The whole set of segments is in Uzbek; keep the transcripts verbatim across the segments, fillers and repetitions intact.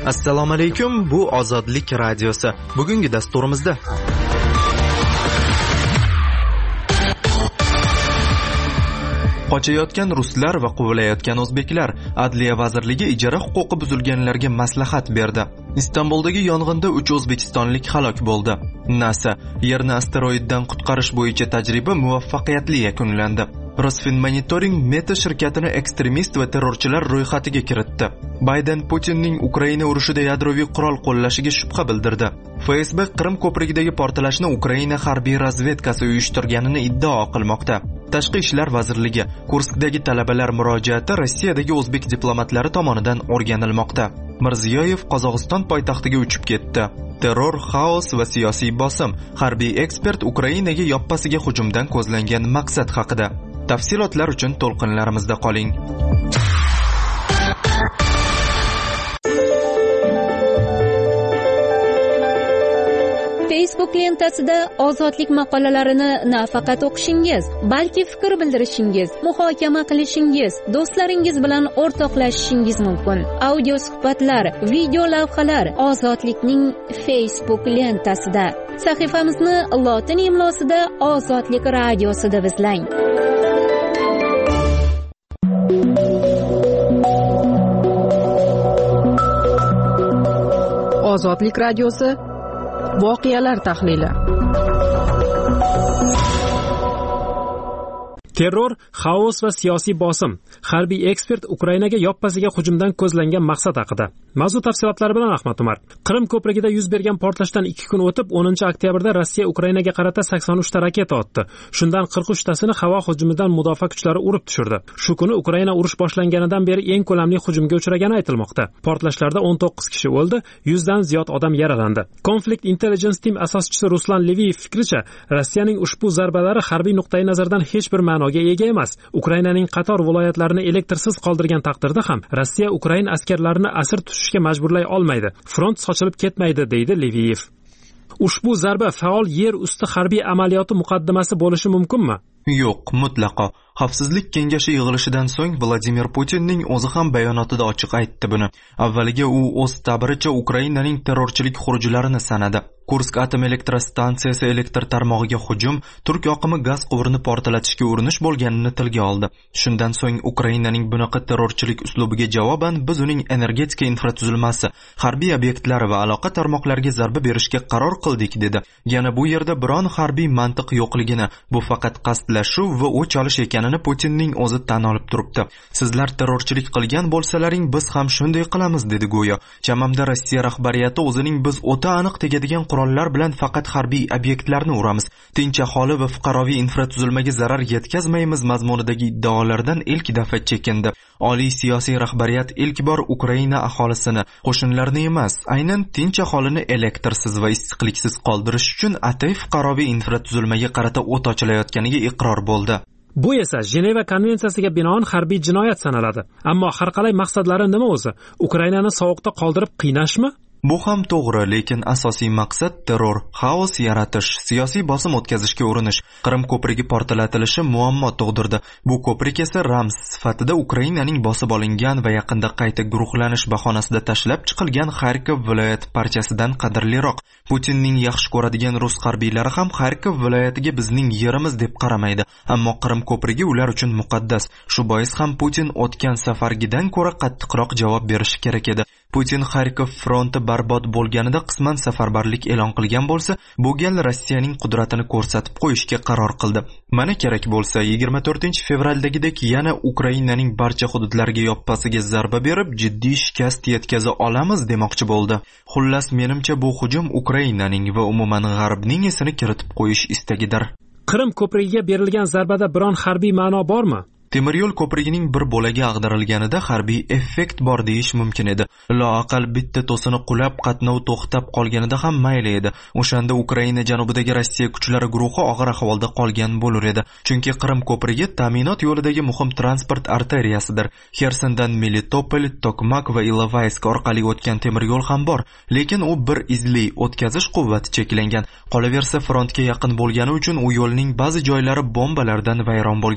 Assalomu alaykum, bu Ozodlik radiosi. Bugungi dasturimizda qochayotgan ruslar va quvilayotgan o'zbeklar, Adliya vazirligi ijara huquqi buzilganlarga maslahat berdi. Istanbuldagi yong'inda uch o'zbekistonlik halok bo'ldi. NASA Yerni asteroiddan qutqarish bo'yicha tajriba muvaffaqiyatli yakunlandi. Rosfinmonitoring Meta shirkatini ekstremist va terrorchilar ro'yxatiga kiritdi. Bayden Putinning Ukraina urushida yadroviy qurol qo'llashiga shubha bildirdi. Facebook Qrim ko'prigidagi portlashni Ukraina harbiy razvedkasi uyushtirganini iddao qilmoqda. Tashqi ishlar vazirligi Kurskdagi talabalar murojaati Rossiyadagi o'zbek diplomatlari tomonidan o'rganilmoqda. Mirziyoyev Qozog'iston poytaxtiga uchib ketdi. Terror, xaos va siyosiy bosim. Harbiy ekspert Ukrainaga yoppasiga hujumdan ko'zlangan maqsad haqida. Tafsilotlar uchun to'lqinlarimizda qoling. Facebook lentasida ozodlik maqolalarini nafaqat o'qishingiz, balki fikr bildirishingiz, muhokama qilishingiz, do'stlaringiz bilan o'rtoqlashishingiz mumkin. Audio suhbatlar, video lavhalar Ozodlikning Facebook lentasida. Sahifamizni lotin imlosida Ozodlik radiosi deb izlang. Ozodlik radiosi voqealar tahlili. Terror, xaos va siyosiy bosim. Harbiy ekspert Ukrainaga yoppasiga hujumdan ko'zlangan maqsad haqida. Mavzu tafsilotlari bilan Ahmad Umar. Qrim ko'prigida yuz bergan portlashdan ikki kun o'tib, o'ninchi oktyabrda Rossiya Ukrainaga qarata sakson uchta raketa otdi. Shundan qirq uchtasini havo hujumidan mudofaa kuchlari urib tushirdi. Shu kuni Ukraina urush boshlanganidan beri eng ko'lamli hujumga uchragani aytilmoqda. Portlashlarda o'n to'qqiz kishi o'ldi, yuzdan ziyod odam yaralandi. Conflict Intelligence Team asoschisi Ruslan Leviyev fikricha, Rossiyaning ushbu zarbalari harbiy nuqtai nazardan hech bir ma'noga ega emas. Ukrainaning qator viloyatlarini elektrsiz qoldirgan taqdirda ham Rossiya Ukraina askarlarini asir tutishga majburlay olmaydi. Front sochilib ketmaydi, deydi Leviyev. Ushbu zarba faol yer usti harbiy amaliyoti muqaddimasi bo'lishi mumkinmi? Yo'q, mutlaqo. Xavfsizlik kengashi yig'ilishidan so'ng Vladimir Putinning o'zi ham bayonotida ochiq aytdi buni. Avvaliga u o'z ta'biricha Ukrainaning terrorchilik xurujlarini sanadi. Kursk atom elektrostansiyasi elektr tarmog'iga hujum, turk oqimi gaz quvurini portlatishga urinish bo'lganini tilga oldi. Shundan so'ng Ukrainaning bunaqa terrorchilik uslubiga javoban biz uning energetika infratuzilmasi, harbiy obyektlari va aloqa tarmoqlariga zarba berishga qaror qildik, dedi. Yana bu yerda biron harbiy mantiq yo'qligini, bu faqat qasdlashuv va o'ch olish ekanini Putinning o'zi tan olib turibdi. Sizlar terrorchilik qilgan bo'lsalaring, biz ham shunday qilamiz, dedi go'yo. Chamamda Rossiya rahbariyati o'zining biz o'ta aniq tegadigan qurollar bilan faqat harbiy obyektlarni uramiz, tinch aholi va fuqaroviy infratuzilmaga zarar yetkazmaymiz mazmunidagi iddaolardan ilk daf'a chekindi. Oliy siyosiy rahbariyat ilk bor Ukraina aholisini, qo'shinlarni emas, aynan tinch aholini elektrsiz va issiqliksiz qoldirish uchun atay fuqaroviy infratuzilmaga qarata o't ochilayotganiga iqror bo'ldi. Bu esa Jeneva konvensiyasiga binoan harbiy jinoyat sanaladi. Ammo har qalay maqsadlari nima o'zi? Ukrainani sovuqda qoldirib qiynashmi? Bu ham to'g'ri, lekin asosiy maqsad terror, xaos yaratish, siyosiy bosim o'tkazishga urinish. Qrim ko'prigi portlatilishi muammo tug'dirdi. Bu ko'prik esa ramz sifatida Ukrainaning bosib olingan va yaqinda qayta guruhlanish bahonasida tashlab chiqilgan Xarkov viloyati parchasidan qadrliroq. Putinning yaxshi ko'radigan rus harbiylari ham Xarkov viloyatiga bizning yerimiz deb qaramaydi, ammo Qrim ko'prigi ular uchun muqaddas. Shu bois ham Putin o'tgan safargidan ko'ra qattiqroq javob berishi kerak edi. Putin Xarkov fronti barbod bo'lganida qisman safarbarlik e'lon qilgan bo'lsa, bu gal Rossiyaning qudratini ko'rsatib qo'yishga qaror qildi. Mana kerak bo'lsa, yigirma to'rtinchi fevraldagidek yana Ukrainaning barcha hududlariga yoppasiga zarba berib, jiddiy shikast yetkaza olamiz demoqchi bo'ldi. Xullas, menimcha bu hujum Ukrainaning va umuman G'arbning esini kiritib qo'yish istagidir. Qrim ko'prigiga berilgan zarbada biron harbiy ma'no bormi? Temir yo'l ko'prigining bir bo'lagi ag'darilganida harbiy effekt bor deyish mumkin edi. Loaqal bitta to'sini qulab, qatnov to'xtab qolganida ham mayli edi. O'shanda Ukraina janubidagi Rossiya kuchlari guruhi og'ir ahvolda qolgan bo'lar edi. Chunki Qrim ko'prigi ta'minot yo'lidagi muhim transport arteriyasidir. Xersondan Melitopol, Tokmak va Ilovaysk orqali o'tgan temir yo'l ham bor, lekin u bir izli, o'tkazish quvvati cheklangan. Qolaversa, frontga yaqin bo'lgani uchun u yo'lning ba'zi joylari bombalardan vayron bo'lgan.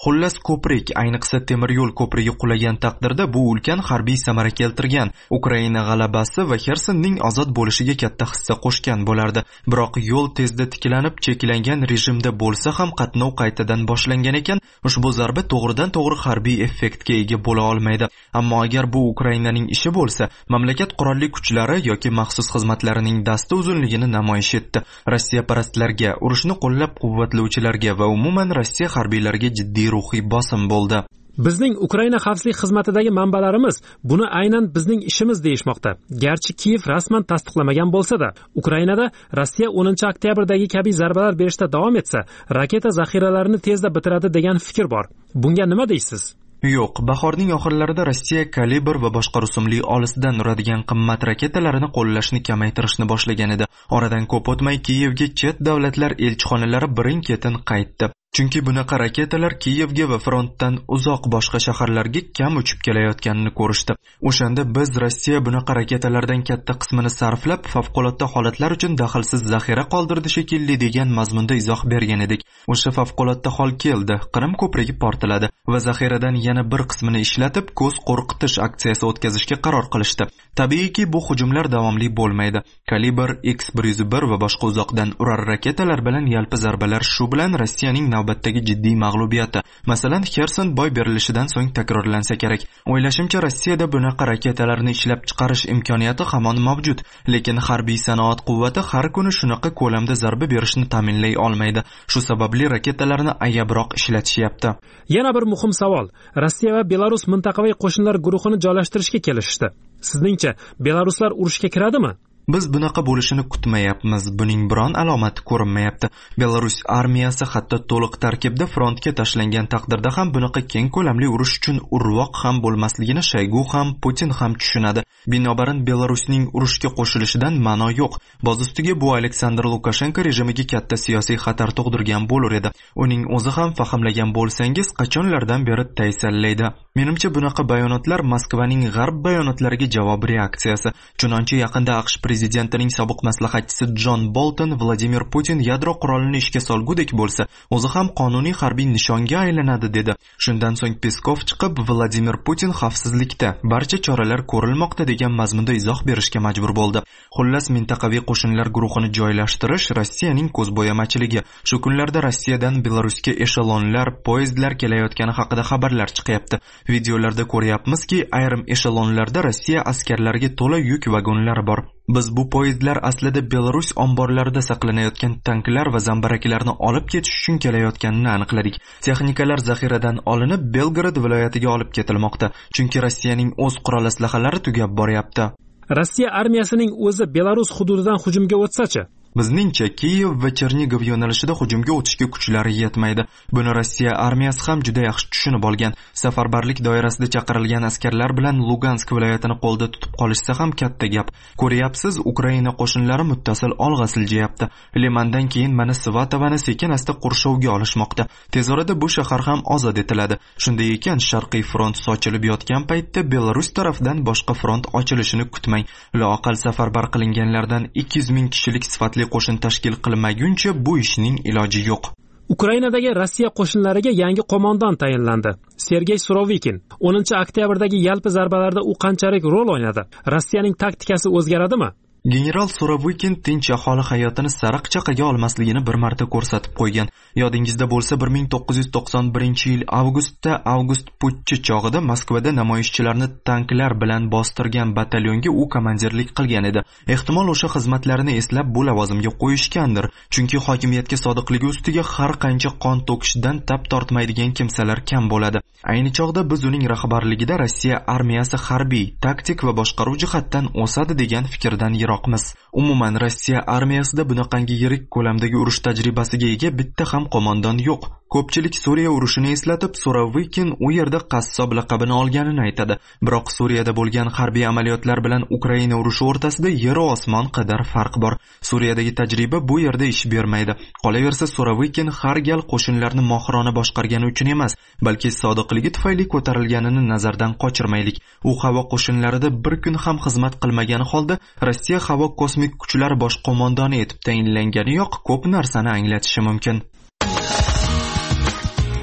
Xullas, ko'prik, ayniqsa temir yo'l ko'prigi qulagan taqdirda bu ulkan harbiy samara keltirgan, Ukraina g'alabasi va Xersonning ozod bo'lishiga katta hissa qo'shgan bo'lardi. Biroq yo'l tezda tiklanib, cheklangan rejimda bo'lsa ham qatnov qaytadan boshlangan ekan, ushbu zarba to'g'ridan-to'g'ri harbiy effektga ega bo'la olmaydi. Ammo agar bu Ukrainaning ishi bo'lsa, mamlakat qurolli kuchlari yoki maxsus xizmatlarining dasti uzunligini namoyish etdi. Rossiya parastlarga, urushni qo'llab-quvvatlovchilarga va umuman Rossiya harbiylariga jiddiy ruhiy bosim bo'ldi. Bizning Ukraina xavfsizlik xizmatidagi manbalarimiz buni aynan bizning ishimiz deyishmoqda. Garchi Kiyev rasman tasdiqlamagan bo'lsa-da, Ukrainada Rossiya o'ninchi oktyabrdagi kabi zarbalar berishda davom etsa, raketa zaxiralarini tezda bitiradi degan fikr bor. Bunga nima deysiz? Yo'q, bahorning oxirlarida Rossiya kalibr va boshqa rusumli olisdan uradigan qimmat raketalarini qo'llashni kamaytirishni boshlagan edi. Oradan ko'p o'tmay Kiyevga chet davlatlar elchixonalari birin-ketin qaytdi. Chunki bunaqa raketalar Kiyevga va frontdan uzoq boshqa shaharlarga kam uchib kelayotganini ko'rishdi. O'shanda biz Rossiya bunaqa raketalardan katta qismini sarflab, favqulodda holatlar uchun daxlsiz zaxira qoldirdi shekilli degan mazmunda izoh bergan edik. O'sha favqulodda hol keldi. Qrim ko'prigi portladi va zaxiradan yana bir qismini ishlatib, ko'z qo'rqitish aksiyasi o'tkazishga qaror qilishdi. Tabiiyki, bu hujumlar davomli bo'lmaydi. Kalibr X bir yuz bir va boshqa uzoqdan urar raketalar bilan yalpi zarbalar shu bilan Rossiyaning navbatdagi jiddiy mag'lubiyati, masalan Xerson boy berilishidan so'ng takrorlansa kerak. O'ylashimcha, Rossiyada bunaqa raketalarni ishlab chiqarish imkoniyati hamon mavjud, lekin harbiy sanoat quvvati har kuni shunaqa ko'lamda zarba berishni ta'minlay olmaydi. Shu sababli raketalarni ayabroq ishlatishyapti. Yana bir muhim savol. Rossiya va Belarus mintaqaviy qo'shinlar guruhini joylashtirishga kelishdi. Sizningcha, belaruslar urushga kiradimi? Biz bunaqa bo'lishini kutmayapmiz. Buning biron alomati ko'rinmayapti. Belarus armiyasi hatto to'liq tarkibda frontga tashlangan taqdirda ham bunaqa keng ko'lamli urush uchun urvoq ham bo'lmasligini Shoygu ham, Putin ham tushunadi. Binobarin Belarusning urushga qo'shilishidan ma'no yo'q. Boz ustiga bu Aleksandr Lukashenko rejimiga katta siyosiy xatar tug'dirgan bo'lar edi. Uning o'zi ham fahmlagan bo'lsangiz, qachonlardan beri taysallaydi. Menimcha bunaqa bayonotlar Moskvaning g'arb bayonotlariga javob reaksiyasi. Chunonchi yaqinda AQSh prezidentining sobiq maslahatchisi Jon Bolton Vladimir Putin yadro qurolini ishga solgudek bo'lsa, o'zi ham qonuniy harbiy nishonga aylanadi dedi. Shundan so'ng Peskov chiqib, Vladimir Putin xavfsizlikda, barcha choralar ko'rilmoqda degan mazmunda izoh berishga majbur bo'ldi. Xullas, mintaqaviy qo'shinlar guruhini joylashtirish Rossiyaning ko'zbo'yamachiligi. Shu kunlarda Rossiyadan Belarusga eshelonlar, poyezdlar kelayotgani haqida xabarlar chiqyapti. Videolarda ko'ryapmizki, ayrim eshelonlarda Rossiya askarlariga to'la yuk vagonlari bor. Biz bu poyezdlar aslida Belarus omborlarida saqlanayotgan tanklar va zambaraklarni olib ketish uchun kelayotganini aniqladik. Texnikalar zaxiradan olinib Belgorod viloyatiga olib ketilmoqda, chunki Rossiyaning o'z qurol aslahalari tugab boryapti. Rossiya armiyasining o'zi Belarus hududidan hujumga o'tsa-chi? Bizningcha Kiyev va Chernigov yo'nalishida hujumga o'tishga kuchlari yetmaydi. Buni Rossiya armiyasi ham juda yaxshi tushunib olgan. Safarbarlik doirasida chaqirilgan askarlar bilan Lugansk viloyatini qo'lda tutib qolishsa ham katta gap. Ko'ryapsiz, Ukraina qo'shinlari muttasil olg'a siljayapti. Limandan keyin mana Svatovani sekin-asta qurshovga olishmoqda. Tez orada bu shahar ham ozod etiladi. Shunday ekan, Sharqiy front sochilib yotgan paytda Belarus tarafdan boshqa front ochilishini kutmang. Loaqal safarbar qilinganlardan ikki yuz ming kishilik sifatli qo'shin tashkil qilmaguncha bu ishning iloji yo'q. Ukrainadagi Rossiya qo'shinlariga yangi qo'mondon tayinlandi. Sergey Surovikin. o'ninchi oktyabrdagi yalpi zarbalarda u qanchalik rol o'ynadi? Rossiyaning taktikasi o'zgaradimi? General Surovikin tinch aholi hayotini sariq chaqaga olmasligini bir marta ko'rsatib qo'ygan. Yodingizda bo'lsa, bir ming to'qqiz yuz to'qson birinchi yil avgustda Avgust putchi chog'ida Moskvada namoyishchilarni tanklar bilan bostirgan batalyonga u komandirlik qilgan edi. Ehtimol o'sha xizmatlarini eslab bu lavozimga qo'yishgandir, chunki hokimiyatga sodiqligi ustiga har qancha qon to'kishdan tap tortmaydigan kimsalar kam bo'ladi. Ayni chog'da biz uning rahbarligida Rossiya armiyasi harbiy, taktik va boshqaruv jihatdan o'sadi degan fikrdan yiroqmiz. Umuman Rossiya armiyasida bunaqangi yirik ko'lamdagi urush tajribasiga ega bitta ham qo'mondon yo'q. Ko'pchilik Suriya urushini eslatib, Surovikin u yerda qassob laqabini olganini aytadi. Biroq Suriyada bo'lgan harbiy amaliyotlar bilan Ukraina urushi o'rtasida yer va osmon qadar farq bor. Suriyadagi tajriba bu yerda ish bermaydi. Qolaversa, Surovikin har gal qo'shinlarni mohirona boshqargani uchun emas, balki sodiqligi tufayli ko'tarilganini nazardan qochirmaylik. U havo qo'shinlarida bir kun ham xizmat qilmagani holda Rossiya havo kosmik kuchlari bosh qo'mondoni etib tayinlangani yo'q ko'p narsani anglatishi mumkin.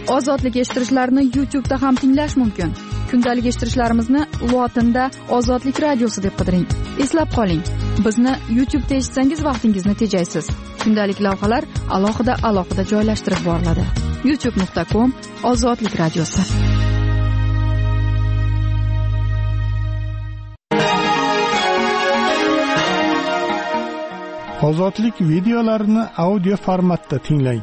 Ozodlik eshittirishlarini YouTube'da ham tinglash mumkin. Kundalik eshittirishlarimizni lotinda Ozodlik radiosi deb qidiring. Eslab qoling, bizni YouTube'da eshitsangiz vaqtingizni tejaysiz. Kundalik lavhalar alohida alohida joylashtirib boriladi. youtube nuqta com Ozodlik radiosi. Ozodlik videolarini audio formatda tinglang.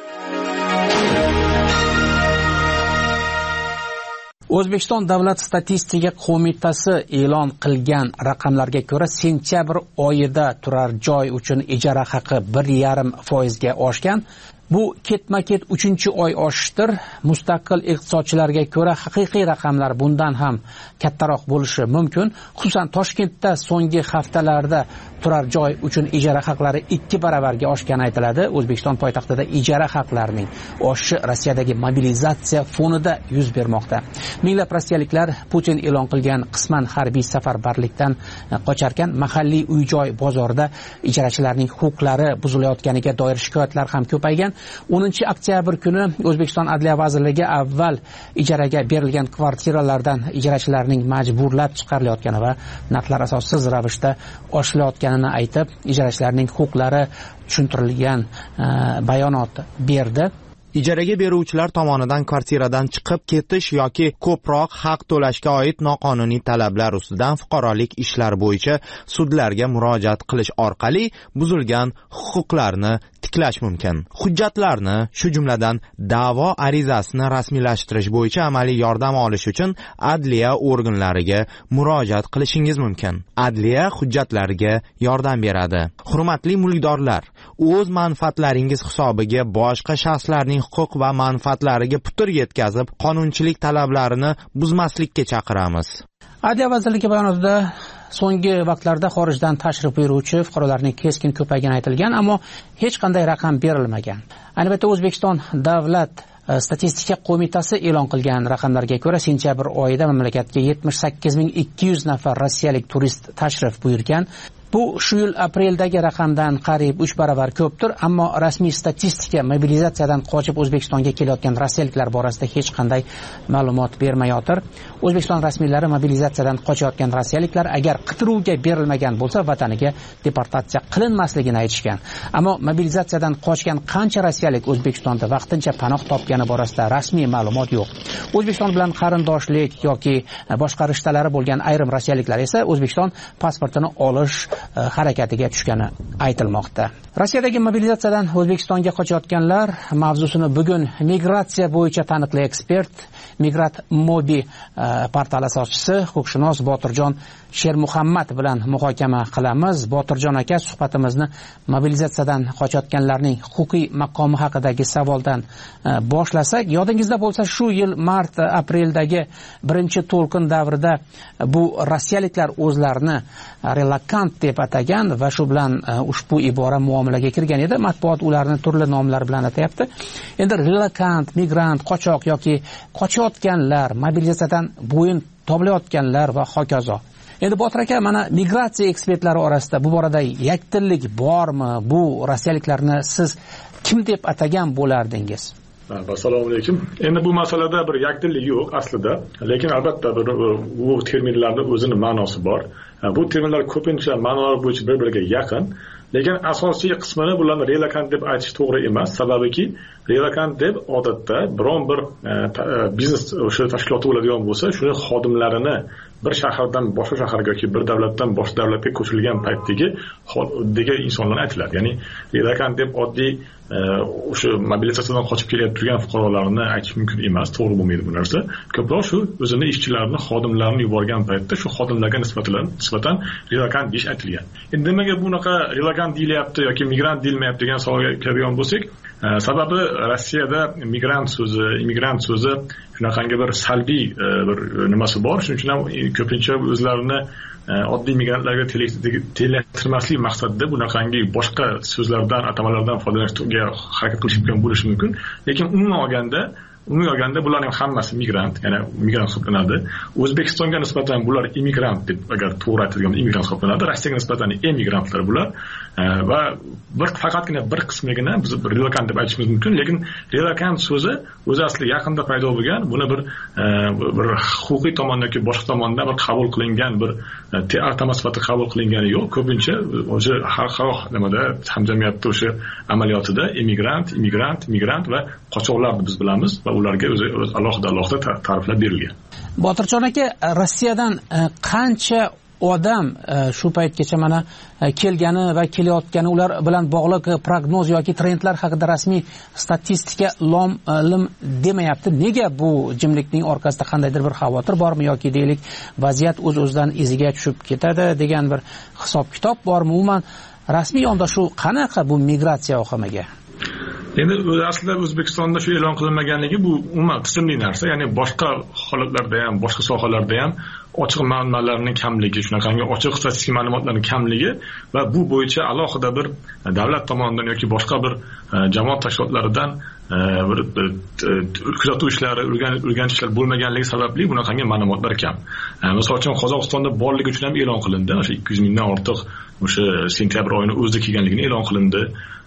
O'zbekiston Davlat statistika qo'mitasi e'lon qilgan raqamlarga ko'ra, sentyabr oyida turar joy uchun ijara haqi bir yarim foizga oshgan. Bu ketma-ket uchinchi oy oshishdir. Mustaqil iqtisodchilarga ko'ra haqiqiy raqamlar bundan ham kattaroq bo'lishi mumkin. Xususan Toshkentda so'nggi haftalarda turar joy uchun ijara haqlari ikki baravarga oshgani aytiladi. O'zbekiston poytaxtida ijara haqlarining oshishi Rossiyadagi mobilizatsiya fonida yuz bermoqda. Minglab rossiyaliklar Putin e'lon qilgan qisman harbiy safarbarlikdan qocharkan mahalliy uy-joy bozorida ijarachilarning huquqlari buzilayotganiga doir shikoyatlar ham ko'paygan. o'ninchi oktyabr kuni O'zbekiston Adliya vazirligi avval ijaraga berilgan kvartiralardan ijarachilarning majburlab chiqarilayotgani va narxlar asossiz ravishda oshilayotganini aytib, ijarachilarning huquqlari tushuntirilgan bayonot berdi. Ijaraga beruvchilar tomonidan kvartiradan chiqib ketish yoki ko'proq haq to'lashga oid noqonuniy talablar ustidan fuqarolik ishlar bo'yicha sudlarga murojaat qilish orqali buzilgan huquqlarni tiklash mumkin. Hujjatlarni, shu jumladan da'vo arizasini rasmiylashtirish bo'yicha amaliy yordam olish uchun adliya organlariga murojaat qilishingiz mumkin. Adliya hujjatlariga yordam beradi. Hurmatli mulkdorlar, o'z manfaatlaringiz hisobiga boshqa shaxslarning huquq va manfaatlariga putur yetkazib, qonunchilik talablarini buzmaslikka chaqiramiz. Adliya vazirligi bayonotida so'nggi vaqtlarda xorijdan tashrif buyuruvchi fuqarolarning keskin ko'paygani aytilgan, ammo hech qanday raqam berilmagan. Ayni paytda O'zbekiston Davlat statistika qo'mitasi e'lon qilgan raqamlarga ko'ra, sentyabr oyida mamlakatga yetmish sakkiz ming ikki yuz nafar rossiyalik turist tashrif buyurgan. Bu shu yil apreldagi raqamdan qariyb uch baravar ko'pdir, ammo rasmiy statistika mobilizatsiyadan qochib O'zbekistonga kelayotgan rossiyaliklar borasida hech qanday ma'lumot bermayotir. O'zbekiston rasmiylari mobilizatsiyadan qochayotgan rossiyaliklar agar qidiruvga berilmagan bo'lsa, vataniga deportatsiya qilinmasligini aytishgan. Ammo mobilizatsiyadan qochgan qancha rossiyalik O'zbekistonda vaqtincha panoh topgani borasida rasmiy ma'lumot yo'q. O'zbekiston bilan qarindoshlik yoki boshqa rishtalari bo'lgan ayrim rossiyaliklar esa O'zbekiston pasportini olish harakatiga tushgani aytilmoqda. Rossiyadagi mobilizatsiyadan O'zbekistonga qochayotganlar mavzusini bugun migratsiya bo'yicha taniqli ekspert, Migrat Mobi portali asoschisi huquqshunos Botirjon Shermuhammad bilan muhokama qilamiz. Botirjon aka, suhbatimizni mobilizatsiyadan qochayotganlarning huquqiy maqomi haqidagi savoldan boshlasak, yodingizda bo'lsa, shu yil mart apreldagi birinchi to'lqin davrida bu rossiyaliklar o'zlarini relakant deb atagan va shu bilan ushbu ibora muomalaga kirgan edi. Matbuot ularni turli nomlar bilan atayapti. Endi relakant, migrant, qochoq yoki qochayotganlar, mobilizatsiyadan bo'yin tovlayotganlar va hokazo. Endi Botir aka, mana migratsiya ekspertlari orasida bu borada yakdillik bormi? Bu rossiyaliklarni siz kim deb atagan bo'lardingiz? Assalomu alaykum. Endi bu masalada bir yakdillik yo'q aslida, lekin albatta bir bu terminlarning o'zining ma'nosi bor. Bu terminlar ko'pincha ma'nolar bo'yicha bir-biriga yaqin, lekin asosiy qismini bularni relakant deb aytish to'g'ri emas, sababiki relakant deb odatda biron bir biznes o'sha tashkiloti bo'ladigan bo'lsa, shuni xodimlarini bir shahardan boshqa shaharga yoki bir davlatdan boshqa davlatga ko'chirilgan paytdagi degan insonlar aytiladi. Ya'ni relakant deb oddiy o'sha mobilizatsiyadan qochib kelayotgan fuqarolarni aytish mumkin emas, to'g'ri bo'lmaydi bu narsa. Ko'proq shu o'zini ishchilarini, xodimlarini yuborgan paytda shu xodimlarga nisbatan nisbatan relakant deyish aytilgan. Endi nimaga bunaqa relakant deyilyapti yoki migrant deyilmayapti degan savolga keladigan bo'lsak, sababi Rossiyada migrant so'zi, immigrant so'zi shunaqangi bir salbiy bir nimasi bor. Shuning uchun ham ko'pincha o'zlarini oddiy migrantlarga tenglashtirmaslik maqsadida bunaqangi boshqa so'zlardan, atamalardan foydalanishga harakat qilishgan bo'lishi mumkin. Lekin umuman olganda umumiy olganda bularning hammasi migrant, ya'ni migrant hisoblanadi. O'zbekistonga nisbatan bular immigrant deb agar to'g'ri aytilgan immigrant hisoblanadi. Rossiyaga nisbatan emigrantlar bular va bir faqatgina bir qismigina biz relokant deb aytishimiz mumkin, lekin relokant so'zi o'zi asli yaqinda paydo bo'lgan, buni bir bir huquqiy tomondan yoki boshqa tomondan bir qabul qilingan bir teatama sifatida qabul qilingani yo'q. Ko'pincha o'sha xalqaro nimada hamjamiyatda o'sha amaliyotida emigrant, immigrant, migrant va qochoqlarni biz bilamiz va ularga o'zi alohida alohida ta'riflab berilgan. Botirjon aka, Rossiyadan qancha odam shu paytgacha mana kelgani va kelayotgani, ular bilan bog'liq prognoz yoki trendlar haqida rasmiy statistika lom-lim demayapti. Nega bu jimlikning orqasida qandaydir bir xavotir bormi yoki deylik vaziyat o'z-o'zidan iziga tushib ketadi degan bir hisob-kitob bormi? Umuman rasmiy yondashuv qanaqa bu migratsiya oqimiga? Endi aslida O'zbekistonda shu e'lon qilinmaganligi bu umuman tizimli narsa, ya'ni boshqa holatlarda ham, boshqa sohalarda ham ochiq ma'lumotlarning kamligi, shunaqangi ochiq statistik ma'lumotlarning kamligi va bu bo'yicha alohida bir davlat tomonidan yoki boshqa bir jamoat tashkilotlaridan bir kuzatuv ishlari, o'rganishlar bo'lmaganligi sababli bunaqangi ma'lumotlar kam. Misol uchun Qozog'istonda borligi uchun ham e'lon qilindi. O'sha ikki yuz mingdan ortiq o'sha sentyabr oyini o'zida kelganligini e'lon qilindi.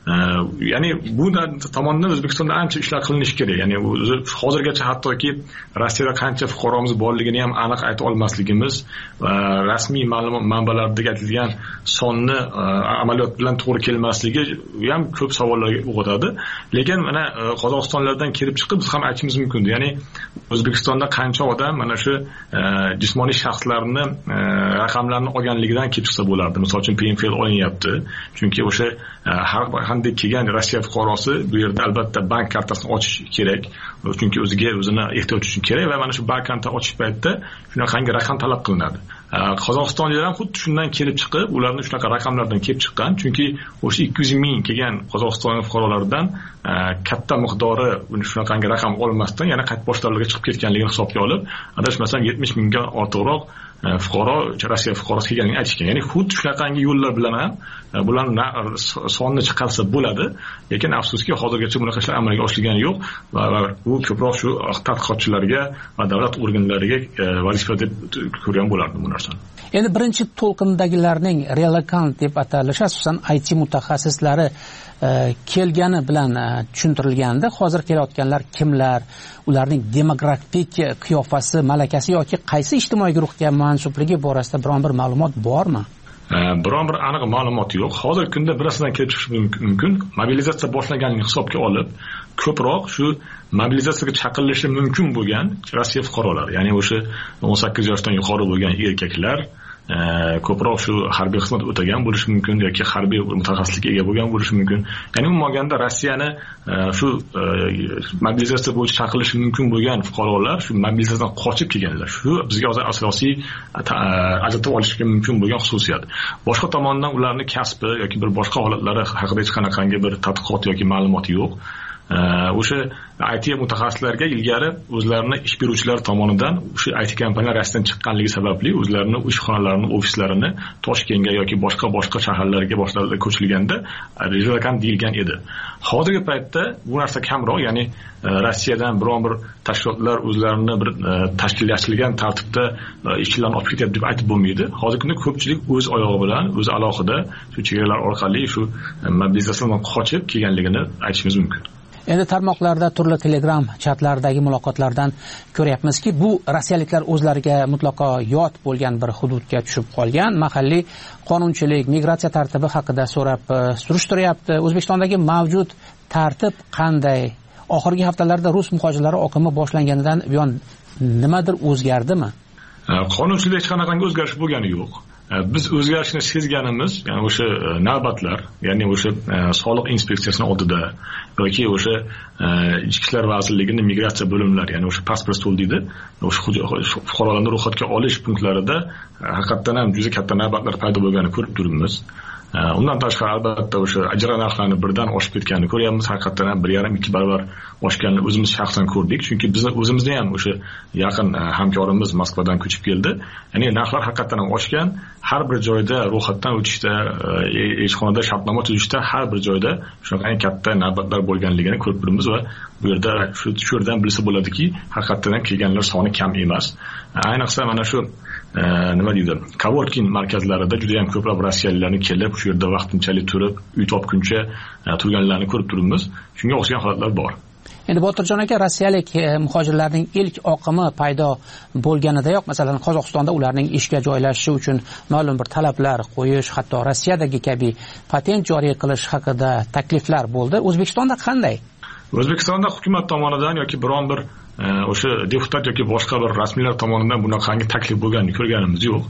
Ya'ni bu tomonidan O'zbekistonda ancha ishlar qilinishi kerak. Ya'ni o'zi hozirgacha hattoki Rossiyada qancha fuqaromiz borligini ham aniq ayta olmasligimiz va rasmiy ma'lumot manbalardagi aytilgan sonni amaliyot bilan to'g'ri kelmasligi ham ko'p savollarga uyg'otadi. Lekin mana Qozog'istonlardan kelib chiqib biz ham aytishimiz mumkin. Ya'ni O'zbekistonda qancha odam mana shu jismoniy shaxslarni raqamlarini olganligidan kelib chiqsa bo'lardi. Misol uchun P M F L olinyapti. Chunki o'sha har qanday kelgan Rossiya fuqarosi bu yerda albatta bank kartasini ochish kerak. Chunki o'ziga o'zini ehtiyoj uchun kerak va mana shu bank kartani ochish paytida shunaqangi raqam talab qilinadi. Qozog'istonliklar ham xuddi shundan kelib chiqib, ularning shunaqa raqamlardan kelib chiqqan. Chunki o'sha ikki yuz ming kelgan Qozog'iston fuqarolaridan katta miqdori shunaqangi raqam olmasdan yana qaytib boshqalarga chiqib ketganligini hisobga olib, adashmasam yetmish mingga ortiqroq fuqaro Rossiya fuqarosi kelganligini aytishgan. Ya'ni xuddi shunaqangi yo'llar bilan ham bularni sonni chiqarsa bo'ladi, lekin afsuski hozirgacha bunaqa ishlar amalga oshirilgani yo'q va bu ko'proq shu tadqiqotchilarga va davlat organlariga vazifa deb ko'rgan bo'lardim bu narsani. Endi birinchi to'lqindagilarning relokant deb atalishi asosan I T mutaxassislari kelgani bilan tushuntirilganda, hozir kelayotganlar kimlar, ularning demografik qiyofasi, malakasi yoki qaysi ijtimoiy guruhga mansubligi borasida biron bir ma'lumot bormi? Biron bir aniq ma'lumot yo'q. Hozirgi kunda birasidan kelib chiqish mumkin. Mobilizatsiya boshlanganligini hisobga olib, ko'proq shu mobilizatsiyaga chaqirilishi mumkin bo'lgan Rossiya fuqarolari, ya'ni o'sha o'n sakkiz yoshdan yuqori bo'lgan erkaklar ko'proq shu harbiy xizmat o'tagan bo'lishi mumkin yoki harbiy mutaxassislikka ega bo'lgan bo'lishi mumkin. Ya'ni umuman olganda Rossiyani shu mobilizatsiya bo'yicha chaqirilishi mumkin bo'lgan fuqarolar shu mobilizatsiyadan qochib kelganlar. Shu bizga hozir asosiy ajratib olishga mumkin bo'lgan xususiyat. Boshqa tomondan ularning kasbi yoki bir boshqa holatlari haqida hech qanaqangi bir tadqiqot yoki ma'lumot yo'q. O'sha I T mutaxassislarga ilgari o'zlarini ish beruvchilar tomonidan o'sha I T kompaniyalar Rossiyadan chiqqanligi sababli o'zlarini ishxonalarini, ofislarini Toshkentga yoki boshqa boshqa shaharlarga boshlarida ko'chirilganda relokant deyilgan edi. Hozirgi paytda bu narsa kamroq, ya'ni Rossiyadan biron bir tashkilotlar o'zlarini bir tashkillashtirilgan tartibda ishchilarni olib ketyapti deb aytib bo'lmaydi. Hozirgi kunda ko'pchilik o'z oyog'i bilan, o'zi alohida shu chegaralar orqali shu mobilizatsiyadan qochib kelganligini aytishimiz mumkin. Endi tarmoqlarda turli Telegram chatlaridagi muloqotlardan ko'ryapmizki, bu rossiyaliklar o'zlariga mutlaqo yot bo'lgan bir hududga tushib qolgan, mahalliy qonunchilik, migratsiya tartibi haqida so'rab surishtiryapti. O'zbekistondagi mavjud tartib qanday? Oxirgi haftalarda rus muhojirlari oqimi boshlanganidan buyon nimadir o'zgardimi? Qonunchilikda hech qanaqangi o'zgarish bo'lgani yo'q. Biz o'zgarishni sezganimiz, ya'ni o'sha navbatlar, ya'ni o'sha soliq inspeksiyasining oldida yoki o'sha ichki ishlar vazirligining migratsiya bo'limlari, ya'ni o'sha pasport stol deydi, o'sha fuqarolarni ro'yxatga olish punktlarida haqiqatan ham juda katta navbatlar paydo bo'lganini ko'rib turibmiz. undan tashqari albatta o'sha ijara narxlarini birdan oshib ketganini ko'ryapmiz. Haqiqatan ham bir yarim ikki barobar oshganini o'zimiz shaxsan ko'rdik, chunki bizni o'zimizni ham o'sha yaqin hamkorimiz Moskvadan ko'chib keldi. Ya'ni narxlar haqiqatan ham oshgan. Har bir joyda ro'yxatdan o'tishda, elchixonada shartnoma tuzishda har bir joyda shunaqa katta navbatlar bo'lganligini ko'rib turibmiz va bu yerda shu yerdan bilsa bo'ladiki, haqiqatan ham kelganlar soni kam emas. Ayniqsa mana shu nima deydi, Kavorkin markazlarida juda ham ko'plab rossiyaliklarni kelib shu yerda vaqtinchalik turib, uy topguncha turganlarni ko'rib turibmiz. Shunga o'xshagan holatlar bor. Endi Botirjon aka, rossiyalik muhojirlarning ilk oqimi paydo bo'lganidayoq, masalan, Qozog'istonda ularning ishga joylashishi uchun ma'lum bir talablar qo'yish, hatto Rossiyadagi kabi patent joriy qilish haqida takliflar bo'ldi. O'zbekistonda qanday? O'zbekistonda hukumat tomonidan yoki biron bir o'sha deputat yoki boshqa bir rasmiylar tomonidan bunaqangi taklif bo'lganini ko'rganimiz yo'q.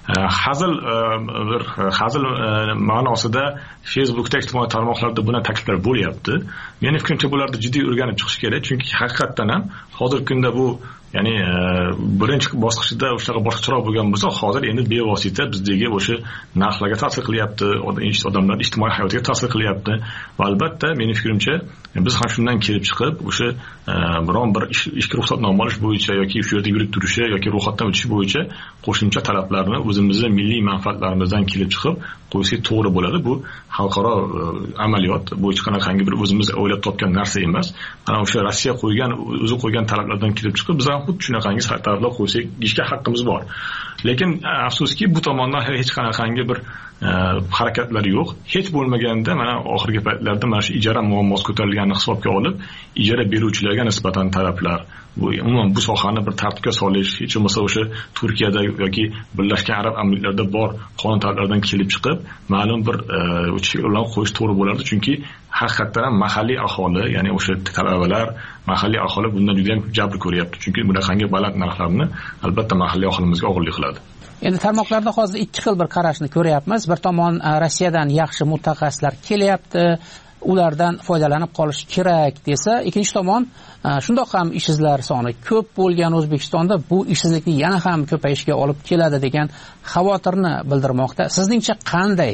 Hazil bir hazil ma'nosida Facebookda, ijtimoiy tarmoqlarda buna takliflar bo'lyapti. Mening fikrimcha bularni jiddiy o'rganib chiqish kerak, chunki haqiqatan ham hozirgi kunda bu ya'ni birinchi bosqichda o'shaqa boshqacharoq bo'lgan bo'lsa, hozir endi bevosita bizdagi o'sha narxlarga ta'sir qilyapti, odamlar ijtimoiy hayotiga ta'sir qilyapti va albatta mening fikrimcha biz ham shundan kelib chiqib o'sha biron bir ishga ruxsatnoma olish bo'yicha yoki shu yerda yurib turishi yoki ro'yxatdan o'tishi bo'yicha qo'shimcha talablarni o'zimizning milliy manfaatlarimizdan kelib chiqib qo'ysak to'g'ri bo'ladi. Bu xalqaro amaliyot, bu hech qanaqangi bir o'zimiz o'ylab topgan narsa emas. Mana o'sha Rossiya qo'ygan, o'zi qo'ygan talablardan kelib chiqib biz ham xuddi shunaqangi talablar qo'ysak, ishga haqqimiz bor. Lekin afsuski bu tomondan hech qanaqangi bir harakatlar yo'q. Hech bo'lmaganda mana oxirgi paytlarda mana shu ijara muammosi ko'tarilganini hisobga olib, ijara beruvchilarga nisbatan talablar, bu umuman bu sohani bir tartibga solish, hech bo'lmasa o'sha Turkiyada yoki Birlashgan Arab Amirliklarida bor qonun talablaridan kelib chiqib, ma'lum bir cheklovlar qo'yish to'g'ri bo'lardi, chunki haqiqatan ham mahalliy aholi, ya'ni o'sha talabalar, mahalliy aholi bundan juda ham jabr ko'ryapti, chunki bunaqangi baland narxlarni albatta mahalliy aholimizga og'irlik qiladi. Endi tarmoqlarda hozir ikki xil bir qarashni ko'ryapmiz. Bir tomon Rossiyadan yaxshi mutaxassislar kelyapti, ulardan foydalanib qolish kerak desa, ikkinchi tomon shundoq ham ishsizlar soni ko'p bo'lgan O'zbekistonda bu ishsizlikni yana ham ko'payishiga olib keladi degan xavotirni bildirmoqda. Sizningcha qanday?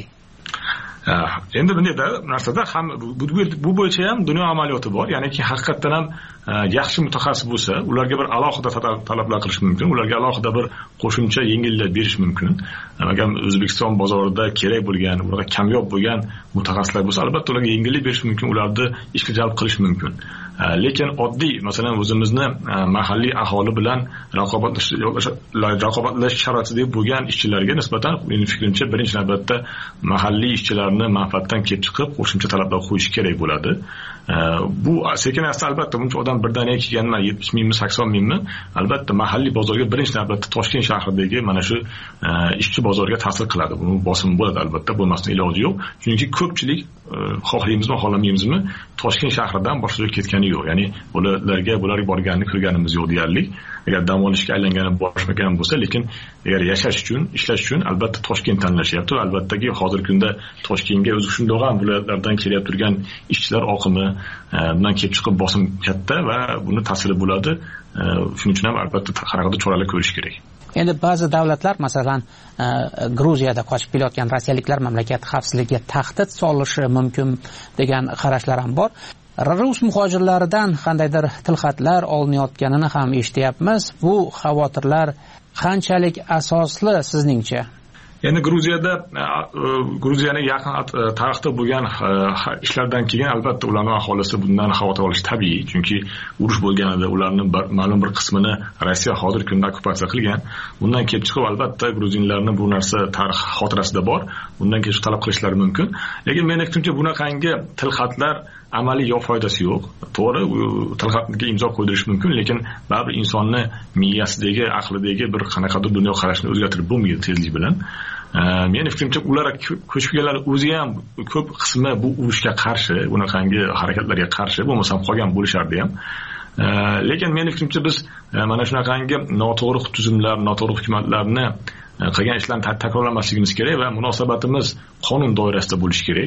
Endi bunday narsada ham bu bo'yicha ham dunyo amaliyoti bor. Ya'niki haqiqatan ham yaxshi mutaxassis bo'lsa, ularga bir alohida talablar qilish mumkin, ularga alohida bir qo'shimcha yengillik berish mumkin. Agar O'zbekiston bozorida kerak bo'lgan, ularga kamyob bo'lgan mutaxassislar bo'lsa, albatta ularga yengillik berish mumkin, ularni ishga jalb qilish mumkin. Lekin oddiy, masalan, o'zimizni mahalliy aholi bilan raqobatlash raqobatlash sharoitida bo'lgan ishchilarga nisbatan mening fikrimcha birinchi navbatda mahalliy ishchilarni manfaatdan kelib chiqib qo'shimcha talablar qo'yish kerak bo'ladi. Bu sekin asta albatta buncha odam birdaniga kelganman, yetmish mingmi, sakson mingmi, albatta mahalliy bozorga birinchi navbatda Toshkent shahridagi mana shu ishchi bozoriga ta'sir qiladi. Buni bosim bo'ladi albatta, bo'lmasdan iloji yo'q. Chunki ko'pchilik xohlaymizmi, xohlamaymizmi, Toshkent shahridan boshqa joyga ketgani yo'q. Ya'ni ularga bularga borganini ko'rganimiz yo'q deyarli. Agar dam olishga aylangani boshmagan bo'lsa, lekin agar yashash uchun, ishlash uchun albatta Toshkent tanlashyapti. Albattaki hozirgi kunda Toshkentga o'zi shundoq ham viloyatlardan kelib turgan ishchilar oqimi bundan kelib chiqib bosim katta va buni ta'siri bo'ladi. Shuning uchun ham albatta har xil choralar ko'rish kerak. Endi ba'zi davlatlar, masalan, Gruziyada qochib kelayotgan rossiyaliklar mamlakat xavfsizligiga tahdid solishi mumkin degan qarashlar ham bor. Rus muhojirlaridan qandaydir tilxatlar olinayotganini ham eshityapmiz. Bu xavotirlar qanchalik asosli sizningcha? Endi Gruziyada Gruziyaning yaqin tarixda bo'lgan ishlardan keyin albatta ularning aholisi bundan xavotir olishi tabiiy, chunki urush bo'lganida ularning ma'lum bir qismini Rossiya hozir kunda okkupatsiya qilgan. Bundan kelib chiqib albatta gruzinlarning bu narsa tarix xotirasida bor. Bundan keyin talab qilishlari mumkin. Lekin mening fikrimcha bunaqangi tilxatlar amaliy yo foydasi yo'q. To'g'ri, tilxatga imzo qo'ydirish mumkin, lekin baribir insonni miyasidagi, aqlidagi bir qanaqadir dunyo qarashini o'zgartirib bo'lmaydi tezlik bilan. Mening fikrimcha ular ko'chib kelganlar o'zi ham ko'p qismi bu urushga qarshi, bunaqangi harakatlarga qarshi, bo'lmasam qolgan bo'lishardi ham. Lekin mening fikrimcha biz mana shunaqangi noto'g'ri tuzumlar, noto'g'ri hukumatlarni qilgan ishlarni takrorlamasligimiz kerak va munosabatimiz qonun doirasida bo'lishi kerak.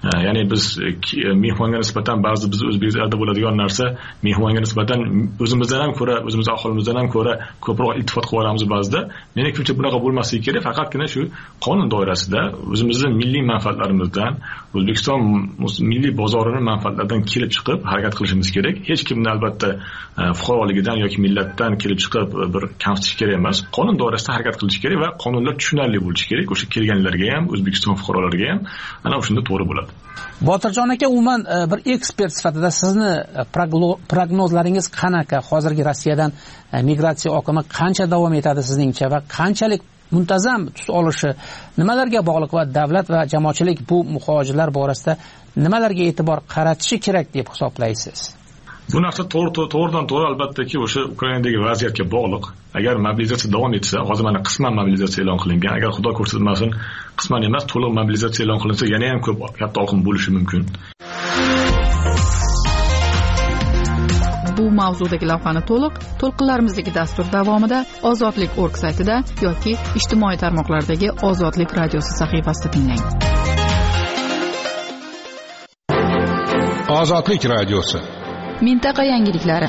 ya'ni biz mehmonga nisbatan ba'zi biz o'zbeklarda bo'ladigan narsa mehmonga nisbatan o'zimizdan ham ko'ra o'zimiz aholimizdan ham ko'ra ko'proq iltifot qilib olamiz ba'zida. Menimcha bunaqa bo'lmasligi kerak, faqatgina shu qonun doirasida o'zimizning milliy manfaatlarimizdan O'zbekiston milliy bozorining manfaatlaridan kelib chiqib harakat qilishimiz kerak. Hech kimni albatta fuqaroligidan yoki millatdan kelib chiqib bir kamsitish kerak emas. Qonun doirasida harakat qilish kerak va qonunlar tushunarli bo'lishi kerak. O'sha kelganlarga ham, O'zbekiston fuqarolariga ham ana o'shunda to'g'ri bo'ladi. Botirjon aka, umuman bir ekspert sifatida sizni prognozlaringiz qanaqa? Hozirgi Rossiyadan migratsiya oqimi qancha davom etadi sizningcha va qanchalik muntazam tus olishi nimalarga bog'liq va davlat va jamoatchilik bu muhojirlar borasida nimalarga e'tibor qaratishi kerak deb hisoblaysiz? Bu narsa to'g'ridan to'g'ri albattaki o'sha Ukrainadagi vaziyatga bog'liq. Agar mobilizatsiya davom etsa, hozir mana qisman mobilizatsiya e'lon qilingan. Agar xudo ko'rsatmasin, qisman emas, to'liq mobilizatsiya e'lon qilinsa, yana ham ko'p katta oqim bo'lishi mumkin. Bu mavzudagi lavhani to'liq to'lqinlarimizdagi dastur davomida ozodlik nokta org saytida yoki ijtimoiy tarmoqlardagi Ozodlik radiosi sahifasida tinglang. Ozodlik radiosi. Mintaqa yangiliklari.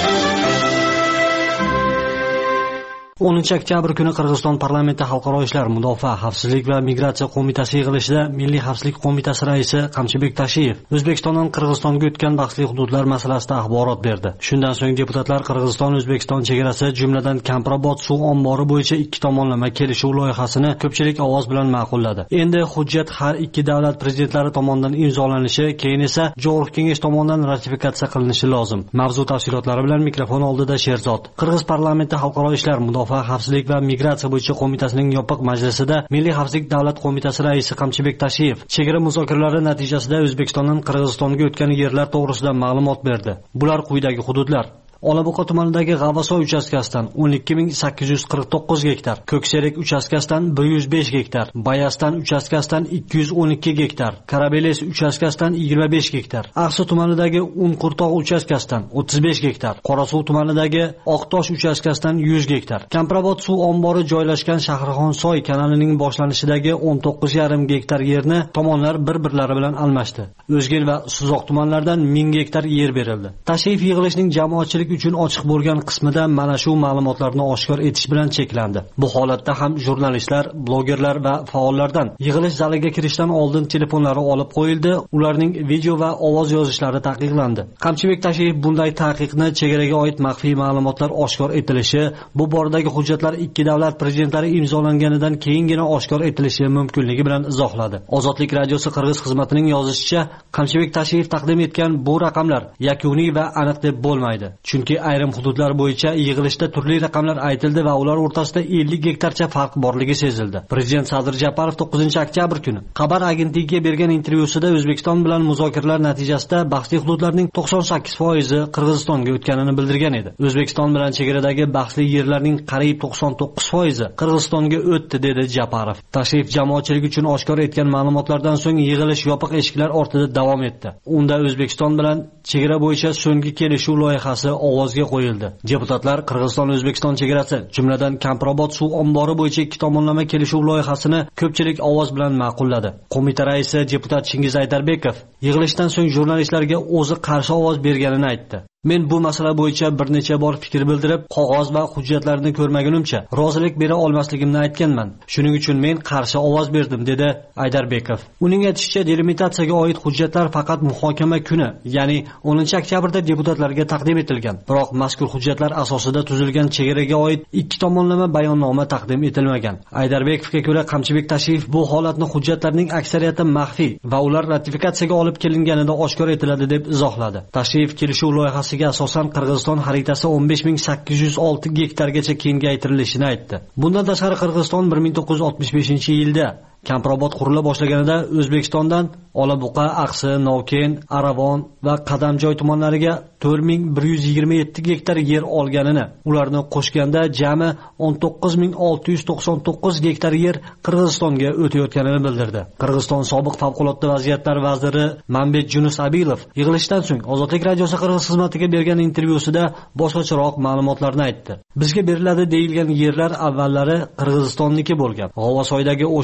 o'ninchi oktyabr kuni Qirg'iziston parlamenti Xalqaro ishlar, mudofaa, xavfsizlik va migratsiya qo'mitasi yig'ilishida Milliy xavfsizlik qo'mitasi raisi Qamchibek Tashiyev O'zbekistondan Qirg'izistonga o'tgan bahsli hududlar masalasida axborot berdi. Shundan so'ng deputatlar Qirg'iziston-O'zbekiston chegarasi, jumladan Kamprobod suv ombori bo'yicha ikki tomonlama kelishuv loyihasini ko'pchilik ovoz bilan ma'qulladi. Endi hujjat har ikki davlat prezidentlari tomonidan imzolanishi, keyin esa Jo'g'riq kengash tomonidan ratifikatsiya qilinishi lozim. Mavzu tafsilotlari bilan mikrofon oldida Sherzod. Qirg'iz parlamenti Xalqaro ishlar, mudofaa, xavfsizlik va migratsiya bo'yicha qo'mitasining yopiq majlisida Milliy xavfsizlik davlat qo'mitasi raisi Qamchibek Tashiyev chegara muzokaralari natijasida O'zbekistondan Qirg'izistonga o'tgan yerlar to'g'risida ma'lumot berdi. Bular quyidagi hududlar: Olaboqa tumanidagi G'avasoy uchastkasidan o'n ikki ming sakkiz yuz qirq to'qqiz gektar, Ko'kserik uchastkasidan bir yuz besh gektar, Bayastan uchastkasidan ikki yuz o'n ikki gektar, Karabeles uchastkasidan yigirma besh gektar, Aqsu tumanidagi Unqurtoq uchastkasidan o'ttiz besh gektar, Qorasuv tumanidagi Oqtosh uchastkasidan yuz gektar, Kamprobod suv ombori joylashgan Shahrixonsoy kanalining boshlanishidagi o'n to'qqiz yarim gektar yerni tomonlar bir-birlari bilan almashdi. O'zgil va Suzoq tumanlaridan ming gektar yer berildi. Tashrif yig'ilishning jamoatchilik uchun ochiq bo'lgan qismida mana shu ma'lumotlarni oshkor etish bilan cheklandi. Bu holatda ham jurnalistlar, blogerlar va faollardan yig'ilish zaliga kirishdan oldin telefonlari olib qo'yildi, ularning video va ovoz yozishlari taqiqlandi. Qamchibek Tashiyev bunday taqiqni chegaraga oid maxfiy ma'lumotlar oshkor etilishi, bu boradagi hujjatlar ikki davlat prezidentlari imzolanganidan keyingina oshkor etilishi mumkinligi bilan izohladi. Ozodlik radiosi Qirg'iz xizmatining yozishicha, Qamchibek Tashiyev taqdim etgan bu raqamlar yakuniy va aniq deb bo'lmaydi. Chunki ayrim hududlar bo'yicha yig'ilishda turli raqamlar aytildi va ular o'rtasida ellik gektarcha farq borligi sezildi. Prezident Sadir Japarov to'qqizinchi oktyabr kuni Xabar agentligiga bergan intervyusida O'zbekiston bilan muzokaralar natijasida bahsli hududlarning to'qson sakkiz foizi Qirg'izistonga o'tganini bildirgan edi. O'zbekiston bilan chegaradagi bahsli yerlarning qariyb to'qson to'qqiz foizi Qirg'izistonga o'tdi, dedi Japarov. Tashrif jamoatchilik uchun oshkor etgan ma'lumotlardan so'ng yig'ilish yopiq eshiklar ortida davom etdi. Unda O'zbekiston bilan chegara bo'yicha so'nggi kelishuv loyihasi ovozga qo'yildi. Deputatlar Qirg'iziston-O'zbekiston chegarasi, jumladan Kamprobod suv ombori bo'yicha ikki tomonlama kelishuv loyihasini ko'pchilik ovoz bilan ma'qulladi. Qo'mita raisi deputat Chingiz Aydarbekov yig'ilishdan so'ng jurnalistlarga o'zi qarshi ovoz berganini aytdi. Men bu masala bo'yicha bir necha bor fikr bildirib, qog'oz va hujjatlarni ko'rmagunimcha rozilik bera olmasligimni aytganman. Shuning uchun men qarshi ovoz berdim, dedi Aydarbekov. Uning aytishicha, delimitatsiyaga oid hujjatlar faqat muhokama kuni, ya'ni o'ninchi oktyabrda deputatlarga taqdim etilgan. Biroq mazkur hujjatlar asosida tuzilgan chegaraga oid ikki tomonlama bayonnoma taqdim etilmagan. Aydarbekovga ko'ra, Qamchibek Tashiyev bu holatni hujjatlarning aksariyati maxfiy va ular ratifikatsiyaga olib kelinganida oshkor etiladi deb izohladi. Tashiyev kelishuv loyihasi asosan Qirg'iziston xaritasi o'n besh ming sakkiz yuz olti gektargacha kengaytirilishini aytdi. Bundan tashqari Qirg'iziston bir ming to'qqiz yuz oltmish beshinchi yilda Kamprobod qurila boshlaganida O'zbekistondan Olabuqa, Aqsi, Novken, Aravon va Qadamjoy tumanlariga to'rt ming bir yuz yigirma yetti gektar yer olganini, ularni qo'shganda jami o'n to'qqiz ming olti yuz to'qson to'qqiz gektar yer Qirg'izistonga o'tayotganini bildirdi. Qirg'iziston sobiq favqulodda vaziyatlar vaziri Mambet Junus Abilov yig'ilishdan so'ng Ozodlik radiosi Qirg'iz xizmatiga bergan intervyusida boshqacharoq ma'lumotlarni aytdi. Bizga beriladi deyilgan yerlar avvallari Qirg'izistonniki bo'lgan. G'avasoydagi o'sha o'n ikki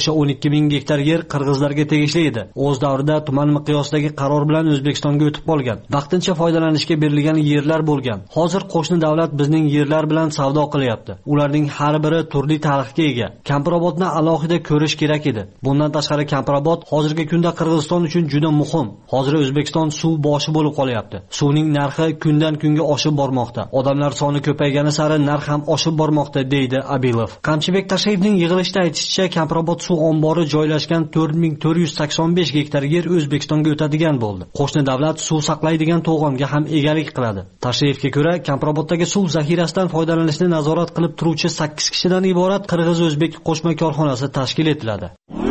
ikki ming gektar yer qirg'izlarga tegishli edi. O'z davrida tuman miqyosidagi qaror bilan O'zbekistonga o'tib qolgan. Vaqtincha foydalanishga berilgan yerlar bo'lgan. Hozir qo'shni davlat bizning yerlar bilan savdo qilyapti. Ularning har biri turli tarixga ega. Kampirobodni alohida ko'rish kerak edi. Bundan tashqari Kampirobod hozirgi kunda Qirg'iziston uchun juda muhim. Hozir O'zbekiston suv boshi bo'lib qolyapti. Suvning narxi kundan kunga oshib bormoqda. Odamlar soni ko'paygani sari narx ham oshib bormoqda, deydi Abilov. Qamchibek Tashiyevning yig'ilishda aytishicha, Kampirobod suv ombori joylashgan to'rt ming to'rt yuz sakson besh gektar yer O'zbekistonga o'tadigan bo'ldi. Qo'shni davlat suv saqlaydigan to'g'onga ham egalik qiladi. Tashiyevga ko'ra, Kampiroboddagi suv zaxirasidan foydalanishni nazorat qilib turuvchi sakkiz kishidan iborat qirg'iz-o'zbek qo'shma korxonasi tashkil etiladi.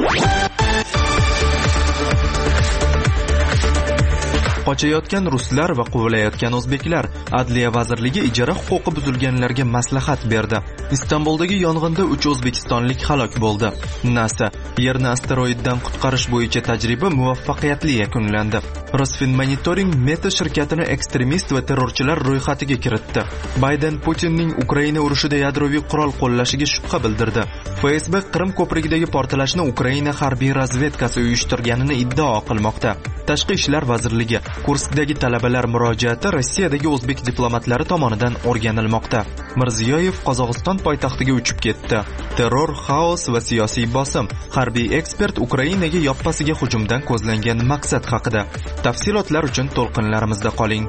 Qochayotgan ruslar va quvilayotgan o'zbeklar. Adliya vazirligi ijara huquqi buzilganlarga maslahat berdi. Istanbuldagi yong'inda uch o'zbekistonlik halok bo'ldi. NASA Yerni asteroiddan qutqarish bo'yicha tajriba muvaffaqiyatli yakunlandi. Rosfinmonitoring Meta shirkatini ekstremist va terrorchilar ro'yxatiga kiritdi. Bayden Putinning Ukraina urushida yadroviy qurol qo'llashiga shubha bildirdi. Facebook Qrim ko'prigidagi portlashni Ukraina harbiy razvedkasi uyushtirganini iddao qilmoqda. Tashqi ishlar vazirligi Kurskdagi talabalar murojaati Rossiyadagi o'zbek diplomatlari tomonidan o'rganilmoqda. Mirziyoyev Qozog'iston poytaxtiga uchib ketdi. Terror, xaos va siyosiy bosim. Harbiy ekspert Ukrainaga yoppasiga hujumdan ko'zlangan maqsad haqida. Tafsilotlar uchun to'lqinlarimizda qoling.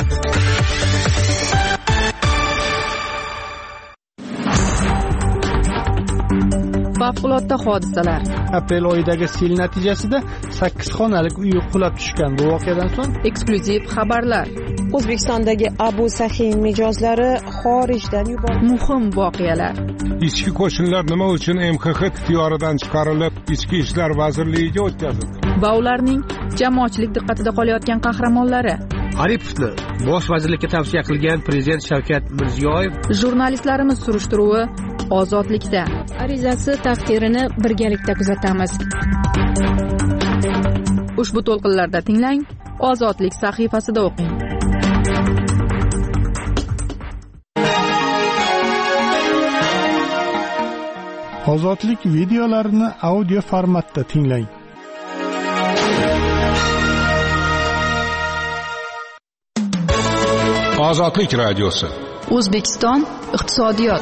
Favqulodda hodisalar. Aprel oyidagi sel natijasida sakkiz xonalik uy qulab tushgan. Bu voqeadan so'ng eksklyuziv xabarlar. O'zbekistondagi Abu Sahin mijozlari xorijdan yuborildi. Muhim voqealar. Ichki qo'shinlar nima uchun M X X ixtiyoridan chiqarilib, Ichki ishlar vazirligiga o'tkazildi? Va ularning jamoatchilik diqqatida qolayotgan qahramonlari. Aripovni bosh vazirlikka tavsiya qilgan prezident Shavkat Mirziyoyev. Jurnalistlarimiz surishtiruvi ozodlikda. Arizasi taqdirini birgalikda kuzatamiz. Ushbu to'lqinlarda tinglang, Ozodlik sahifasida o'qing. Ozodlik videolarini audio formatda tinglang. Ozodlik radiosi. O'zbekiston iqtisodiyot.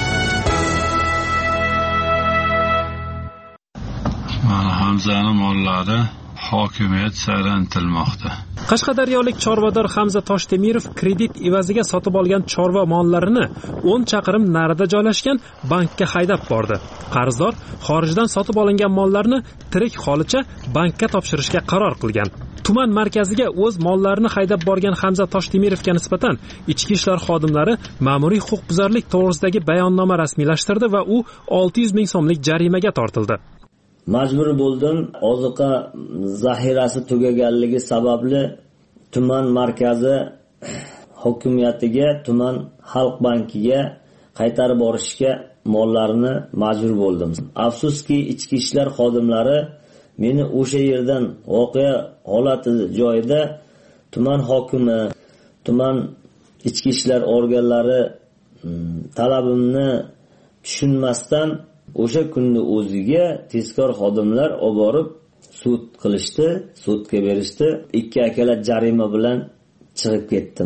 Mana Hamzani mollari hokimiyat saylantirilmoqda. Qashqadaryolik chorvador Hamza Toshtemirov kredit evaziga sotib olgan chorva mollarini o'n chaqirim narida joylashgan bankka haydab bordi. Qarzdor xorijdan sotib olingan mollarni tirik holicha bankka topshirishga qaror qilgan. Tuman markaziga o'z mollarini haydab borgan Hamza Toshtemirovga nisbatan ichki ishlar xodimlari ma'muriy huquqbuzarlik to'g'risidagi bayonnoma rasmiylashtirdi va u olti yuz ming so'mlik jarimaga tortildi. Majbur bo'ldim. Oziqa zaxirasi tugaganligi sababli tuman markazi hokimiyatiga, tuman xalq bankiga qaytarib borishga mollarini majbur bo'ldim. Afsuski, ichki ishlar xodimlari meni o'sha yerdan voqea holati joyida tuman hokimi, tuman ichki ishlar organlari talabimni tushunmasdan o'sha kunni o'ziga tezkor xodimlar olib borib sud qilishdi, sudga berishdi. Ikki akalat jarima bilan chiqib ketdim.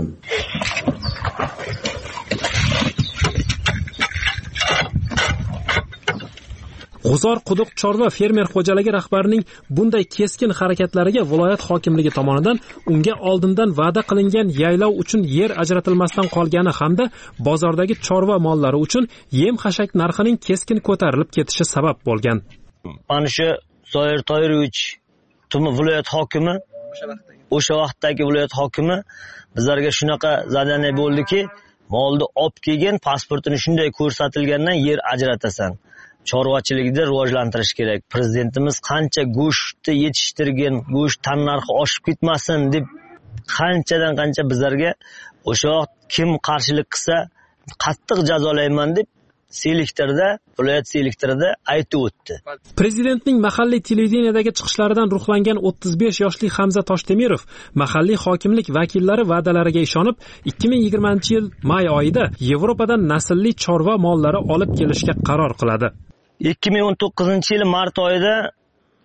G'uzor quduq chorva fermer xo'jaligi rahbarining bunday keskin harakatlariga viloyat hokimligi tomonidan unga oldindan va'da qilingan yaylov uchun yer ajratilmasdan qolgani hamda bozordagi chorva mollari uchun yem-xashak narxining keskin ko'tarilib ketishi sabab bo'lgan. Mana shu Zoir Toyrovich tuman viloyat hokimi, o'sha vaqtdagi viloyat hokimi bizlarga shunaqa zadaniya bo'ldiki, molni olib kelgan, pasportini shunday ko'rsatilgandan yer ajratasan. Chorvachilikda rivojlantirish kerak. Prezidentimiz qancha go'shtni yetishtirgan, go'sht tan narxi oshib ketmasin deb qanchadan qancha bizlarga o'sha vaqt kim qarshilik qilsa qattiq jazolayman deb selektorda, viloyat selektorida aytib o'tdi. Prezidentning mahalliy televideniyadagi chiqishlaridan ruhlangan o'ttiz besh yoshli Hamza Toshtemirov mahalliy hokimlik vakillari va'dalariga ishonib, ikki ming yigirmanchi yil may oyida Yevropadan naslli chorva mollari olib kelishga qaror qiladi. ikki ming o'n to'qqizinchi yil mart oyida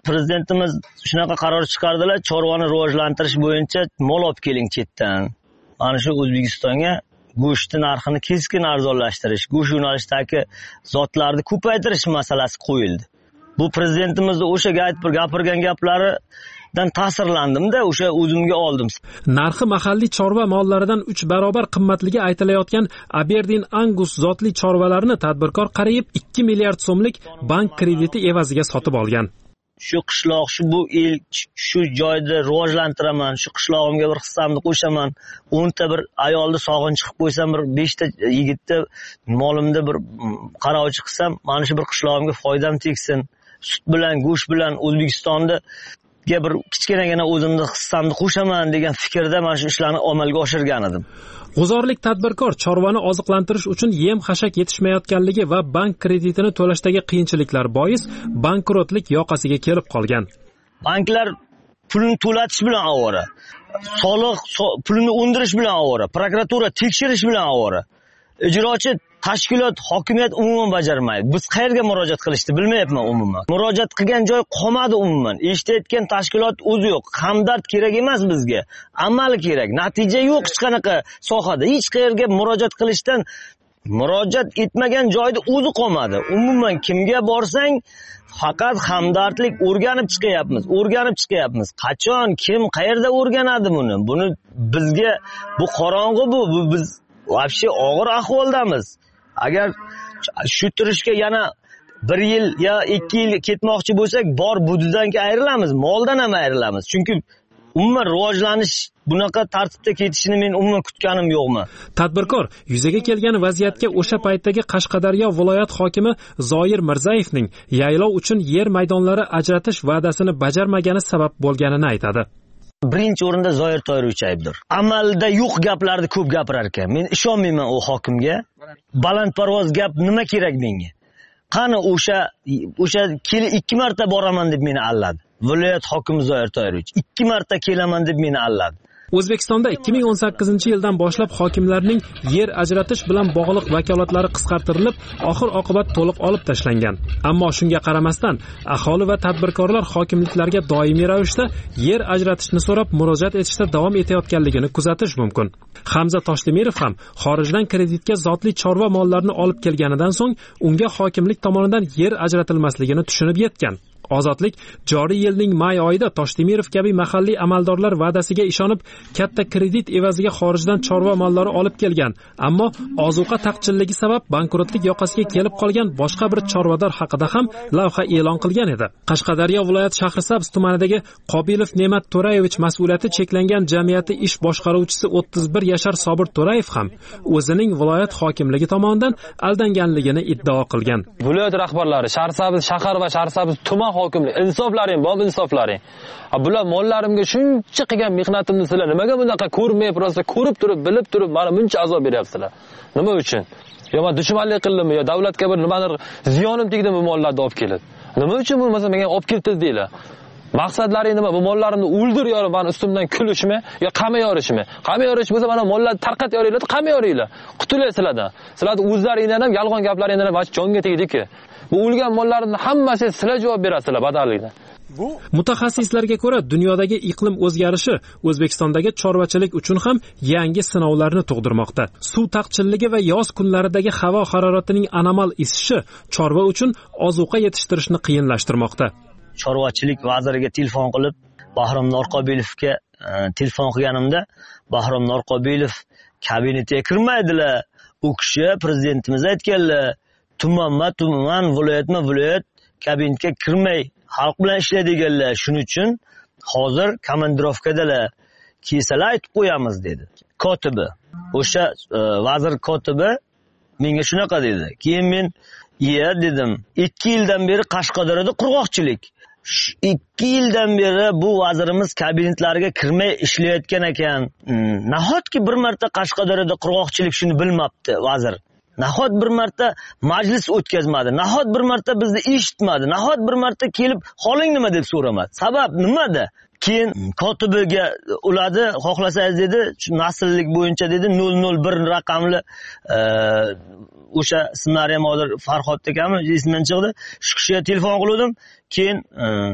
prezidentimiz shunaqa qaror chiqardilar, chorvani rivojlantirish bo'yicha mol olib keling chetdan. Mana shu O'zbekistonga go'shtni narxini keskin arzonlashtirish, go'sht yo'nalishidagi zotlarni ko'paytirish masalasi qo'yildi. Bu prezidentimizning o'sha gapirgan gaplaridan ta'sirlandim-da, o'sha o'zimga oldim. Narxi mahalliy chorva mollaridan uch barobar qimmatligi aytilayotgan Aberdeen Angus zotli chorvalarini tadbirkor qariyb ikki milliard so'mlik bank krediti evaziga sotib olgan. Shu qishloq, shu bu el, shu joyda rivojlantiraman, shu qishlog'imga bir hissamni qo'shaman. o'nta bir ayolni sog'in chiqib qo'ysam, bir beshta yigitni molimda bir qarovchi qilsam, mana shu bir qishlog'imga foydam tegsin. Sut bilan, go'sht bilan O'zbekistonda ga bir kichkinagina o'zimni hissamni qo'shaman degan fikrda mana shu ishlarni amalga oshirgan edim. G'uzorlik tadbirkor chorvani oziqlantirish uchun yem-xashak yetishmayotganligi va bank kreditini to'lashdagi qiyinchiliklar bois bankrotlik yoqasiga kelib qolgan. Banklar pulni to'latish bilan ovora, soliq pulini undirish bilan ovora, prokuratura tekshirish bilan ovora. Ijrochi tashkilot, hokimiyat umuman bajarmaydi. Biz qayerga murojaat qilishni bilmayapman umuman. Murojaat qilgan joy qolmadi umuman. Eshitayotgan tashkilot o'zi yo'q. Hamdard kerak emas bizga. Amal kerak. Natija yo'q hech qanaqa sohada. Hech qayerga murojaat qilishdan murojaat etmagan joyda o'zi qolmadi. Umuman kimga borsang faqat hamdardlik o'rganib chiqyapmiz, o'rganib chiqyapmiz. Qachon, kim, qayerda o'rganadi buni? Buni bizga bu qorong'u bu, bu biz vobshe og'ir ahvoldamiz. Agar shu turishga yana bir yil yo ikki yil ketmoqchi bo'lsak, bor budidan ayrilamiz, moldan ham ayrilamiz. Chunki umuman rivojlanish bunaqa tartibda ketishini men umuman kutganim yo'qman. Tadbirkor yuzaga kelgan vaziyatga o'sha paytdagi Qashqadaryo viloyat hokimi Zoir Mirzayevning yaylov uchun yer maydonlari ajratish va'dasini bajarmagani sabab bo'lganini aytadi. Birinchi o'rinda Zoir Toyrovich aybdor. Amalda yo'q gaplarni ko'p gapirar ekan. Men ishonmayman u hokimga. Balandparvoz gap nima kerak menga? Qani o'sha o'sha keli ikki marta boraman deb meni alladi. Viloyat hokimi Zoir Toyrovich ikki marta kelaman deb meni alladi. O'zbekistonda ikki ming o'n sakkizinchi yildan boshlab hokimlarning yer ajratish bilan bog'liq vakolatlari qisqartirilib, oxir-oqibat to'liq olib tashlangan. Ammo shunga qaramasdan, aholi va tadbirkorlar hokimliklarga doimiy ravishda yer ajratishni so'rab murojaat etishda davom etayotganligini kuzatish mumkin. Hamza Toshdemirov ham xorijdan kreditga zotli chorva mollarini olib kelganidan so'ng unga hokimlik tomonidan yer ajratilmasligini tushunib yetgan. Ozodlik joriy yilning may oyida Toshdemirov kabi mahalliy amaldorlar va'dasiga ishonib katta kredit evaziga xorijdan chorva mollari olib kelgan, ammo ozuqa taqchilligi sabab bankrotlik yoqasiga kelib qolgan boshqa bir chorvador haqida ham lavha e'lon qilgan edi. Qashqadaryo viloyat Shahrisabz tumanidagi Qobilov Ne'mat To'rayevich mas'uliyati cheklangan jamiyati ish boshqaruvchisi o'ttiz bir yashar Sobir To'rayev ham o'zining viloyat hokimligi tomonidan aldanganligini iddao qilgan. Viloyat rahbarlari Shahrisabz shahar va Shahrisabz tuman hokimlik insoflaring, bor insoflaring. Bular mollarimga shuncha qilgan mehnatimni sizlar nimaga bunaqa ko'rmayib, rosa ko'rib turib, bilib turib, mana buncha azob beryapsizlar? Nima uchun? Yo men dushmanlik qildimmi, yo davlatga bir nimadir ziyonim tegdimi mollarni olib kelib? Nima uchun bo'lmasa menga olib kelibsiz deylar? Maqsadlaring nima? Bu mollarimni o'ldir yorib, meni ustimdan kulishmi yo qamay yorishmi? Qamay yorish bo'lsa mana mollarni tarqat yoringlar, qamay yoringlar. Qutulasizlardan. Sizlarning o'zlaringizdan ham yolg'on gaplaringizdan ham jonga tegdi-ku. Bu o'lgan mollarning hammasi sizlar javob berasizlar badallikdan. Mutaxassislarga ko'ra, dunyodagi iqlim o'zgarishi O'zbekistondagi chorvachilik uchun ham yangi sinovlarni tug'dirmoqda. Suv taqchilligi va yoz kunlaridagi havo haroratining anomal isishi chorva uchun ozuqa yetishtirishni qiyinlashtirmoqda. Chorvachilik vaziriga telefon qilib, Bahrom Norqobilovga e, telefon qilganimda, Bahrom Norqobilov kabinetiga kirmaydilar. U kishi prezidentimiz aytganlar, tumanma tuman, viloyatma viloyat kabinetga kirmay xalq bilan ishlaydiganlar. Shuning uchun hozir komandirovkadalar. Kelsalar aytib qo'yamiz dedi. Kotibi, o'sha e, vazir kotibi menga shunaqa dedi. Keyin men "Iya" dedim. ikki yildan beri Qashqadaryoda qurg'oqchilik. ikki yildan beri bu vazirimiz kabinetlariga kirmay ishlayotgan ekan. Nahotki bir marta Qashqadaryoda qurg'oqchilik shuni bilmabdi vazir. Nahot bir marta majlis o'tkazmadi. Nahot bir marta bizni eshitmadi. Nahot bir marta kelib "Holing nima?" deb so'ramadi. Sabab nimada? Keyin kotibiga uladi, xohlasangiz dedi, nasllik bo'yicha dedi nol nol bir raqamli e, o'sha ismlari ham hozir Farhod ekanmi, ismim chiqdi. Shu kishiga telefon qildim. Keyin e,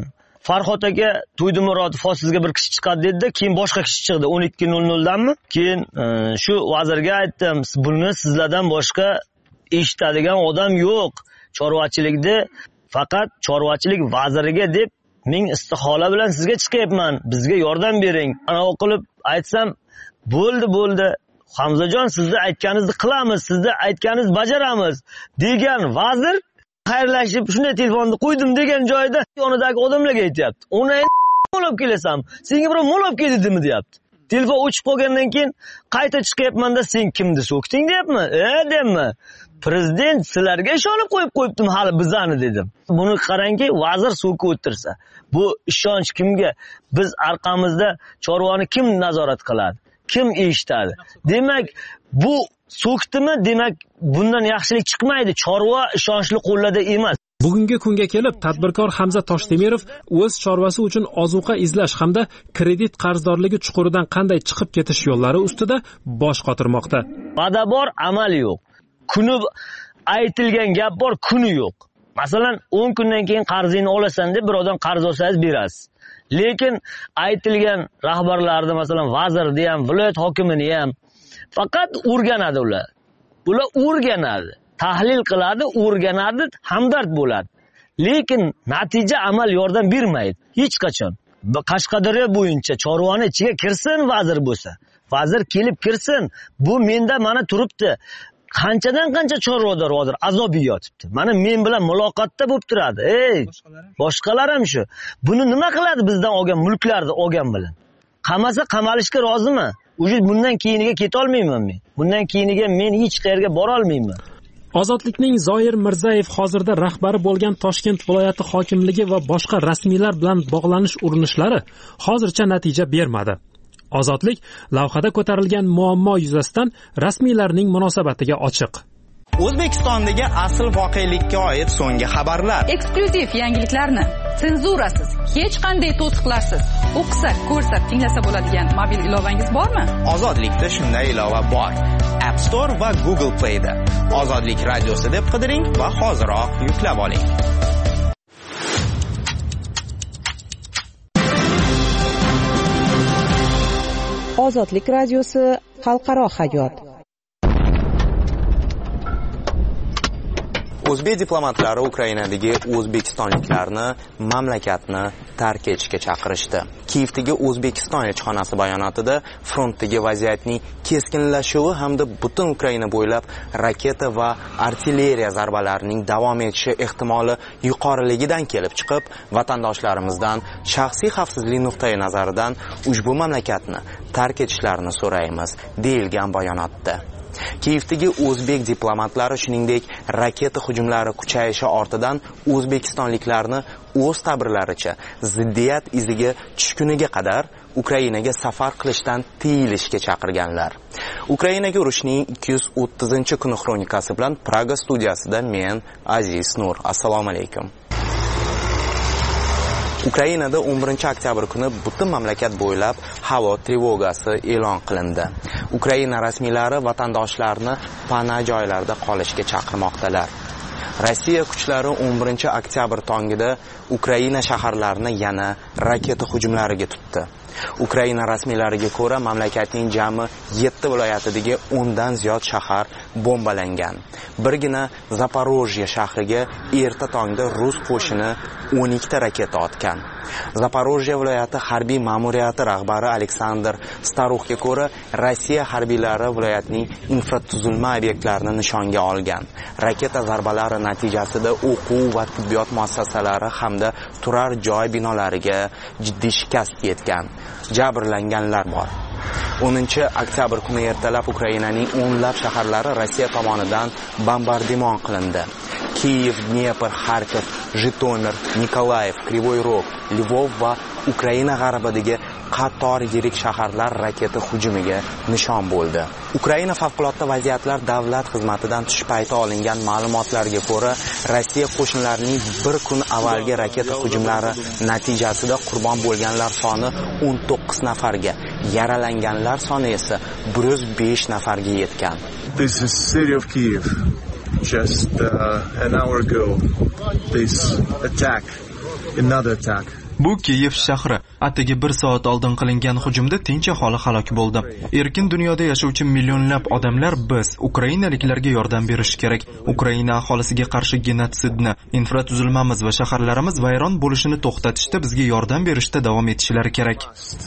Farhod aka To'ydimurodov sizga bir kishi chiqadi dedi, keyin boshqa kishi chiqdi o'n ikki nol noldanmi? Keyin shu vazirga aytdim, buni sizlardan boshqa eshitadigan odam yo'q. Chorvachilikda faqat chorvachilik vaziriga deb men istihola bilan sizga chiqyapman. Bizga yordam bering. Ana qilib aytsam, bo'ldi, bo'ldi. Hamzajon, sizni aytganingizni qilamiz, sizni aytganingizni bajaramiz degan vazir xayrlashib shunday telefonni qo'ydim degan joyda yonidagi odamlarga aytayapti. Uni olib kelasan, senga birov mol olib keldimi deyapti. Telefon o'chib qolgandan keyin qayta chiqyapman-da, sen kimni so'kding deyapman. E deyapman. Prezident sizlarga ishonib qo'yib qo'yibdim hali bizani dedim. Buni qarangki, vazir so'kib o'tirsa, bu ishonch kimga? Biz orqamizda chorvani kim nazorat qiladi? Kim eshitadi? Demak, bu so'kdimi? Demak, bundan yaxshilik chiqmaydi. Chorva ishonchli qo'llarda emas. Bugungi kunga kelib tadbirkor Hamza Toshdemirov o'z chorvasi uchun ozuqa izlash hamda kredit qarzdorligi chuquridan qanday chiqib ketish yo'llari ustida bosh qotirmoqda. Va'da bor, amal yo'q. Kuni aytilgan gap bor, kuni yo'q. Masalan, o'n kundan keyin qarzingni olasan deb birovdan qarz olsangiz berasiz. Lekin aytilgan rahbarlarni, masalan, vazirni ham, viloyat hokimini ham faqat o'rganadi ular. Ular o'rganadi, tahlil qiladi, o'rganadi, hamdard bo'ladi. Lekin natija amal yordam bermaydi hech qachon. Qashqadaryo bo'yicha chorvani ichiga kirsin vazir bo'lsa. Vazir kelib kirsin. Bu menda mana turibdi. Qanchadan qancha chorvador hozir azob yeyotibdi. Mana men bilan muloqotda bo'lib turadi. Ey, boshqalar ham shu. Buni nima qiladi bizdan olgan mulklarni olgan bilan? Qamasa qamalishga rozimi? Ujud bundan keyiniga keta olmayman men. Bundan keyiniga men hech qayerga bora olmayman. Ozodlikning Zoir Mirzayev hozirda rahbari bo'lgan Toshkent viloyati hokimligi va boshqa rasmiylar bilan bog'lanish urinishlari hozircha natija bermadi. Ozodlik lavhada ko'tarilgan muammo yuzasidan rasmiylarning munosabatiga ochiq. O'zbekistondagi asl voqelikka oid so'nggi xabarlar. Eksklyuziv yangiliklarni senzurasiz, hech qanday to'siqlarsiz o'qisa, ko'rsa, tinglasa bo'ladigan mobil ilovangiz bormi? Ozodlikda shunday ilova bor. App Store va Google Play'da. Ozodlik radiosi deb qidiring va hoziroq yuklab oling. Ozodlik radiosi xalqaro hayot. O'zbek diplomatlari Ukrainadagi o'zbekistonliklarni mamlakatni tark etishga chaqirishdi. Kiyevdagi O'zbekiston elchixonasi bayonotida frontdagi vaziyatning keskinlashuvi hamda butun Ukraina bo'ylab raketa va artilleriya zarbalarining davom etishi ehtimoli yuqoriligidan kelib chiqib, vatandoshlarimizdan shaxsiy xavfsizlik nuqtai nazaridan ushbu mamlakatni tark etishlarini so'raymiz, deyilgan bayonotda. Kiyevdagi o'zbek diplomatlari shuningdek raketa hujumlari kuchayishi ortidan o'zbekistonliklarni o'z ta'birlaricha ziddiyat iziga tushkuniga qadar Ukrainaga safar qilishdan tiyilishga chaqirganlar. Ukrainaga urushning ikki yuz o'ttizinchi kuni xronikasi bilan Praga studiyasida men Aziz Nur. Assalomu alaykum. Ukrainada o'n birinchi oktyabr kuni butun mamlakat bo'ylab havo trevogasi e'lon qilindi. Ukraina rasmiylari vatandoshlarni pana joylarda qolishga chaqirmoqdalar. Rossiya kuchlari o'n birinchi oktyabr tongida Ukraina shaharlarini yana raketa hujumlariga tutdi. Ukraina rasmiylariga ko'ra, mamlakatning jami yetti viloyatidagi o'ndan ziyod shahar bombalangan. Birgina Zaporojye shahriga erta tongda rus qo'shini o'n ikkita raketa otgan. Zaporojye viloyati harbiy ma'muriyati rahbari Aleksandr Staruxga ko'ra, Rossiya harbiylari viloyatning infratuzilma obyektlarini nishonga olgan. Raketa zarbalari natijasida o'quv va tibbiyot muassasalari hamda turar joy binolariga jiddiy shikast yetgan. Jabrlanganlar bor. o'ninchi oktyabr kuni ertalab Ukrainaning o'nlab shaharlari Rossiya tomonidan bombardimon qilindi. Kiyev, Dnepr, Xarkov, Jitomir, Nikolayev, Krivoy Rog, Lvov va Ukraina g'arbidagi qator yirik shaharlar raketa hujumiga nishon bo'ldi. Ukraina favqulodda vaziyatlar davlat xizmatidan tush payti olingan ma'lumotlarga ko'ra, Rossiya qo'shinlarining bir kun avvalgi raketa hujumlari natijasida qurbon bo'lganlar soni o'n to'qqiz nafarga, yaralanganlar soni esa bir yuz besh nafarga yetgan. This is city of Kiev. Just uh, an hour ago, this attack, another attack Bu Kiyev shahri. Atigi bir soat oldin qilingan hujumda tinch aholi halok bo'ldi. Erkin dunyoda yashovchi millionlab odamlar biz ukrainaliklarga yordam berish kerak. Ukraina aholisiga qarshi genotsidni, infratuzilmamiz va shaharlarimiz vayron bo'lishini to'xtatishda bizga yordam berishda davom etishlari kerak.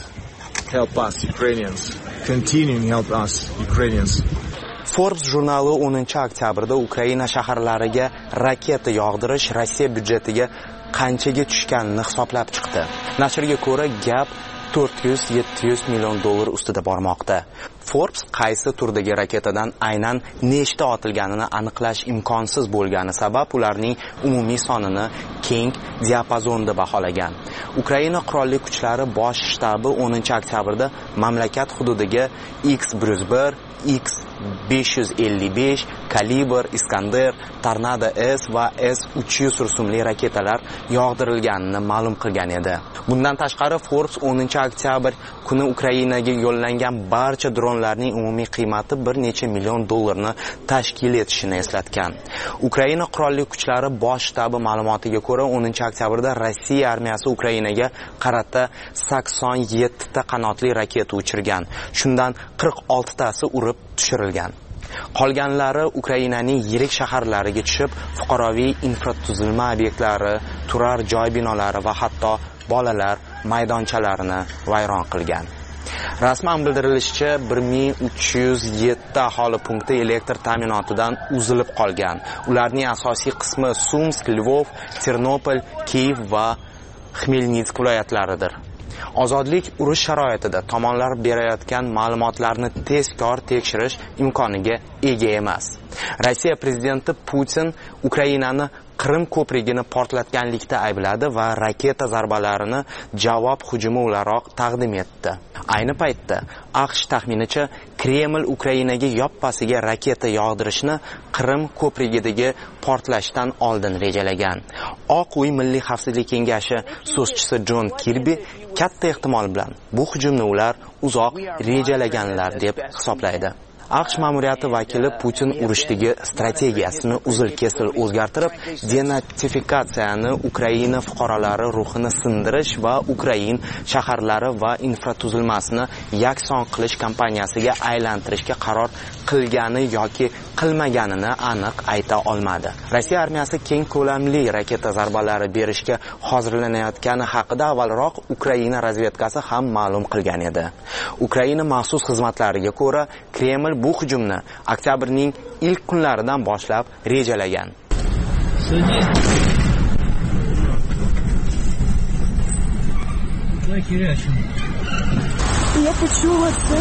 Help us, Ukrainians. Continue help us, Ukrainians. Forbes jurnali o'ninchi oktyabrda Ukraina shaharlariga raketa yog'dirish Rossiya byudjetiga qanchaga tushganini hisoblab chiqdi. Nashrga ko'ra, gap to'rt yuz yetti yuz million dollar ustida bormoqda. Forbes qaysi turdagi raketadan aynan nechta otilganini aniqlash imkonsiz bo'lgani sabab ularning umumiy sonini keng diapazonda baholagan. Ukraina qurolli kuchlari bosh shtabi o'ninchi oktyabrda mamlakat hududiga X bir yuz bir, X besh yuz ellik besh, Kalibr, Iskander, Tornado S va S uch yuz rusumli raketalar yog'dirilganini ma'lum qilgan edi. Bundan tashqari Forbes o'ninchi oktyabr kuni Ukrainaga yo'llangan barcha dronlarning umumiy qiymati bir necha million dollarni tashkil etishini eslatgan. Ukraina qurolli kuchlari bosh shtabi ma'lumotiga ko'ra, o'ninchi oktyabrda Rossiya armiyasi Ukrainaga qarata sakson yetti ta qanotli raketa uchirgan. Shundan qirq olti tasi urib tushirilgan. Qolganlari Ukrainaning yirik shaharlariga tushib, fuqaroviy infratuzilma obyektlari, turar joy binolari va hatto bolalar maydonchalarini vayron qilgan. Rasman bildirilishicha, bir ming uch yuz yetti aholi punkti elektr ta'minotidan uzilib qolgan. Ularning asosiy qismi Sumsk, Lvov, Ternopol, Kiyev va Xmelnitsk viloyatlaridir. Ozodlik urush sharoitida tomonlar berayotgan ma'lumotlarni tezkor tekshirish imkoniga ega emas. Rossiya prezidenti Putin Ukrainani Qrim ko'prigini portlatganlikda aybladi va raketa zarbalarini javob hujumi o'laroq taqdim etdi. Ayni paytda AQSh taxminicha Kreml Ukrainaga yoppasiga raketa yog'dirishni Qrim ko'prigidagi portlashdan oldin rejalagan. Oq uy Milliy xavfsizlik kengashi so'zchisi Jon Kirbi katta ehtimol bilan bu hujumni ular uzoq rejalaganlar deb hisoblaydi. AQSh ma'muriyati vakili Putin urushdagi strategiyasini uzil-kesil o'zgartirib, denatifikatsiyani Ukraina fuqarolari ruhini sindirish va Ukrain shaharlari va infratuzilmasini yakson qilish kampaniyasiga aylantirishga qaror qilgani yoki qilmaganini aniq ayta olmadi. Rossiya armiyasi keng ko'lamli raketa zarbalari berishga hozirlanayotgani haqida avvalroq Ukraina razvedkasi ham ma'lum qilgan edi. Ukraina maxsus xizmatlariga ko'ra, Kreml bu hujumni oktyabrning ilk kunlaridan boshlab rejalagan. Я почула це.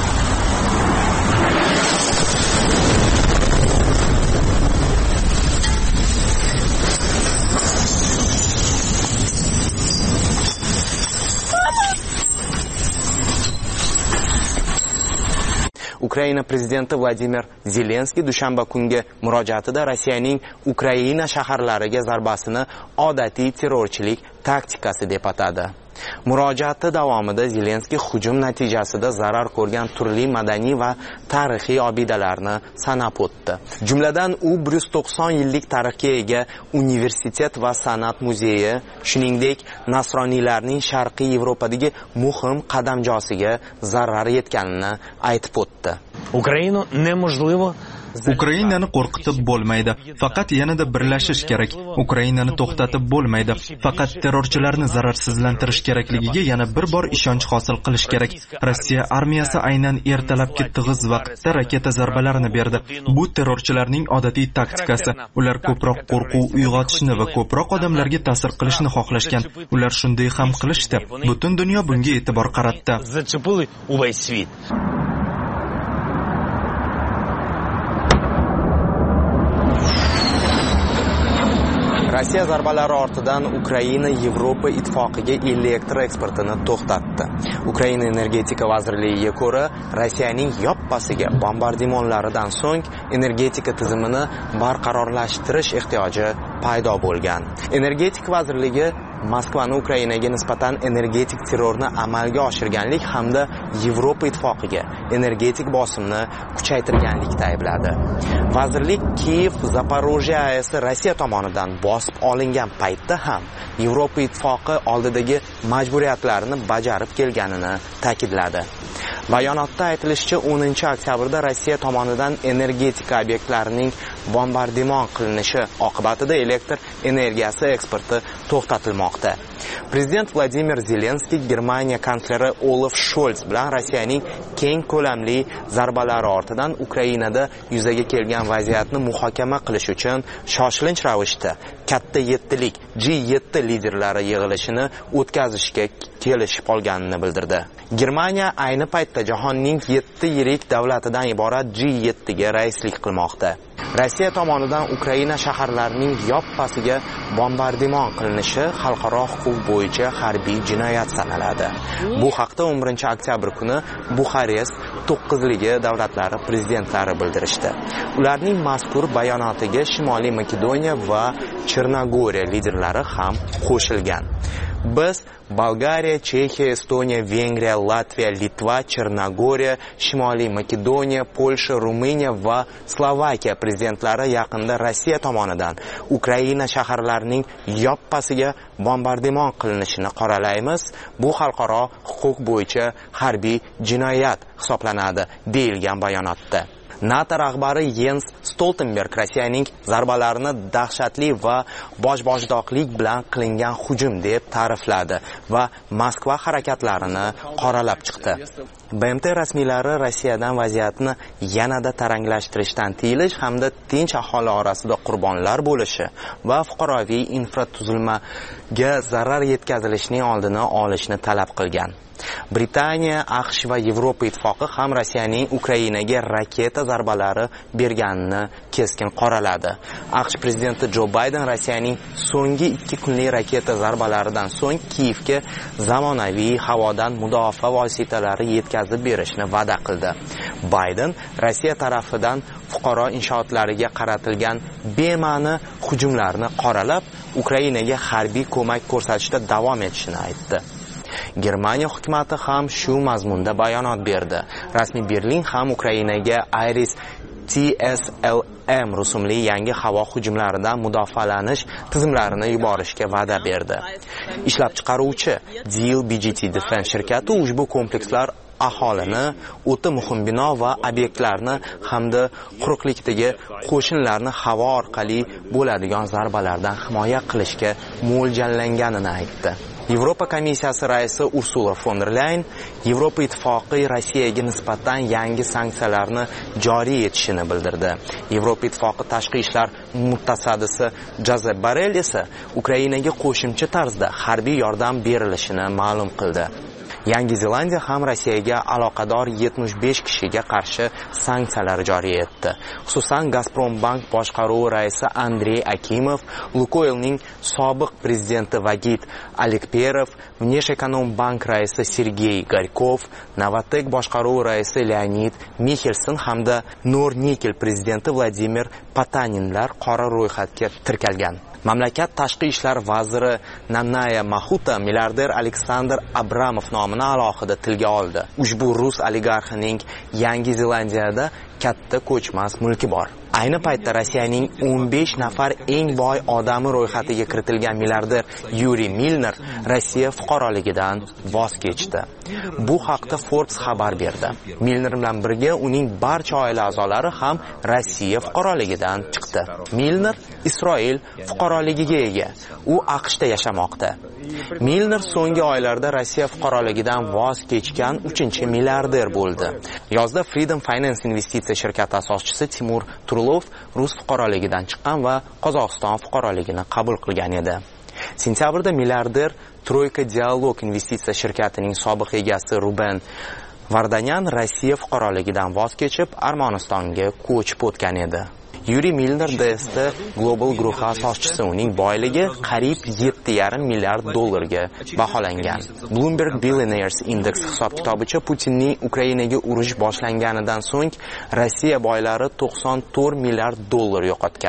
Ukraina prezidenti Vladimir Zelenskiy dushanba kungi murojaatida Rossiyaning Ukraina shaharlariga zarbasini odatiy terrorchilik taktikasi deb atadi. Murojaati davomida Zelenskiy hujum natijasida zarar ko'rgan turli madaniy va tarixiy obidalarni sanab o'tdi. Jumladan u bir yuz to'qson yillik tarixga ega universitet va san'at muzeyi, shuningdek nasroniylarning Sharqiy Yevropadagi muhim qadamjosiga zarar yetganini aytib o'tdi. Ukraina nemožlivo Ukrainani qo'rqitib bo'lmaydi. Faqat yanada birlashish kerak. Ukrainani to'xtatib bo'lmaydi. Faqat terrorchilarni zararsizlantirish kerakligiga yana bir bor ishonch hosil qilish kerak. Rossiya armiyasi aynan ertalabki tig'iz vaqtda raketa zarbalarini berdi. Bu terrorchilarning odatiy taktikasi. Ular ko'proq qo'rquv uyg'otishni va ko'proq odamlarga ta'sir qilishni xohlashgan. Ular shunday ham qilishdi. Butun dunyo bunga e'tibor qaratdi. Rossiya zarbalari ortidan Ukraina Yevropa ittifoqiga elektr eksportini to'xtatdi. Ukraina energetika vazirligiga ko'ra, Rossiyaning yoppasiga bombardimonlaridan so'ng energetika tizimini barqarorlashtirish ehtiyoji paydo bo'lgan. Energetika vazirligi Moskvani Ukrainaga nisbatan energetik terrorni amalga oshirganlik hamda Yevropa ittifoqiga energetik bosimni kuchaytirganlikda aybladi. Vazirlik Kiyev Zaporojye AES Rossiya tomonidan bosib olingan paytda ham Yevropa ittifoqi oldidagi majburiyatlarini bajarib kelganini ta'kidladi. Bayonotda aytilishicha, o'ninchi oktyabrda Rossiya tomonidan energetika obyektlarining bombardimon qilinishi oqibatida elektr energiyasi eksporti to'xtatilmoqda. Prezident Vladimir Zelenskiy Germaniya kansleri Olaf Scholz bilan Rossiyaning keng ko'lamli zarbalari ortidan Ukrainada yuzaga kelgan vaziyatni muhokama qilish uchun shoshilinch ravishda katta yettilik G yetti liderlari yig'ilishini o'tkazishga kelishib olganini bildirdi. Germaniya ayni paytda jahonning yetti yirik davlatidan iborat G yetti ga raislik qilmoqda. Rossiya tomonidan Ukraina shaharlarining yoppasiga bombardimon qilinishi xalqaro huquq bo'yicha harbiy jinoyat sanaladi. Bu haqda o'n birinchi oktyabr kuni Buxarest to'qqizligi davlatlari prezidentlari bildirishdi. Ularning mazkur bayonotiga Shimoliy Makedoniya va Chernogoriya liderlari ham qo'shilgan. Biz Bolgariya, Chexiya, Estoniya, Vengriya, Latviya, Litva, Chernogoriya, Shimoliy Makedoniya, Polsha, Ruminiya va Slovakiya prezidentlari yaqinda Rossiya tomonidan Ukraina shaharlarining yoppasiga bombardimon qilinishini qoralaymiz. Bu xalqaro huquq bo'yicha harbiy jinoyat hisoblanadi, deyilgan bayonotda. NATO rahbari Jens Stoltenberg Rossiyaning zarbalarini dahshatli va boshboshdoqlik bilan qilingan hujum deb ta'rifladi va Moskva harakatlarini qoralab chiqdi. B M T rasmiylari Rossiyadan vaziyatni yanada taranglashtirishdan tiyilish hamda tinch aholi orasida qurbonlar bo'lishi va fuqaroviy infratuzilmaga zarar yetkazilishining oldini olishni talab qilgan. Britaniya, AQSh va Yevropa ittifoqi ham Rossiyaning Ukrainaga raketa zarbalari berganini keskin qoraladi. AQSh prezidenti Jo Bayden Rossiyaning so'nggi ikki kunlik raketa zarbalaridan so'ng Kiyevga zamonaviy havodan mudofaa vositalari yetkazib berishni va'da qildi. Bayden Rossiya tarafidan fuqaro inshootlariga qaratilgan bema'ni hujumlarni qoralab, Ukrainaga harbiy ko'mak ko'rsatishda davom etishini aytdi. Germaniya hukumati ham shu mazmunda bayonot berdi. Rasmiy Berlin ham Ukrainaga Iris T S L M rusumli yangi havo hujumlaridan mudofaalash tizimlarini yuborishga va'da berdi. Ishlab chiqaruvchi Deal B G T Defense shirkati ushbu komplekslar aholini, o'ta muhim bino va obyektlarni hamda quruqlikdagi qo'shinlarni havo orqali bo'ladigan zarbalardan himoya qilishga mo'ljallanganini aytdi. Yevropa komissiyasi raisi Ursula von der Leyen Yevropa ittifoqi Rossiyaga nisbatan yangi sanksiyalarni joriy etishini bildirdi. Yevropa ittifoqi tashqi ishlar mutasaddisi Josep Borrell esa Ukrainaga qo'shimcha tarzda harbiy yordam berilishini ma'lum qildi. Yangi Zelandiya ham Rossiyaga aloqador yetmish besh kishiga qarshi sanksiyalar joriy etdi. Xususan, Gazprombank boshqaruvi raisi Andrey Akimov, Lukoilning sobiq prezidenti Vagit Alekperov, Vneshekonombank raisi Sergey Garkov, Novatek boshqaruvi raisi Leonid Michelson hamda Nornikel prezidenti Vladimir Potaninlar qora ro'yxatga tirkalgan. Mamlakat tashqi ishlar vaziri Nannaya Mahuta milliarder Aleksandr Abramov nomini alohida tilga oldi. Ushbu rus oligarxining Yangi Zelandiyada katta ko'chmas mulki bor. Ayni paytda Rossiyaning o'n besh nafar eng boy odami ro'yxatiga kiritilgan milliarder Yuri Milner Rossiya fuqaroligidan voz kechdi. Bu haqda Forbes xabar berdi. Milner bilan birga uning barcha oila a'zolari ham Rossiya fuqaroligidan chiqdi. Milner Isroil fuqaroligiga ega. U AQShda yashamoqda. Milner so'nggi oylarda Rossiya fuqaroligidan voz kechgan uchinchi milliarder bo'ldi. Yozda Freedom Finance investitsiya shirkati asoschisi Timur Turlov rus fuqaroligidan chiqqan va Qozog'iston fuqaroligini qabul qilgan edi. Sentyabrda milliarder Troika Dialog investitsiya shirkatining sobiq egasi Ruben Vardanyan Rossiya fuqaroligidan voz kechib Armanistonga ko'chib o'tgan edi. Yuri Milner D S T Global guruhi asoschisi, uning boyligi qariyb yetti yarim milliard dollarga baholangan. Bloomberg Billionaires Index hisob-kitobicha Putinning Ukrainaga urush boshlanganidan so'ng Rossiya boylari to'qson to'rt milliard dollar yo'qotgan.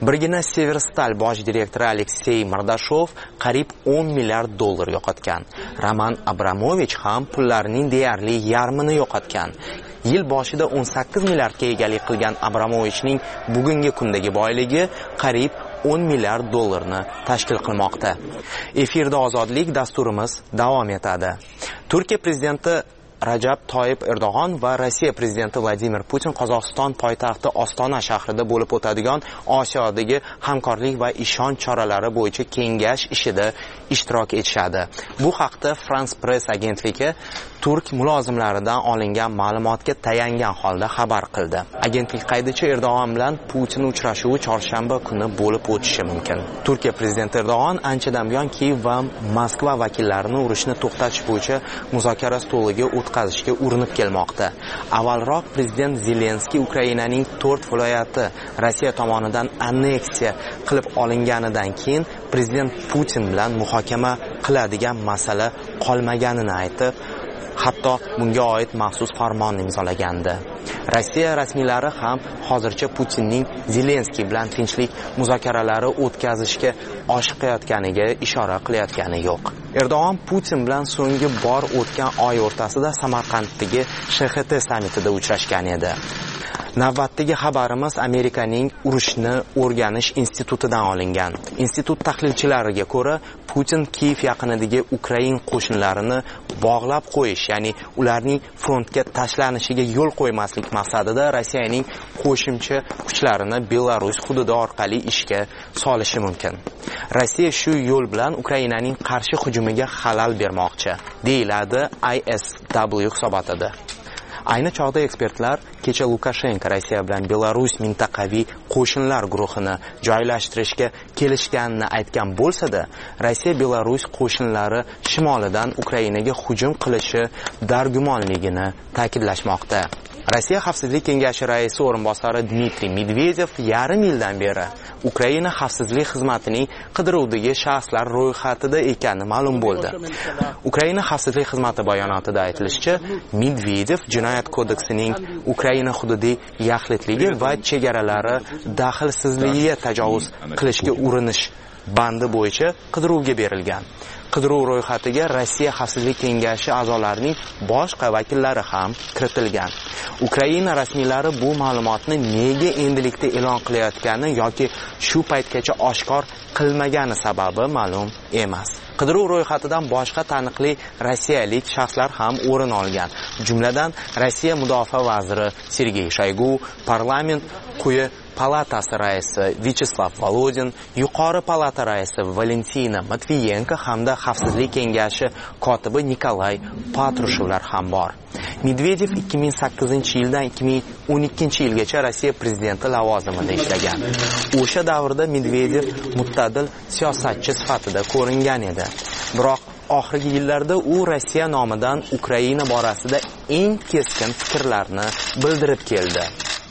Birgina Severstal bosh direktori Aleksey Mordashov qariyb o'n milliard dollar yo'qotgan. Roman Abramovich ham pullarining deyarli yarmini yo'qotgan. Yil boshida o'n sakkiz milliardga egalik qilgan Abramovichning bugungi kundagi boyligi qariyb o'n milliard dollarni tashkil qilmoqda. Efirda ozodlik dasturimiz davom etadi. Turkiya prezidenti Rajab Toyib Erdo'g'on va Rossiya prezidenti Vladimir Putin Qozog'iston poytaxti Ostona shahrida bo'lib o'tadigan Osiyodagi hamkorlik va ishonch choralari bo'yicha kengash ishida ishtirok etishadi. Bu haqda France Press agentligi turk mulozimlaridan olingan ma'lumotga tayangan holda xabar qildi. Agentlik qaydicha Erdo'g'on bilan Putin uchrashuvi chorshanba kuni bo'lib o'tishi mumkin. Turkiya prezidenti Erdo'g'on anchadan buyon Kiyev va Moskva vakillarini urushni to'xtatish bo'yicha muzokara stoliga o'tkazishga urinib kelmoqda. Avvalroq prezident Zelenskiy Ukrainaning to'rt viloyati Rossiya tomonidan anneksiya qilib olinganidan keyin prezident Putin bilan muhokama qiladigan masala qolmaganini aytib, hatto bunga oid maxsus farmon imzolagandi. Rossiya rasmiylari ham hozircha Putinning Zelenskiy bilan tinchlik muzokaralari o'tkazishga oshiqayotganiga ishora qilayotgani yo'q. Erdo'g'on Putin bilan so'nggi bor o'tgan oy o'rtasida Samarqanddagi Sh X T sammitida uchrashgan edi. Navbatdagi xabarimiz Amerikaning urushni o'rganish institutidan olingan. Institut tahlilchilariga ko'ra, Putin Kiyev yaqinidagi Ukrain qo'shinlarini bog'lab qo'yish, ya'ni ularning frontga tashlanishiga yo'l qo'ymaslik maqsadida Rossiyaning qo'shimcha kuchlarini Belarus hududi orqali ishga solishi mumkin. Rossiya shu yo'l bilan Ukrainaning qarshi hujumiga xalal bermoqchi, deyiladi I S W hisobotida. Ayni chog'da ekspertlar kecha Lukashenko Rossiya bilan Belarus mintaqaviy qo'shinlar guruhini joylashtirishga kelishganini aytgan bo'lsa-da, Rossiya Belarus qo'shinlari shimolidan Ukrainaga hujum qilishi dargumonligini ta'kidlashmoqda. Rossiya Xavfsizlik kengashi raisi o'rinbosari Dmitriy Medvedev yarim yildan beri Ukraina xavfsizlik xizmatining qidiruvdagi shaxslar ro'yxatida ekani ma'lum bo'ldi. Ukraina xavfsizlik xizmati bayonotida aytilishicha, Medvedev jinoyat kodeksining Ukraina hududiy yaxlitligi va chegaralari daxlsizligiga tajovuz qilishga urinish bandi bo'yicha qidiruvga berilgan. Qidiruv ro'yxatiga Rossiya Xavfsizlik kengashi a'zolarining boshqa vakillari ham kiritilgan. Ukraina rasmiylari bu ma'lumotni nega endilikda e'lon qilayotgani yoki shu paytgacha oshkor qilmagani sababi ma'lum emas. Qidiruv ro'yxatidan boshqa taniqli rossiyalik shaxslar ham o'rin olgan. Jumladan Rossiya mudofaa vaziri Sergey Shoygu, parlament quyi palatasi raisi Vyacheslav Volodin, yuqori palata raisi Valentina Matviyenko hamda Xavfsizlik kengashi kotibi Nikolay Patrushevlar ham bor. Medvedev ikki ming sakkizinchi yildan ikki ming o'n ikkinchi yilgacha Rossiya prezidenti lavozimida ishlagan. O'sha davrda Medvedev muttadil siyosatchi sifatida ko'ringan edi. Biroq oxirgi yillarda u Rossiya nomidan Ukraina borasida eng keskin fikrlarni bildirib keldi.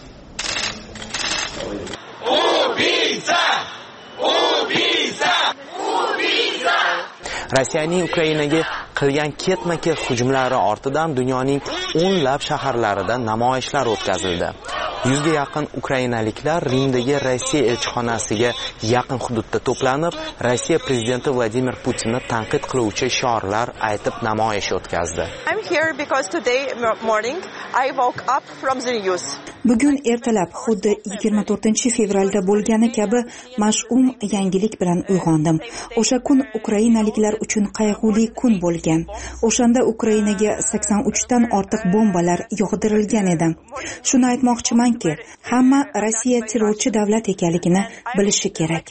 Rossiyaning Ukrainaga qilgan ketma-ket hujumlari ortidan dunyoning o'nlab shaharlarida namoyishlar o'tkazildi. Yuzga yaqin ukrainaliklar Rimdagi Rossiya elchixonasiga yaqin hududda to'planib, Rossiya prezidenti Vladimir Putinni tanqid qiluvchi shiorlar aytib namoyish o'tkazdi. I'm here because today morning I woke up from the news. Bugun ertalab xuddi yigirma to'rtinchi fevralda bo'lgani kabi mash'um yangilik bilan uyg'ondim. O'sha kun ukrainaliklar uchun qayg'uli kun bo'lgan. O'shanda Ukrainaga sakson uch dan ortiq bombalar yog'dirilgan edi. Shuni aytmoqchimanki, hamma Rossiya terrorchi davlat ekanligini bilishi kerak.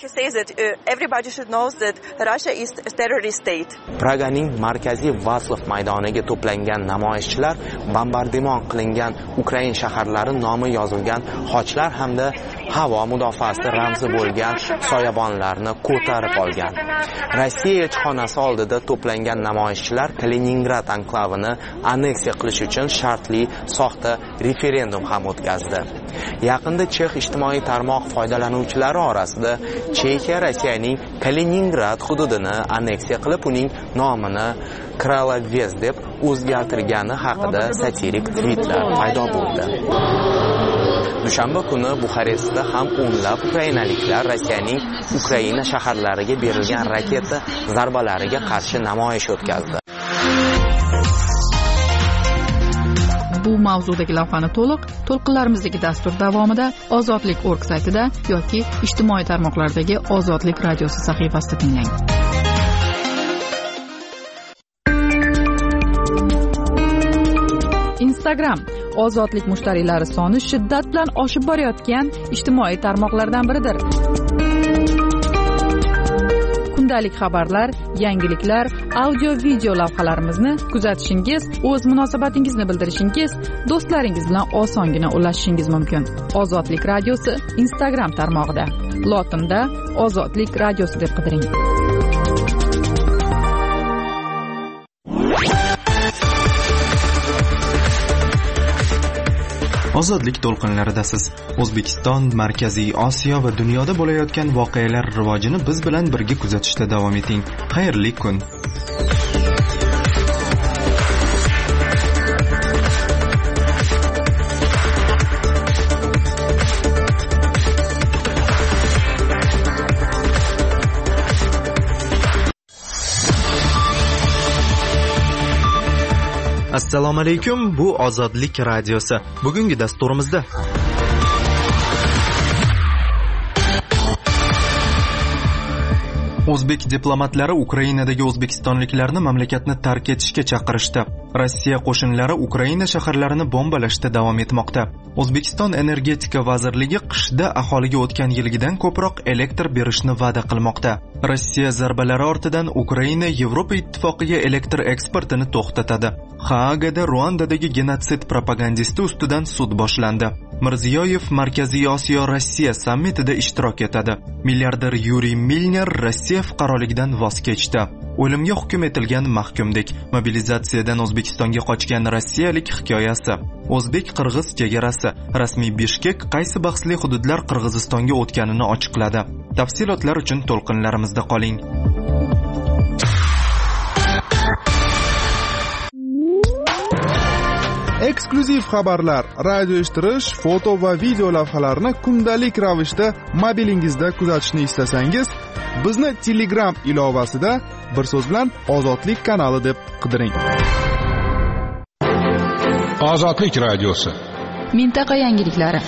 Praganing markaziy Vaslav maydoniga to'plangan namoyishchilar bombardimon qilingan Ukraina shaharlari nomi yozilgan xochlar hamda havo mudofaasi ramzi bo'lgan soyabonlarni ko'tarib olgan. Rossiya elchixonasi oldida to'plangan namoyishchilar Kaliningrad anklavini anneksiya qilish uchun shartli soxta referendum ham o'tkazdi. Yaqinda Chex ijtimoiy tarmoq foydalanuvchilari orasida Chexiya Rossiyaning Kaliningrad hududini anneksiya qilib, uning nomini Kralovez deb o'zgartirgani haqida satirik tweetlar paydo bo'ldi. dushanba kuni Buxarestda ham o'nlab ukrainaliklar Rossiyaning Ukraina shaharlariga berilgan raketa zarbalariga qarshi namoyish o'tkazdi. Bu mavzudagi lavhani to'liq to'lqinlarimizdagi dastur davomida Ozodlik org saytida yoki ijtimoiy tarmoqlardagi Ozodlik radiosi sahifasida tinglang. Instagram Ozodlik mushtariylari soni shiddat bilan oshib borayotgan ijtimoiy tarmoqlardan biridir. Kundalik xabarlar, yangiliklar, audio video lavhalarimizni kuzatishingiz, o'z munosabatingizni bildirishingiz, do'stlaringiz bilan osongina ulashishingiz mumkin. Ozodlik radiosi Instagram tarmog'ida. Lotinda Ozodlik radiosi deb qidiring. Ozodlik to'lqinlaridasiz. O'zbekiston, Markaziy Osiyo va dunyoda bo'layotgan voqealar rivojini biz bilan birga kuzatishda davom eting. Xayrli kun. Assalomu alaykum, bu Ozodlik radiosi. Bugungi dasturimizda O'zbek diplomatlari Ukrainadagi o'zbekistonliklarni mamlakatni tark etishga chaqirishdi. Rossiya qo'shinlari Ukraina shaharlarini bombalashda davom etmoqda. O'zbekiston energetika vazirligi qishda aholiga o'tgan yilgidan ko'proq elektr berishni va'da qilmoqda. Rossiya zarbalari ortidan Ukraina Yevropa ittifoqiga elektr eksportini to'xtatadi. Haagada Ruandadagi genotsid propagandisti ustidan sud boshlandi. Mirziyoyev Markaziy Osiyo Rossiya sammitida ishtirok etadi. Milliarder Yuriy Milner Rossiya fuqaroligidan voz kechdi. O'limga hukm etilgan mahkumdek mobilizatsiyadan O'zbekistonga qochgan rossiyalik hikoyasi. O'zbek-qirg'iz chegarasi. Rasmiy Bishkek qaysi bahsli hududlar Qirg'izistonga o'tganini ochiqladi. Tafsilotlar uchun to'lqinlarimizda qoling. Eksklyuziv xabarlar, radio eshittirish, foto va video lavhalarni kundalik ravishda mobilingizda kuzatishni istasangiz, bizni Telegram ilovasida bir so'z bilan Ozodlik kanali deb qidiring. Ozodlik radiosi. Mintaqa yangiliklari.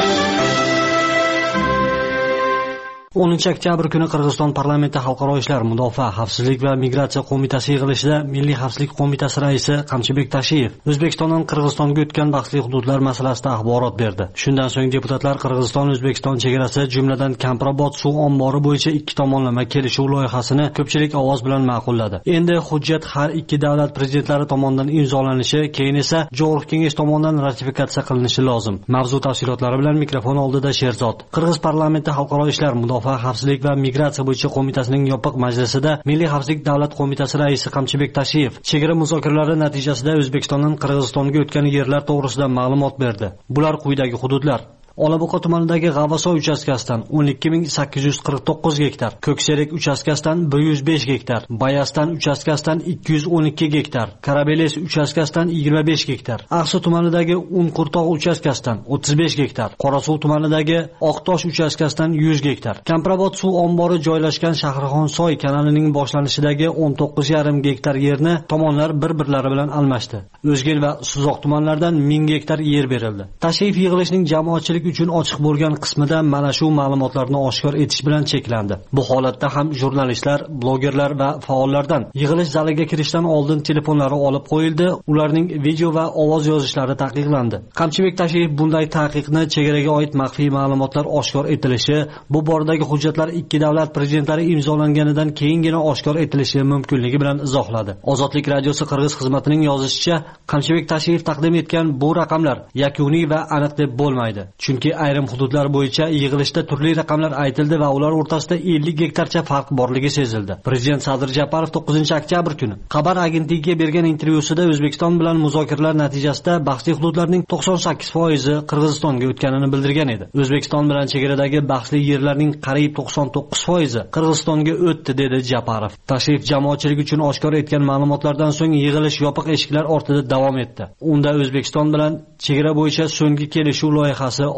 o'ninchi oktyabr kuni Qirg'iziston parlamenti xalqaro ishlar, mudofaa, xavfsizlik va migratsiya qo'mitasi yig'ilishida Milliy xavfsizlik qo'mitasi raisi Qamchibek Tashiyev O'zbekistondan Qirg'izistonga o'tgan bahsli hududlar masalasida axborot berdi. Shundan so'ng deputatlar Qirg'iziston-O'zbekiston chegarasi, jumladan Kamprobod suv ombori bo'yicha ikki tomonlama kelishuv loyihasini ko'pchilik ovoz bilan ma'qulladi. Endi hujjat har ikki davlat prezidentlari tomonidan imzolanishi, keyin esa Jo'g'riq kengash tomonidan ratifikatsiya qilinishi lozim. Mavzu tafsilotlari bilan mikrofon oldida Sherzod. Qirg'iz parlamenti xalqaro ishlar, mudofaa, xavfsizlik va migratsiya bo'yicha qo'mitasining yopiq majlisida Milliy xavfsizlik davlat qo'mitasi raisi Qamchibek Tashiyev chegara muzokaralari natijasida O'zbekistondan Qirg'izistonga o'tgan yerlar to'g'risida ma'lumot berdi. Bular quyidagi hududlar: Olabuqa tumanidagi G'avasoy uchastkasidan o'n ikki ming sakkiz yuz qirq to'qqiz gektar, Ko'kserik uchastkasidan bir yuz besh gektar, Bayastan uchastkasidan ikki yuz o'n ikki gektar, Karabeles uchastkasidan yigirma besh gektar, Aqsu tumanidagi Unqurtoq uchastkasidan o'ttiz besh gektar, Qorasuv tumanidagi Oqtosh uchastkasidan yuz gektar, Kamprobod suv ombori joylashgan Shahrixonsoy kanalining boshlanishidagi o'n to'qqiz yarim gektar yerni tomonlar bir-birlari bilan almashdi. O'zgen va Suzoq tumanlaridan ming gektar yer berildi. Tashrif yig'ilishning jamoatchilik uchun ochiq bo'lgan qismida mana shu ma'lumotlarni oshkor etish bilan cheklandi. Bu holatda ham jurnalistlar, blogerlar va faollardan yig'ilish zaliga kirishdan oldin telefonlari olib qo'yildi, ularning video va ovoz yozishlari taqiqlandi. Qamchibek Tashiyev bunday taqiqni chegaraga oid maxfiy ma'lumotlar oshkor etilishi, bu boradagi hujjatlar ikki davlat prezidentlari imzolanganidan keyingina oshkor etilishi mumkinligi bilan izohladi. Ozodlik radiosi Qirg'iz xizmatining yozishicha, Qamchibek Tashiyev taqdim etgan bu raqamlar yakuniy va aniq deb bo'lmaydi. Chunki ayrim hududlar bo'yicha yig'ilishda turli raqamlar aytildi va ular o'rtasida ellik gektarcha farq borligi sezildi. Prezident Sadir Japarov to'qqizinchi oktyabr kuni Xabar agentligiga bergan intervyusida O'zbekiston bilan muzokaralar natijasida bahsli hududlarning to'qson sakkiz foizi Qirg'izistonga o'tganini bildirgan edi. O'zbekiston bilan chegaradagi bahsli yerlarning qariyb to'qson to'qqiz foizi Qirg'izistonga o'tdi, dedi Japarov. Tashrif jamoatchilik uchun oshkor etgan ma'lumotlardan so'ng yig'ilish yopiq eshiklar ortida davom etdi. Unda O'zbekiston bilan chegara bo'yicha so'nggi kelishuv loyihasi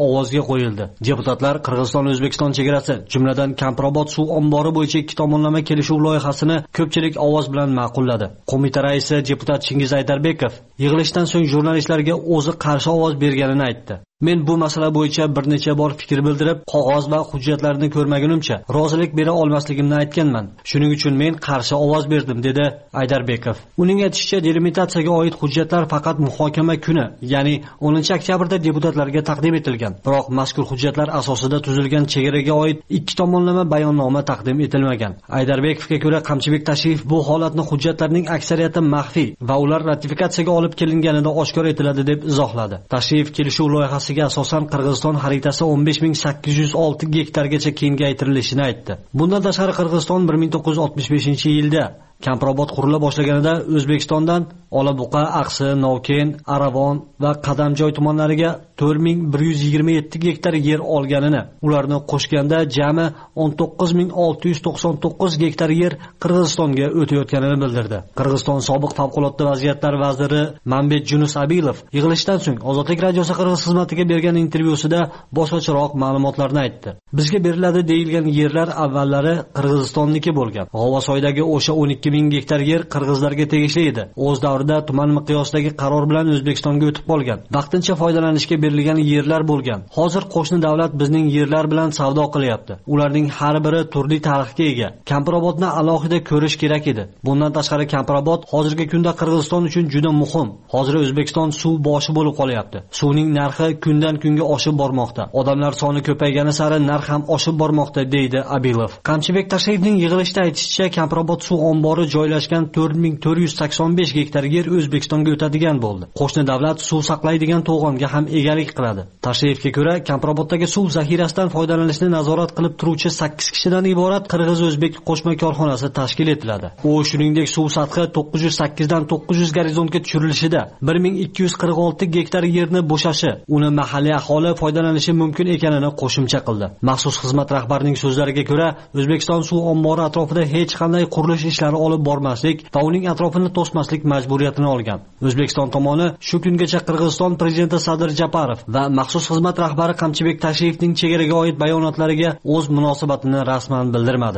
ovozga qo'yildi. Deputatlar Qirg'iziston-O'zbekiston chegarasi, jumladan Kamprobod suv ombori bo'yicha ikki tomonlama kelishuv loyihasini ko'pchilik ovoz bilan ma'qulladi. Qo'mita raisi deputat Chingiz Aydarbekov yig'ilishdan so'ng jurnalistlarga o'zi qarshi ovoz berganini aytdi. Men bu masala bo'yicha bir necha bor fikr bildirib, qog'oz va hujjatlarni ko'rmagunimcha rozilik bera olmasligimni aytganman. Shuning uchun men qarshi ovoz berdim, dedi Aydarbekov. Uning aytishicha, delimitatsiyaga oid hujjatlar faqat muhokama kuni, ya'ni o'ninchi oktyabrda deputatlarga taqdim etilgan. Biroq mazkur hujjatlar asosida tuzilgan chegaraga oid ikki tomonlama bayonnoma taqdim etilmagan. Aydarbekovga ko'ra, Qamchibek Tashiyev bu holatni hujjatlarning aksariyati maxfiy va ular ratifikatsiyaga olib kelinganida oshkor etiladi deb izohladi. Tashiyev kelishuv loyihasi asosan Qirg'iziston xaritasi o'n besh ming sakkiz yuz olti gektargacha kengaytirilishini aytdi. Bundan tashqari Qirg'iziston bir ming to'qqiz yuz oltmish beshinchi yilda Kamprobod qurila boshlaganida O'zbekistondan Olabuqa, Aqsi, Novken, Aravon va Qadamjoy tumanlariga to'rt ming bir yuz yigirma yetti gektar yer olganini, ularni qo'shganda jami o'n to'qqiz ming olti yuz to'qson to'qqiz gektar yer Qirg'izistonga o'tayotganini bildirdi. Qirg'iziston sobiq favqulodda vaziyatlar vaziri Mambet Junus Abilov yig'ilishdan so'ng Ozodlik radiosi Qirg'iz xizmatiga bergan intervyusida boshqacharoq ma'lumotlarni aytdi. Bizga beriladi deyilgan yerlar avvallari Qirg'izistonniki bo'lgan. G'ovasoydagi o'sha o'n ikki ming gektar yer qirg'izlarga tegishli edi. O'z davrida tuman miqyosidagi qaror bilan O'zbekistonga o'tib qolgan. Vaqtincha foydalanishga berilgan yerlar bo'lgan. Hozir qo'shni davlat bizning yerlar bilan savdo qilyapti. Ularning har biri turli tarixga ega. Kamprobodni alohida ko'rish kerak edi. Bundan tashqari Kamprobod hozirgi kunda Qirg'iziston uchun juda muhim. Hozir O'zbekiston suv boshi bo'lib qolyapti. Suvning narxi kundan kunga oshib bormoqda. Odamlar soni ko'paygani sari narx ham oshib bormoqda, deydi Abilov. Qamchibek Tashiyevning yig'ilishda aytishicha, Kamprobod suv ombori joylashgan to'rt ming to'rt yuz sakson besh gektar yer O'zbekistonga o'tadigan bo'ldi. Qo'shni davlat suv saqlaydigan to'g'onga ham egalik qiladi. Tashiyevga ko'ra, Kamproboddagi suv zaxirasidan foydalanishni nazorat qilib turuvchi sakkiz kishidan iborat qirg'iz-o'zbek qo'shma korxonasi tashkil etiladi. U shuningdek suv sathi to'qqiz yuz sakkiz dan to'qqiz yuz gorizontga tushirilishida bir ming ikki yuz qirq olti gektar yerni bo'shashi, uni mahalliy aholi foydalanishi mumkin ekanini qo'shimcha qildi. Maxsus xizmat rahbarining so'zlariga ko'ra, O'zbekiston suv ombori atrofida hech qanday qurilish ishlari olib bormaslik va uning atrofini to'smaslik majburiyatini olgan. O'zbekiston tomoni shu kungacha Qirg'iziston prezidenti Sadir Japarov va maxsus xizmat rahbari Qamchibek Tashiyevning chegaraga oid bayonotlariga o'z munosabatini rasman bildirmadi.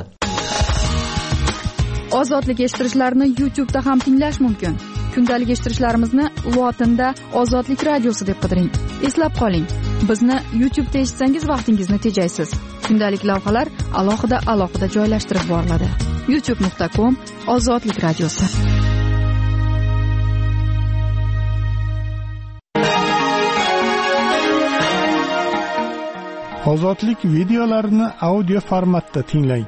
Ozodlik eshittirishlarni YouTube'da ham tinglash mumkin. Kundalik eshittirishlarimizni lotinda Ozodlik radiosi deb qidiring. Eslab qoling, bizni YouTube'da eshitsangiz vaqtingizni tejaysiz. Kundalik lavhalar alohida alohida joylashtirib boriladi. youtube nuqta com Ozodlik radiosi. Ozodlik videolarini audio formatda tinglang.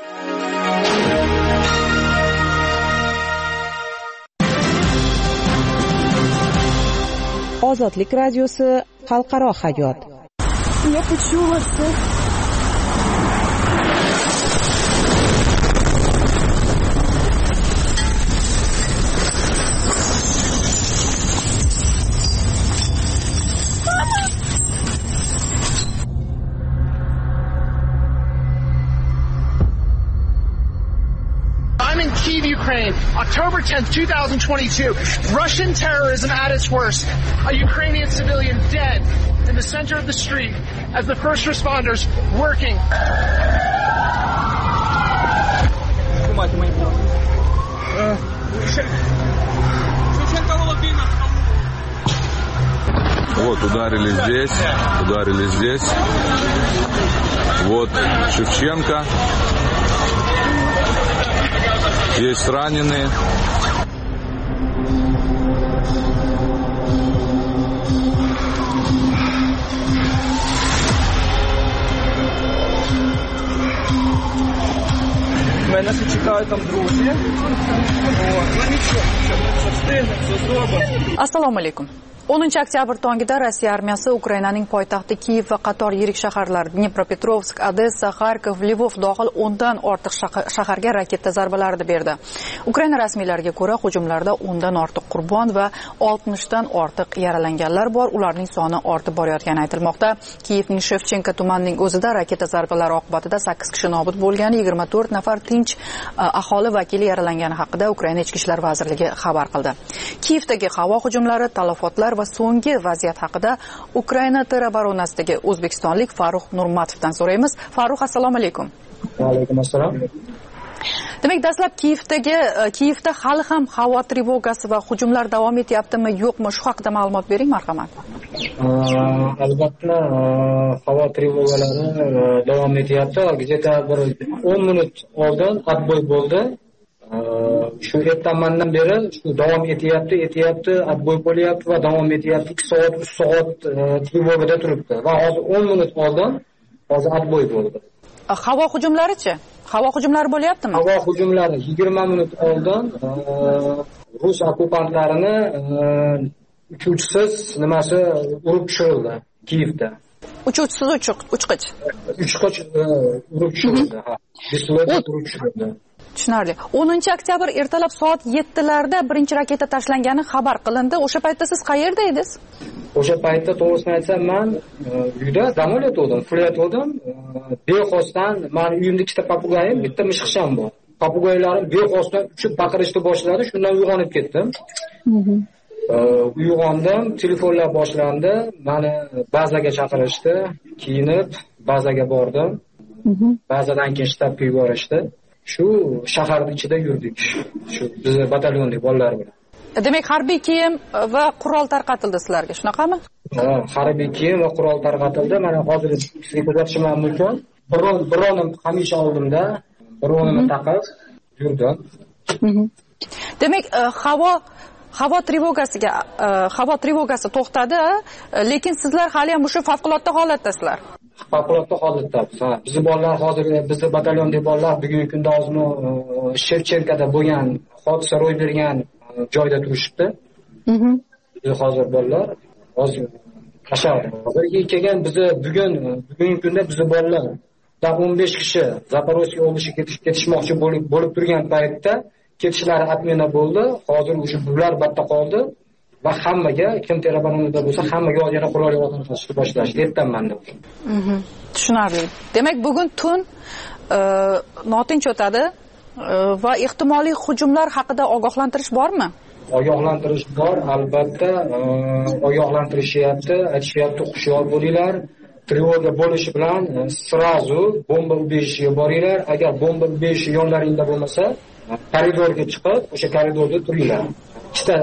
Ozodlik radiosi xalqaro hayot. Я почула, что Ukraine, October tenth, twenty twenty-two. Russian terrorism at its worst. A Ukrainian civilian dead in the center of the street as the first responders working. Вот, ударили здесь, ударили здесь. Вот Шевченко. Есть раненые. Мене ще чекають там друзі. О, ну нічого, все встигне, все зробимо. Assalomu alaykum. o'ninchi oktyabr tongida Rossiya armiyasi Ukrainaning poytaxti Kiyev va qator yirik shaharlar Dnipropetrovsk, Odessa, Kharkov, Lvov dohil o'ndan ortiq shaharga raketa zarbalari berdi. Ukraina rasmiylariga ko'ra, hujumlarda o'ndan ortiq qurbon va oltmishdan ortiq yaralanganlar bor. Ularning soni ortib borayotgani aytilmoqda. Kiyevning Shevchenko tumanining o'zida raketa zarbalari oqibatida sakkiz kishi nobud bo'lgani, yigirma to'rt nafar tinch aholi vakili yaralangani haqida Ukraina Ichki ishlar vazirligi xabar qildi. Kiyevdagi havo hujumlari, talafotlar va so'nggi vaziyat haqida Ukraina terobaronasidagi o'zbekistonlik Farruh Nurmatovdan so'raymiz. Farruh, assalomu alaykum. Va alaykum assalom. Demak, dastlab Kiyevdagi Kiyevda hali ham havo trevogasi va hujumlar davom etyaptimi, yo'qmi? Shu haqida ma'lumot bering, marhamat. Albatta, havo trevogalari davom etyapti. Где-то bir o'n minut oldin отбой bo'ldi. Shu ertamandan beri shu davom etyapti, etyapti, отбой bo'lyapti va davom etyapti. ikki soat, uch soat trevogada turibdi va hozir o'n minut oldin hozir отбой bo'ldi. Havo hujumlari-chi? Havo hujumlari bo'lyaptimi? Havo hujumlari yigirma minut oldin rus okupantlarini uchuvchisiz nimasi urib tushirildi Kiyevda. Uchuvchisiz uchqich. Uchqich urib tushirildi. Ha. Beslov urib tushirildi. Tushunarli. o'ninchi oktyabr ertalab soat yettilarda birinchi raketa tashlangani xabar qilindi. O'sha paytda siz qayerda edingiz? O'sha paytda to'g'risini aytsam, men uyda dam olayotgandim, uxlayotgandim. Bexosdan meni uyimda ikkita papugayim, bitta mishqisham bor. Papugaylarim bexosdan uchib baqirishni boshladi, shundan uyg'onib ketdim. Uyg'ondim, telefonlar boshlandi, meni bazaga chaqirishdi, kiyinib bazaga bordim. Bazadan keyin shtabga yuborishdi. Shu shaharning ichida yurdik. Shu bizning batalyonlik bolalar bilan. Demak, harbiy kiyim va qurol tarqatildi sizlarga, shunaqami? Ha, harbiy kiyim va qurol tarqatildi. Mana hozir sizga ko'rsatishim mumkin. Biron bironim hamisha oldimda, bironimni taqib yurdim. Demak, havo havo trevogasiga havo trevogasi to'xtadi, lekin sizlar hali ham o'sha favqulodda holatdasizlar. Favqulodda holatda. Ha, bizning bolalar hozir bizning batalyondagi bolalar bugungi kunda hozir Shevchenkada bo'lgan hodisa ro'y bergan joyda turishibdi. Mhm. Hozir bolalar hozir qashar. Hozirga kelgan bizni bugun bugungi kunda bizning bolalar da o'n besh kishi Zaporojye oblashiga ketish ketishmoqchi bo'lib bo'lib turgan paytda ketishlari atmena bo'ldi. Hozir o'sha bular batda qoldi va hammaga kim terabaronida bo'lsa hammaga yana qurol yo'qotishni boshlashdi. Ertanmanda. Mhm. Tushunarli. Demak, bugun tun notinch o'tadi va ehtimoliy hujumlar haqida ogohlantirish bormi? Ogohlantirish bor, albatta, ogohlantirishyapti, aytishyapti, hushyor bo'linglar. Trevoga bo'lishi bilan srazu bomba ubezishiga boringlar. Agar bomba ubezishi yonlaringda bo'lmasa, koridorga chiqib, o'sha koridorda turinglar. Ikkita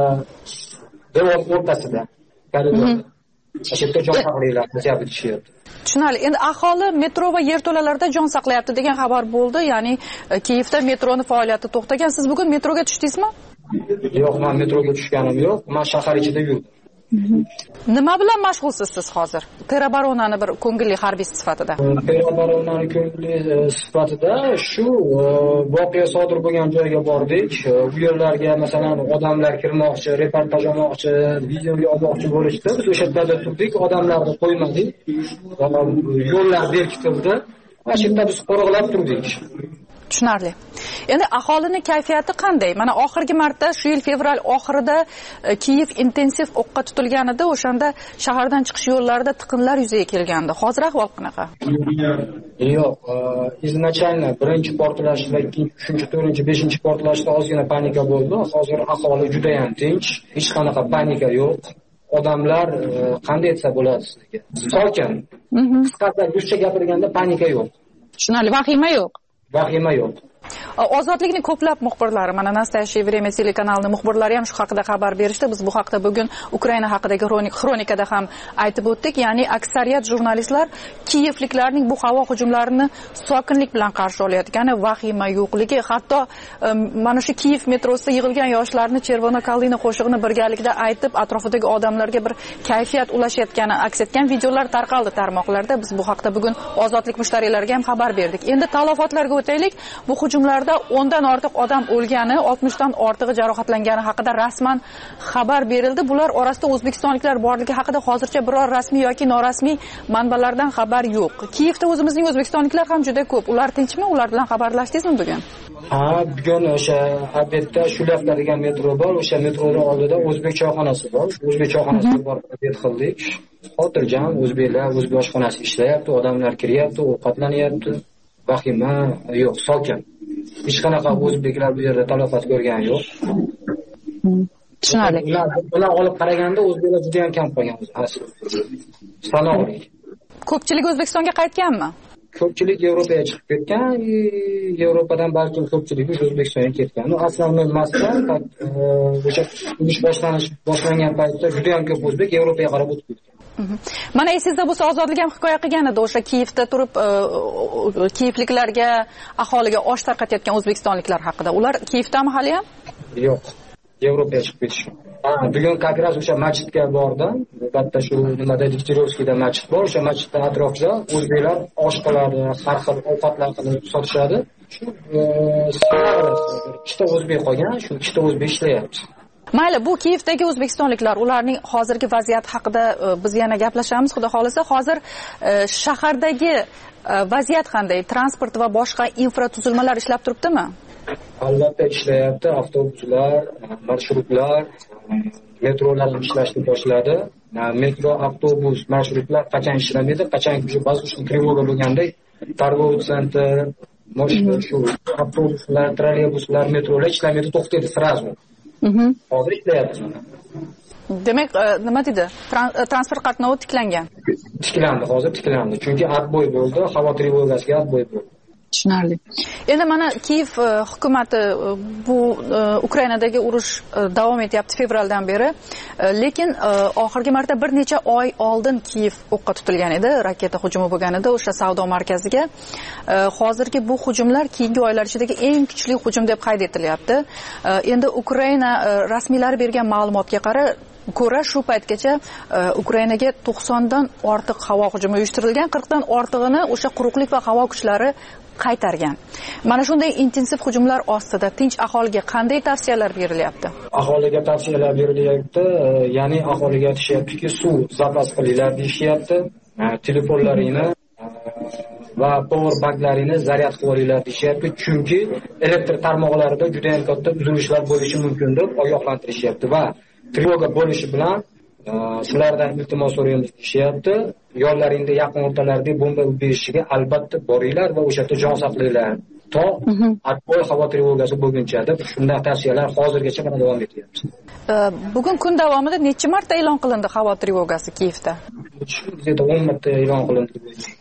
devor o'rtasida koridorda. O'sha yerda jon saqlaylar, deb aytishyapti. Tushunarli. Endi aholi metro va yerto'lalarda jon saqlayapti degan xabar bo'ldi. Ya'ni Kiyevda metroning faoliyati to'xtagan. Siz bugun metroga tushdingizmi? Yo'q, men metroga tushganim yo'q. Men shahar ichida yurdim. Nima bilan mashg'ulsiz siz hozir? Terabaronani bir ko'ngilli harbiy sifatida. Terabaronani ko'ngilli sifatida shu voqea sodir bo'lgan joyga bordik. Bu yerlarga masalan odamlar kirmoqchi, reportaj olmoqchi, video olmoqchi bo'lishdi. Biz o'sha yerda turdik, odamlarni qo'ymadik. Yo'llar berkitildi. Va shu yerda biz qo'riqlab turdik. Tushunarli. Endi aholini kayfiyati qanday? Mana oxirgi marta shu yil fevral oxirida Kiyev intensiv o'qqa tutilganida, o'shanda shahardan chiqish yo'llarida tiqinlar yuzaga kelgandi. Hozir ahvol qanaqa? Yo'q, izначально birinchi portlash va ikkinchi, uchinchi, to'rtinchi, beshinchi portlashda ozgina panika bo'ldi. Hozir aholi juda ham tinch, hech qanaqa panika yo'q. Odamlar qanday etsa bo'ladi sizga? Sokin. Qisqacha ruscha gapirganda panika yo'q. Tushunarli, vahima yo'q. Vahima yo'q. Ozodlikning ko'plab muxbirlari, mana Nastassiya Время telekanalining muxbirlari ham shu haqida xabar berishdi. Biz bu haqda bugun Ukraina haqidagi xronikada ham aytib o'tdik. Ya'ni aksariyat jurnalistlar Kiyevliklarning bu havo hujumlarini sokinlik bilan qarshi olayotgani, vahima yo'qligi, hatto mana shu Kiyev metrosida yig'ilgan yoshlarni Chervono Kalina qo'shig'ini birgalikda aytib, atrofidagi odamlarga bir kayfiyat ulashayotgani aks etgan videolar tarqaldi tarmoqlarda. Biz bu haqda bugun ozodlik mushtariylariga ham xabar berdik. Endi talafotlarga o'taylik. Bu hujumlarda o'ndan ortiq odam o'lgani, oltmishdan ortig'i jarohatlangani haqida rasman xabar berildi. Bular orasida o'zbekistonliklar borligi haqida hozircha biror rasmiy yoki norasmiy manbalardan xabar yo'q. Kiyevda o'zimizning o'zbekistonliklar ham juda ko'p. Ular tinchmi? Ular bilan xabarlashdingizmi bugun? Ha, bugun o'sha Abedda Shulavka degan metro bor. O'sha metroning oldida o'zbek choyxonasi bor. O'zbek choyxonasiga borib bet qildik. Xotirjam o'zbeklar o'zbek oshxonasi ishlayapti, odamlar kiryapti, ovqatlanyapti. Vahima yo'q, sokin. Hech qanaqa o'zbeklar bu yerda talafot ko'rgani yo'q. Tushunarli. Ular olib qaraganda o'zbeklar juda ham kam qolgan aslida. Sanoqli. Ko'pchilik O'zbekistonga qaytganmi? Ko'pchilik Yevropaga chiqib ketgan, Yevropadan balkim ko'pchilik O'zbekistonga ketgan. No, asosiy masala o'sha urush boshlanish boshlangan paytda juda ham ko'p o'zbek Yevropaga qarab o'tib ketgan. Mana esingizda bo'lsa, Ozodlik ham hikoya qilgan edi, o'sha Kiyevda turib kiyevliklarga, aholiga osh tarqatayotgan o'zbekistonliklar haqida. Ular Kiyevdami hali ham? Yo'q. Yevropaga chiqib ketishgan. Bugun как-раз o'sha masjidga bordim. Albatta shu nimada Diktirovskiyda masjid bor, o'sha masjidning atrofida o'zbeklar osh qiladi, har xil ovqatlar qilib sotishadi. Shu ikkita o'zbek qolgan, shu ikkita o'zbek ishlayapti. Mayli, bu Kiyevdagi o'zbekistonliklar, ularning hozirgi vaziyati haqida biz yana gaplashamiz, xudo xolisa. Hozir shahardagi vaziyat qanday? Transport va boshqa infratuzilmalar ishlab turibdimi? Albatta ishlayapti. Avtobuslar, marshrutlar, metrolar ishlashni boshladi. Metro, avtobus, marshrutlar qachon ishlamaydi, qachon shu ba'zi trevoga bo'lganda торговый центр, mashina shu avtobuslar, trolleybuslar, metrolar ishlamaydi, to'xtaydi сразу. Hozir ishlayapti. Demak, nima dedi? Transport qatnovi tiklangan. Tiklandi, hozir tiklandi. Chunki отбой bo'ldi, havo trevogasiga отбой bo'ldi. Tushunarli. Endi mana Kiyev hukumati bu Ukrainadagi urush davom etyapti fevraldan beri, lekin oxirgi marta bir necha oy oldin Kiyev o'qqa tutilgan edi, raketa hujumi bo'lgan edi o'sha savdo markaziga. Hozirgi bu hujumlar keyingi oylar ichidagi eng kuchli hujum deb qayd etilyapti. Endi Ukraina rasmiylari bergan ma'lumotga qara ko'ra shu paytgacha Ukrainaga to'qsondan ortiq havo hujumi uyushtirilgan, qirqdan ortig'ini o'sha quruqlik va havo kuchlari qaytargan. Mana shunday intensiv hujumlar ostida tinch aholiga qanday tavsiyalar berilyapti? Aholiga tavsiyalar berilyapti, ya'ni aholiga aytishyaptiki, suv zapas qilinglar deyishyapti, telefonlaringni va power banklaringni zaryad qilib olinglar deyishyapti, chunki elektr tarmoqlarida juda ham katta uzilishlar bo'lishi mumkin deb ogohlantirishyapti va trevoga bo'lishi bilan sizlardan iltimos so'raymiz deyishyapti. Yo'llaringda yaqin o'rtalarda bomba berishiga albatta boringlar va o'sha yerda jon saqlanglar. To atboy havo trevogasi bo'lguncha deb shunday tavsiyalar hozirgacha mana davom etyapti. Bugun kun davomida necha marta e'lon qilindi havo trevogasi Kiyevda? o'n marta e'lon qilindi.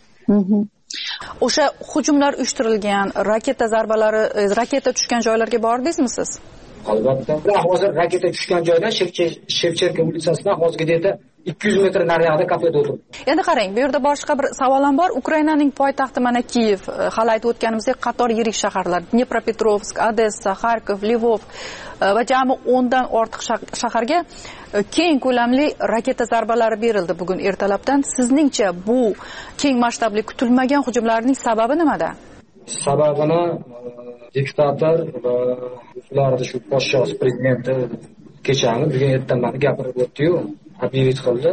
O'sha hujumlar uyushtirilgan, raketa zarbalari, raketa tushgan joylarga bordingizmi siz? Albatta. Hozir raketa tushgan joydan Shevchenko ulitsasidan hozirgacha ikki yuz metr nariyoqda kafeda o'tirdim. Endi qarang, bu yerda boshqa bir savol ham bor. Ukrainaning poytaxti mana Kiyev, hali aytib o'tganimizdek qator yirik shaharlar, Dnepropetrovsk, Odessa, Kharkov, Lvov va jami o'ndan ortiq shaharga keng ko'lamli raketa zarbalari berildi bugun ertalabdan. Sizningcha bu keng masshtabli kutilmagan hujumlarning sababi nimada? Sababini diktator va ularning shu podshoh prezidenti kechani bugun ertaman gapirib o'tdi-yu, объявить qildi.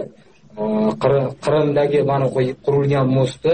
Qrimdagi mana qurilgan mostni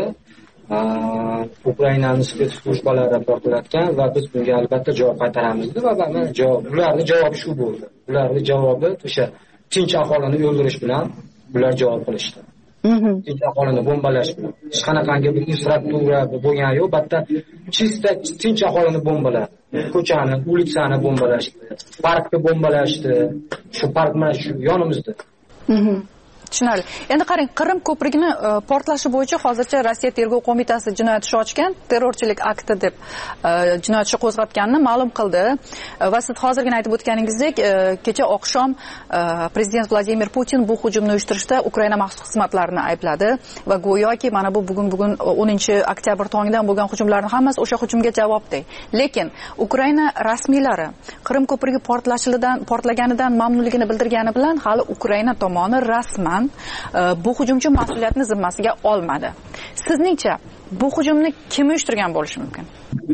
Ukrainaning spetsslujbalari portlatgan va biz bunga albatta javob qaytaramiz deb va mana javob, ularning javobi shu bo'ldi. Ularning javobi o'sha tinch aholini o'ldirish bilan ular javob qilishdi. Tinch aholini bombalash bilan. Hech qanaqangi bir infrastruktura bo'lgani yo'q, bitta chista tinch aholini bombaladi. Ko'chani, ulitsani bombalashdi. Parkni bombalashdi. Shu park mana shu yonimizda. Tushunarli. Endi qarang, Qrim ko'prigini portlashi bo'yicha hozircha Rossiya tergov qo'mitasi jinoyat ishi ochgan, terrorchilik akti deb jinoyat ishi qo'zg'atganini ma'lum qildi. Va siz hozirgina aytib o'tganingizdek, kecha oqshom prezident Vladimir Putin bu hujumni uyushtirishda Ukraina maxsus xizmatlarini aybladi va go'yoki mana bu bugun bugun o'ninchi oktyabr tongidan bo'lgan hujumlarning hammasi o'sha hujumga javobday. Lekin Ukraina rasmiylari Qrim ko'prigi portlashidan portlaganidan mamnunligini bildirgani bilan hali Ukraina tomoni rasman bu hujumchi mas'uliyatni zimmasiga olmadi. Sizningcha bu hujumni kim uyushtirgan bo'lishi mumkin?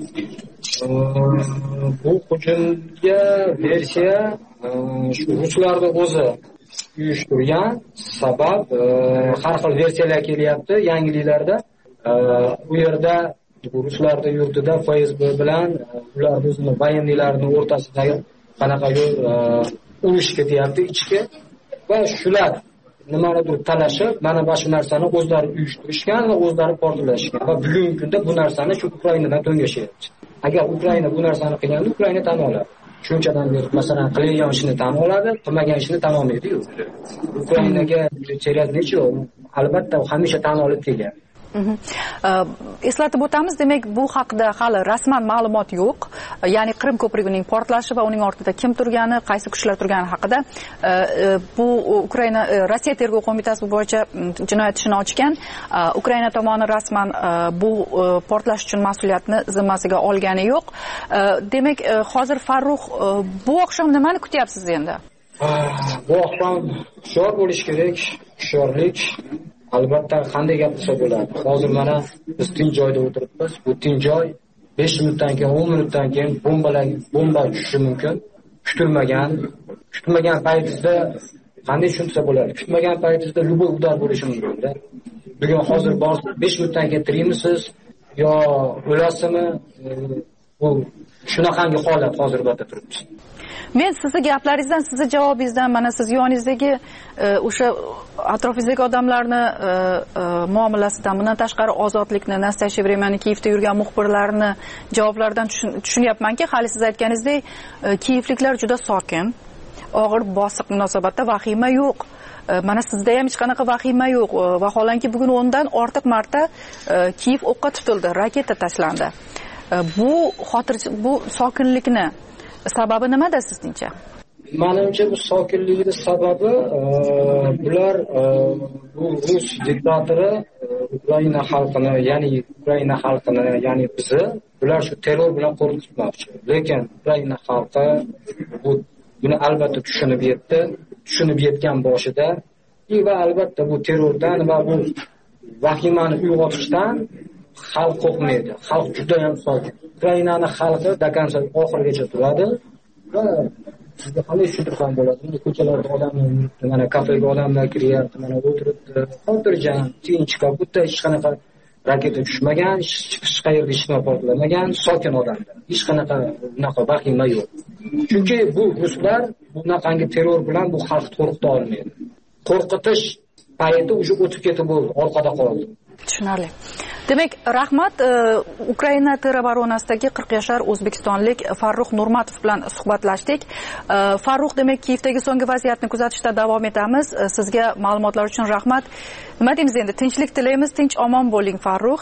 Bu hujumga versiya shu ruslarning o'zi uyushtirgan. Sabab har xil versiyalar kelyapti yangiliklarda. U yerda ruslarning yurtida F S B bilan ularning o'zini voyenniylarning o'rtasidagi qanaqadir urush ketyapti ichki va shular nimanidir talashib, mana shu narsani o'zlari uyushtirishgan va o'zlari portlashgan va bugungi kunda bu narsani shu Ukrainadan to'ngashyapti. Agar Ukraina bu narsani qilganda Ukraina tan oladi. shunchadan beri masalan qilingan ishini tan oladi, qilmagan ishini tan olmaydi-yu. Ukrainaga cherak necha? Albatta hamisha tan olib kelgan. Eslatib o'tamiz, demak bu haqida hali rasman ma'lumot yo'q. Ya'ni Qrim ko'prigining portlashi va uning ortida kim turgani, qaysi kuchlar turgani haqida bu Ukraina Rossiya tergov qo'mitasi bo'yicha jinoyat ishini ochgan. Ukraina tomoni rasman bu portlash uchun mas'uliyatni zimmasiga olgani yo'q. Demak, hozir Farruh, bu oqshom nimani kutyapsiz endi? Bu oqshom hushyor bo'lish kerak, hushyorlik. Albatta qanday gapirsa bo'ladi. Hozir mana biz tinch joyda o'tiribmiz. Bu tinch joy besh minutdan keyin, o'n minutdan keyin bombalar bomba tushishi mumkin. Kutilmagan, kutilmagan paytida qanday tushunsa bo'ladi? Kutilmagan paytida любой udar bo'lishi mumkin-da. Bugun hozir besh minutdan keyin tirimisiz yo o'lasizmi? Bu shunaqangi holat hozir bo'lib turibdi. Men sizni gaplaringizdan, sizni javobingizdan, mana siz yoningizdagi o'sha atrofingizdagi odamlarni muomalasidan, bundan tashqari Ozodlikni, Nastya Shevremenni Kiyevda yurgan muxbirlarni javoblaridan tushunyapmanki, hali siz aytganingizdek, kiyevliklar juda sokin, og'ir bosiq munosabatda, vahima yo'q. Mana sizda ham hech qanaqa vahima yo'q. Vaholanki bugun o'ndan ortiq marta Kiyev o'qqa tutildi, raketa tashlandi. Bu xotir bu sokinlikni sababi nimada sizningcha? Menimcha bu sokinlikning sababi bular bu Rus diktatori Ukraina xalqini, ya'ni Ukraina xalqini, ya'ni bizni bular shu terror bilan qo'rqitmoqchi. Lekin Ukraina xalqi bu buni albatta tushunib yetdi, tushunib yetgan boshida va albatta bu terrordan va bu vahimani uyg'otishdan xalq qo'rqmaydi. Xalq juda ham sokin. Ukrainaning xalqi dakansa oxirigacha turadi va sizga qanday tushuntirsam bo'ladi? Ko'chalarda odamlar yuribdi, mana kafega odamlar kiryapti, mana o'tiribdi. Xotirjam, tinch, kabutta, hech qanaqa raketa tushmagan, hech qayerda hech nima portlamagan, sokin odamlar. Hech qanaqa bunaqa vahima yo'q. Chunki bu ruslar bunaqangi terror bilan bu xalqni qo'rqita olmaydi. Qo'rqitish payti уже o'tib ketib bo'ldi, orqada qoldi. Tushunarli. Demak, rahmat. Ukraina terobaronasidagi qirq yashar o'zbekistonlik Farruh Nurmatov bilan suhbatlashdik. Farruh, demak, Kiyevdagi so'nggi vaziyatni kuzatishda davom etamiz. Sizga ma'lumotlar uchun rahmat. Nima deymiz endi? Tinchlik tilaymiz, tinch omon bo'ling Farruh.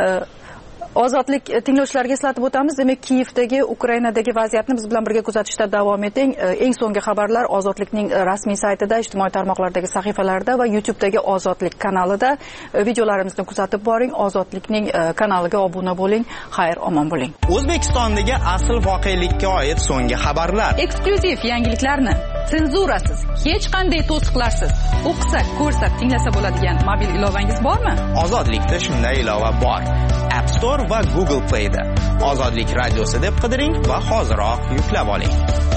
Ozodlik tinglovchilariga eslatib o'tamiz. Demak, Kiyevdagi, Ukrainadagi vaziyatni biz bilan birga kuzatishda davom eting. Eng so'nggi xabarlar Ozodlikning rasmiy saytida, ijtimoiy tarmoqlardagi sahifalarida va YouTube'dagi Ozodlik kanalida. Videolarimizni kuzatib boring. Ozodlikning kanaliga obuna bo'ling. Xayr, omon bo'ling. O'zbekistondagi asl voqelikka oid so'nggi xabarlar. Eksklyuziv yangiliklarni senzurasiz, hech qanday to'siqlarsiz o'qisa, ko'rsa, tinglasa bo'ladigan mobil ilovangiz bormi? Ozodlikda shunday ilova bor. App Store va Google Play'da Ozodlik radiosi deb qidiring va hoziroq yuklab oling.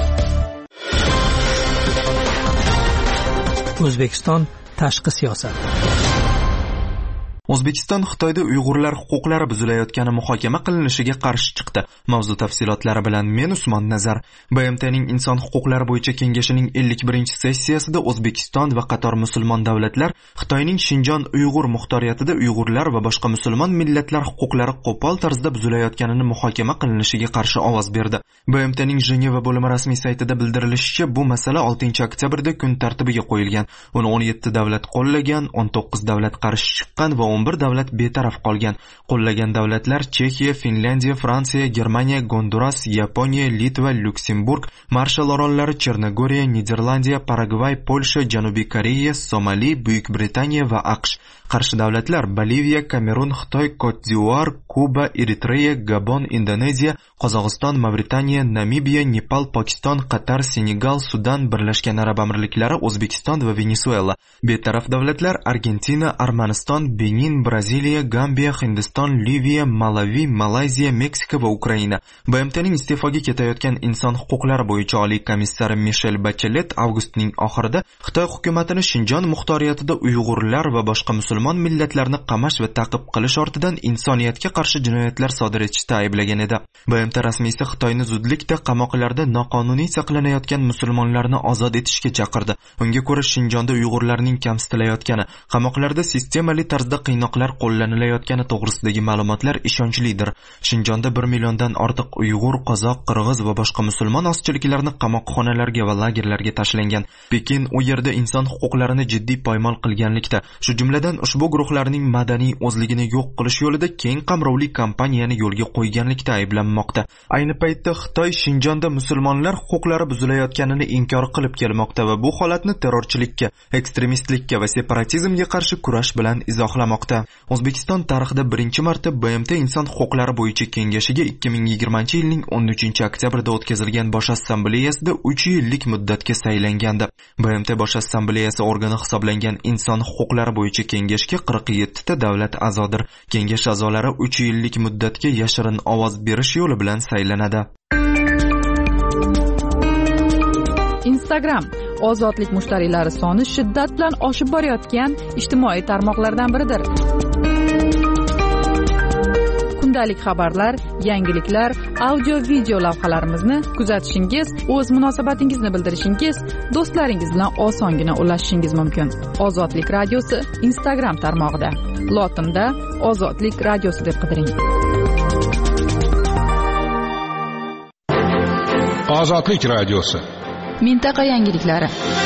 O'zbekiston tashqi siyosat. O'zbekiston Xitoyda Uyg'urlar huquqlari buzilayotgani muhokama qilinishiga qarshi chiqdi. Mavzu tafsilotlari bilan men Usmon Nazar. B M T'ning Inson huquqlari bo'yicha kengashining ellik birinchi sessiyasida O'zbekiston va qator musulmon davlatlar Xitoyning Shinjon Uyg'ur muxtoriyatida Uyg'urlar va boshqa musulmon millatlar huquqlari qo'pol tarzda buzilayotganini muhokama qilinishiga qarshi ovoz berdi. B M T'ning Jeneva bo'limi rasmiy saytida bildirilishicha, bu masala oltinchi oktyabrda kun tartibiga qo'yilgan. Uni o'n yetti davlat qo'llagan, o'n to'qqiz davlat qarshi chiqqan va o'n bir davlat betaraf qolgan. Qo'llagan davlatlar Chexiya, Finlandiya, Fransiya, Germaniya, Gonduras, Yaponiya, Litva, Lyuksemburg, Marshall orollari, Chernogoriya, Niderlandiya, Paragvay, Polsha, Janubiy Koreya, Somali, Buyuk Britaniya va AQSh. Qarshi davlatlar Boliviya, Kamerun, Xitoy, Kod-d'Ivuar, Kuba, Eritreya, Gabon, Indoneziya, Qozog'iston, Mavritaniya, Namibiya, Nepal, Pokiston, Qatar, Senegal, Sudan, Birlashgan Arab Amirliklari, O'zbekiston va Venesuela. Betaraf davlatlar Argentina, Armaniston, Benin, Braziliya, Gambiya, Hindiston, Liviya, Malavi, Malayziya, Meksika va Ukraina. B M T'ning iste'foga ketayotgan inson huquqlari bo'yicha oliy komissari Michel Bachelet avgustning oxirida Xitoy hukumatini Shinjon muxtoriyatida Uyg'urlar va boshqa musulmon millatlarni qamash va ta'qib qilish ortidan insoniyatga qarshi jinoyatlar sodir etishda ayblagan edi. B M T rasmiysi Xitoyni zudlikda qamoqlarda noqonuniy saqlanayotgan musulmonlarni ozod etishga chaqirdi. Unga ko'ra Shinjonda Uyg'urlarning kamsitilayotgani, qamoqlarda sistemali tarzda qiynalib qiynoqlar qo'llanilayotgani to'g'risidagi ma'lumotlar ishonchlidir. Shinjonda bir milliondan ortiq Uyg'ur, Qozoq, Qirg'iz va boshqa musulmon ozchiliklarni qamoqxonalarga va lagerlarga tashlangan. Pekin u yerda inson huquqlarini jiddiy poymol qilganlikda, shu jumladan ushbu guruhlarning madaniy o'zligini yo'q qilish yo'lida keng qamrovli kampaniyani yo'lga qo'yganlikda ayblanmoqda. Ayni paytda Xitoy Shinjonda musulmonlar huquqlari buzilayotganini inkor qilib kelmoqda va bu holatni terrorchilikka, ekstremistlikka va separatizmga qarshi kurash bilan izohlamoqda. O'zbekiston tarixida birinchi marta B M T inson huquqlari bo'yicha kengashiga ikki ming yigirmanchi yilning o'n uchinchi oktyabrida o'tkazilgan bosh assambleyasida uch yillik muddatga saylangandi. B M T bosh assambleyasi organi hisoblangan inson huquqlari bo'yicha kengashga qirq yetti ta davlat a'zodir. Kengash a'zolari uch yillik muddatga yashirin ovoz berish yo'li bilan saylanadi. Instagram ozodlik mushtariylari soni shiddat bilan oshib borayotgan ijtimoiy tarmoqlardan biridir. Kundalik xabarlar, yangiliklar, audio-video lavhalarimizni kuzatishingiz, o'z munosabatingizni bildirishingiz, do'stlaringiz bilan osongina ulashishingiz mumkin. Ozodlik radiosi Instagram tarmog'ida. Lotinda Ozodlik radiosi deb qidiring. Ozodlik radiosi. Mintaqa yangiliklari.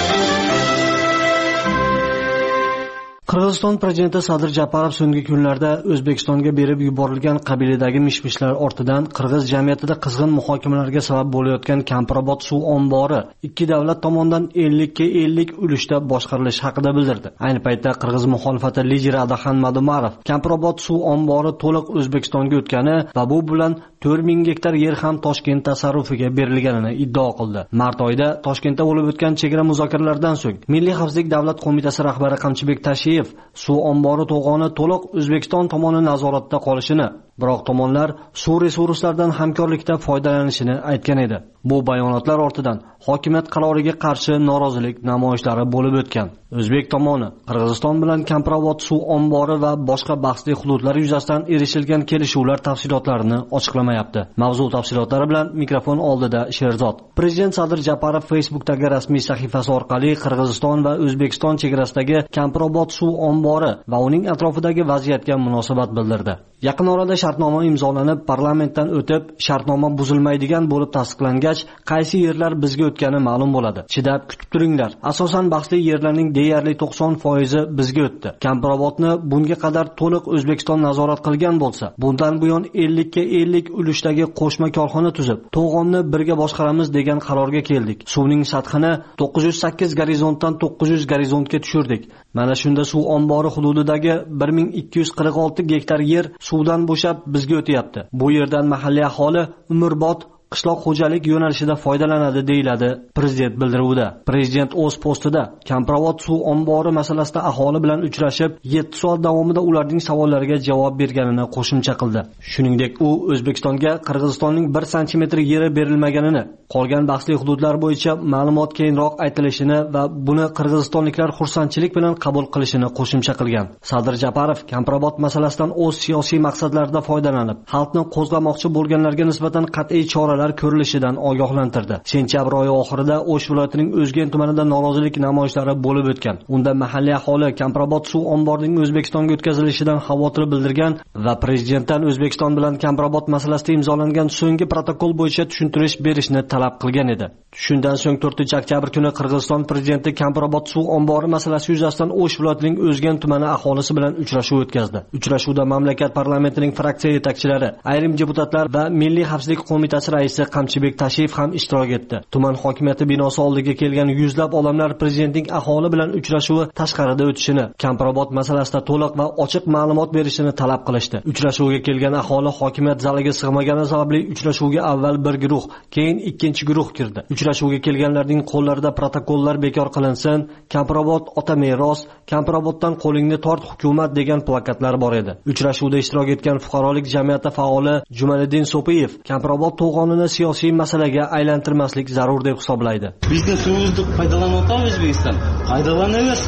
Qirg'iziston prezidenti Sadir Japarov so'nggi kunlarda O'zbekistonga berib yuborilgan qabilidagi mishmishlar ortidan qirg'iz jamiyatida qizg'in muhokamalarga sabab bo'layotgan Kampirobod suv ombori ikki davlat tomonidan ellik ga ellik ulushda boshqarilishi haqida bildirdi. Ayni paytda qirg'iz muxolifati lideri Adaxan Madumarov Kampirobod suv ombori to'liq O'zbekistonga o'tgani va bu bilan to'rt ming gektar yer ham Toshkent tasarrufiga berilganini iddao qildi. Mart oyida Toshkentda bo'lib o'tgan chegara muzokaralaridan so'ng Milliy xavfsizlik davlat qo'mitasi rahbari Qamchibek Tashiyev suv ombori to'g'oni to'liq O'zbekiston tomoni nazoratda qolishini, biroq tomonlar suv resurslaridan hamkorlikda foydalanishini aytgan edi. Bu bayonotlar ortidan hokimiyat qaroriga qarshi norozilik namoyishlari bo'lib o'tgan. O'zbek tomoni Qirg'iziston bilan Kampirobod suv ombori va boshqa bahsli hududlar yuzasidan erishilgan kelishuvlar tafsilotlarini ochiqlamayapti. Mavzu tafsilotlari bilan mikrofon oldida Sherzod. Prezident Sadir Japarov Facebookdagi rasmiy sahifasi orqali Qirg'iziston va O'zbekiston chegarasidagi Kampirobod suv ombori va uning atrofidagi vaziyatga munosabat bildirdi. Yaqin orada shartnoma imzolanib, parlamentdan o'tib, shartnoma buzilmaydigan bo'lib tasdiqlangach, qaysi yerlar bizga o'tgani ma'lum bo'ladi. Chidab kutib turinglar. Asosan bahsli yerlarning deyarli to'qson foizi bizga o'tdi. Kampirobodni bunga qadar to'liq O'zbekiston nazorat qilgan bo'lsa, bundan buyon ellik ga ellik ulushdagi qo'shma korxona tuzib, to'g'onni birga boshqaramiz degan qarorga keldik. Suvning sathini to'qqiz yuz sakkiz gorizontdan to'qqiz yuz gorizontga tushirdik. Mana shunda suv ombori hududidagi bir ming ikki yuz qirq olti gektar yer suvdan bo'shab bizga o'tyapti. Bu yerdan mahalliy aholi umrbod qishloq xo'jalik yo'nalishida foydalanadi deyiladi prezident bildiruvida. Prezident o'z postida Kampirobod suv ombori masalasida aholi bilan uchrashib, yetti soat davomida ularning savollariga javob berganini qo'shimcha qildi. Shuningdek, u O'zbekistonga Qirg'izistonning bir santimetr yeri berilmaganini, qolgan bahsli hududlar bo'yicha ma'lumot keyinroq aytilishini va buni qirg'izistonliklar xursandchilik bilan qabul qilishini qo'shimcha qilgan. Sadir Japarov Kampirobod masalasidan o'z siyosiy maqsadlarida foydalanib, xalqni qo'zg'amoqchi bo'lganlarga nisbatan qat'iy choralar ko'rilishidan ogohlantirdi. Sentyabr oyi oxirida O'sh viloyatining O'zgen tumanida norozilik namoyishlari bo'lib o'tgan. Unda mahalliy aholi Kampirobod suv omborining O'zbekistonga o'tkazilishidan xavotir bildirgan va prezidentdan O'zbekiston bilan Kampirobod masalasida imzolangan so'nggi protokol bo'yicha tushuntirish berishni talab qilgan edi. Shundan so'ng to'rtinchi oktyabr kuni Qirg'iziston prezidenti Kampirobod suv ombori masalasi yuzasidan O'sh viloyatining O'zgen tumani aholisi bilan uchrashuv o'tkazdi. Uchrashuvda mamlakat parlamentining fraksiya yetakchilari, ayrim deputatlar va Milliy xavfsizlik qo'mitasi raisi Qamchibek Tashiyev ham ishtirok etdi. Tuman hokimiyati binosi oldiga kelgan yuzlab odamlar prezidentning aholi bilan uchrashuvi tashqarida o'tishini, Kampirobod masalasida to'liq va ochiq ma'lumot berishini talab qilishdi. Uchrashuvga kelgan aholi hokimiyat zaliga sig'magani sababli uchrashuvga avval bir guruh, keyin ikkinchi guruh kirdi. Uchrashuvga kelganlarning qo'llarida protokollar bekor qilinsin, Kampirobod ota meros, Kampiroboddan qo'lingni tort hukumat degan plakatlar bor edi. Uchrashuvda ishtirok etgan fuqarolik jamiyati faoli Jumaliddin So'piyev Kampirobod to'g'onini siyosiy masalaga aylantirmaslik zarur deb hisoblaydi. Bizning suvimizni foydalanib o'tamiz O'zbekiston. Foydalanaversin.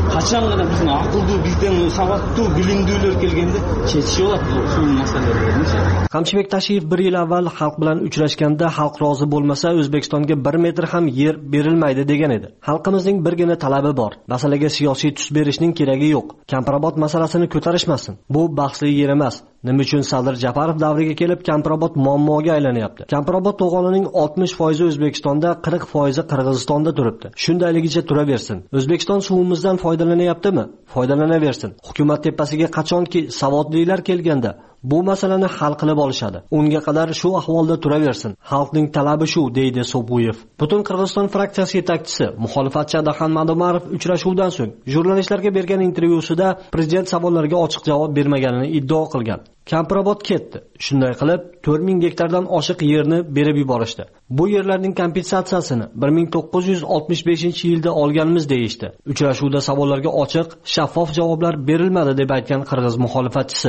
qachon g'ana bizni aqlli bizdan savodli bilimlilar kelganda chechish bo'ladi bu masalalarni. Qamchibek Tashiyev bir yil avval xalq bilan uchrashganda xalq rozi bo'lmasa O'zbekistonga bir metr ham yer berilmaydi degan edi. Xalqimizning birgina talabi bor. Masalaga siyosiy tus berishning keragi yo'q. Kampirobod masalasini ko'tarishmasin. Bu bahsli yer emas. Nima uchun Sadir Japarov davriga kelib Kampirobod muammoga aylanyapti? Kampirobod to'g'onining oltmish foizi O'zbekistonda, qirq foizi Qirg'izistonda turibdi. Shundayligicha turaversin. O'zbekiston suvimizdan foydalanyaptimi? Foydalanaversin. Hukumat tepasiga qachonki savodlilar kelganda bu masalani hal qilib olishadi. Unga qadar shu ahvolda turaversin. Xalqning talabi shu, deydi So'buyev. Butun Qirg'iziston fraksiyasi yetakchisi muxolifatchi Adaxon Madomarov uchrashuvdan so'ng jurnalistlarga bergan intervyusida prezident savollariga ochiq javob bermaganini iddao qilgan. Kampirobod ketdi. Shunday qilib to'rt ming gektardan oshiq yerni berib yuborishdi. Bu yerlarning kompensatsiyasini bir ming to'qqiz yuz oltmish beshinchi yilda olganmiz deyishdi. Uchrashuvda savollarga ochiq, shaffof javoblar berilmadi deb aytgan qirg'iz muxolifatchisi.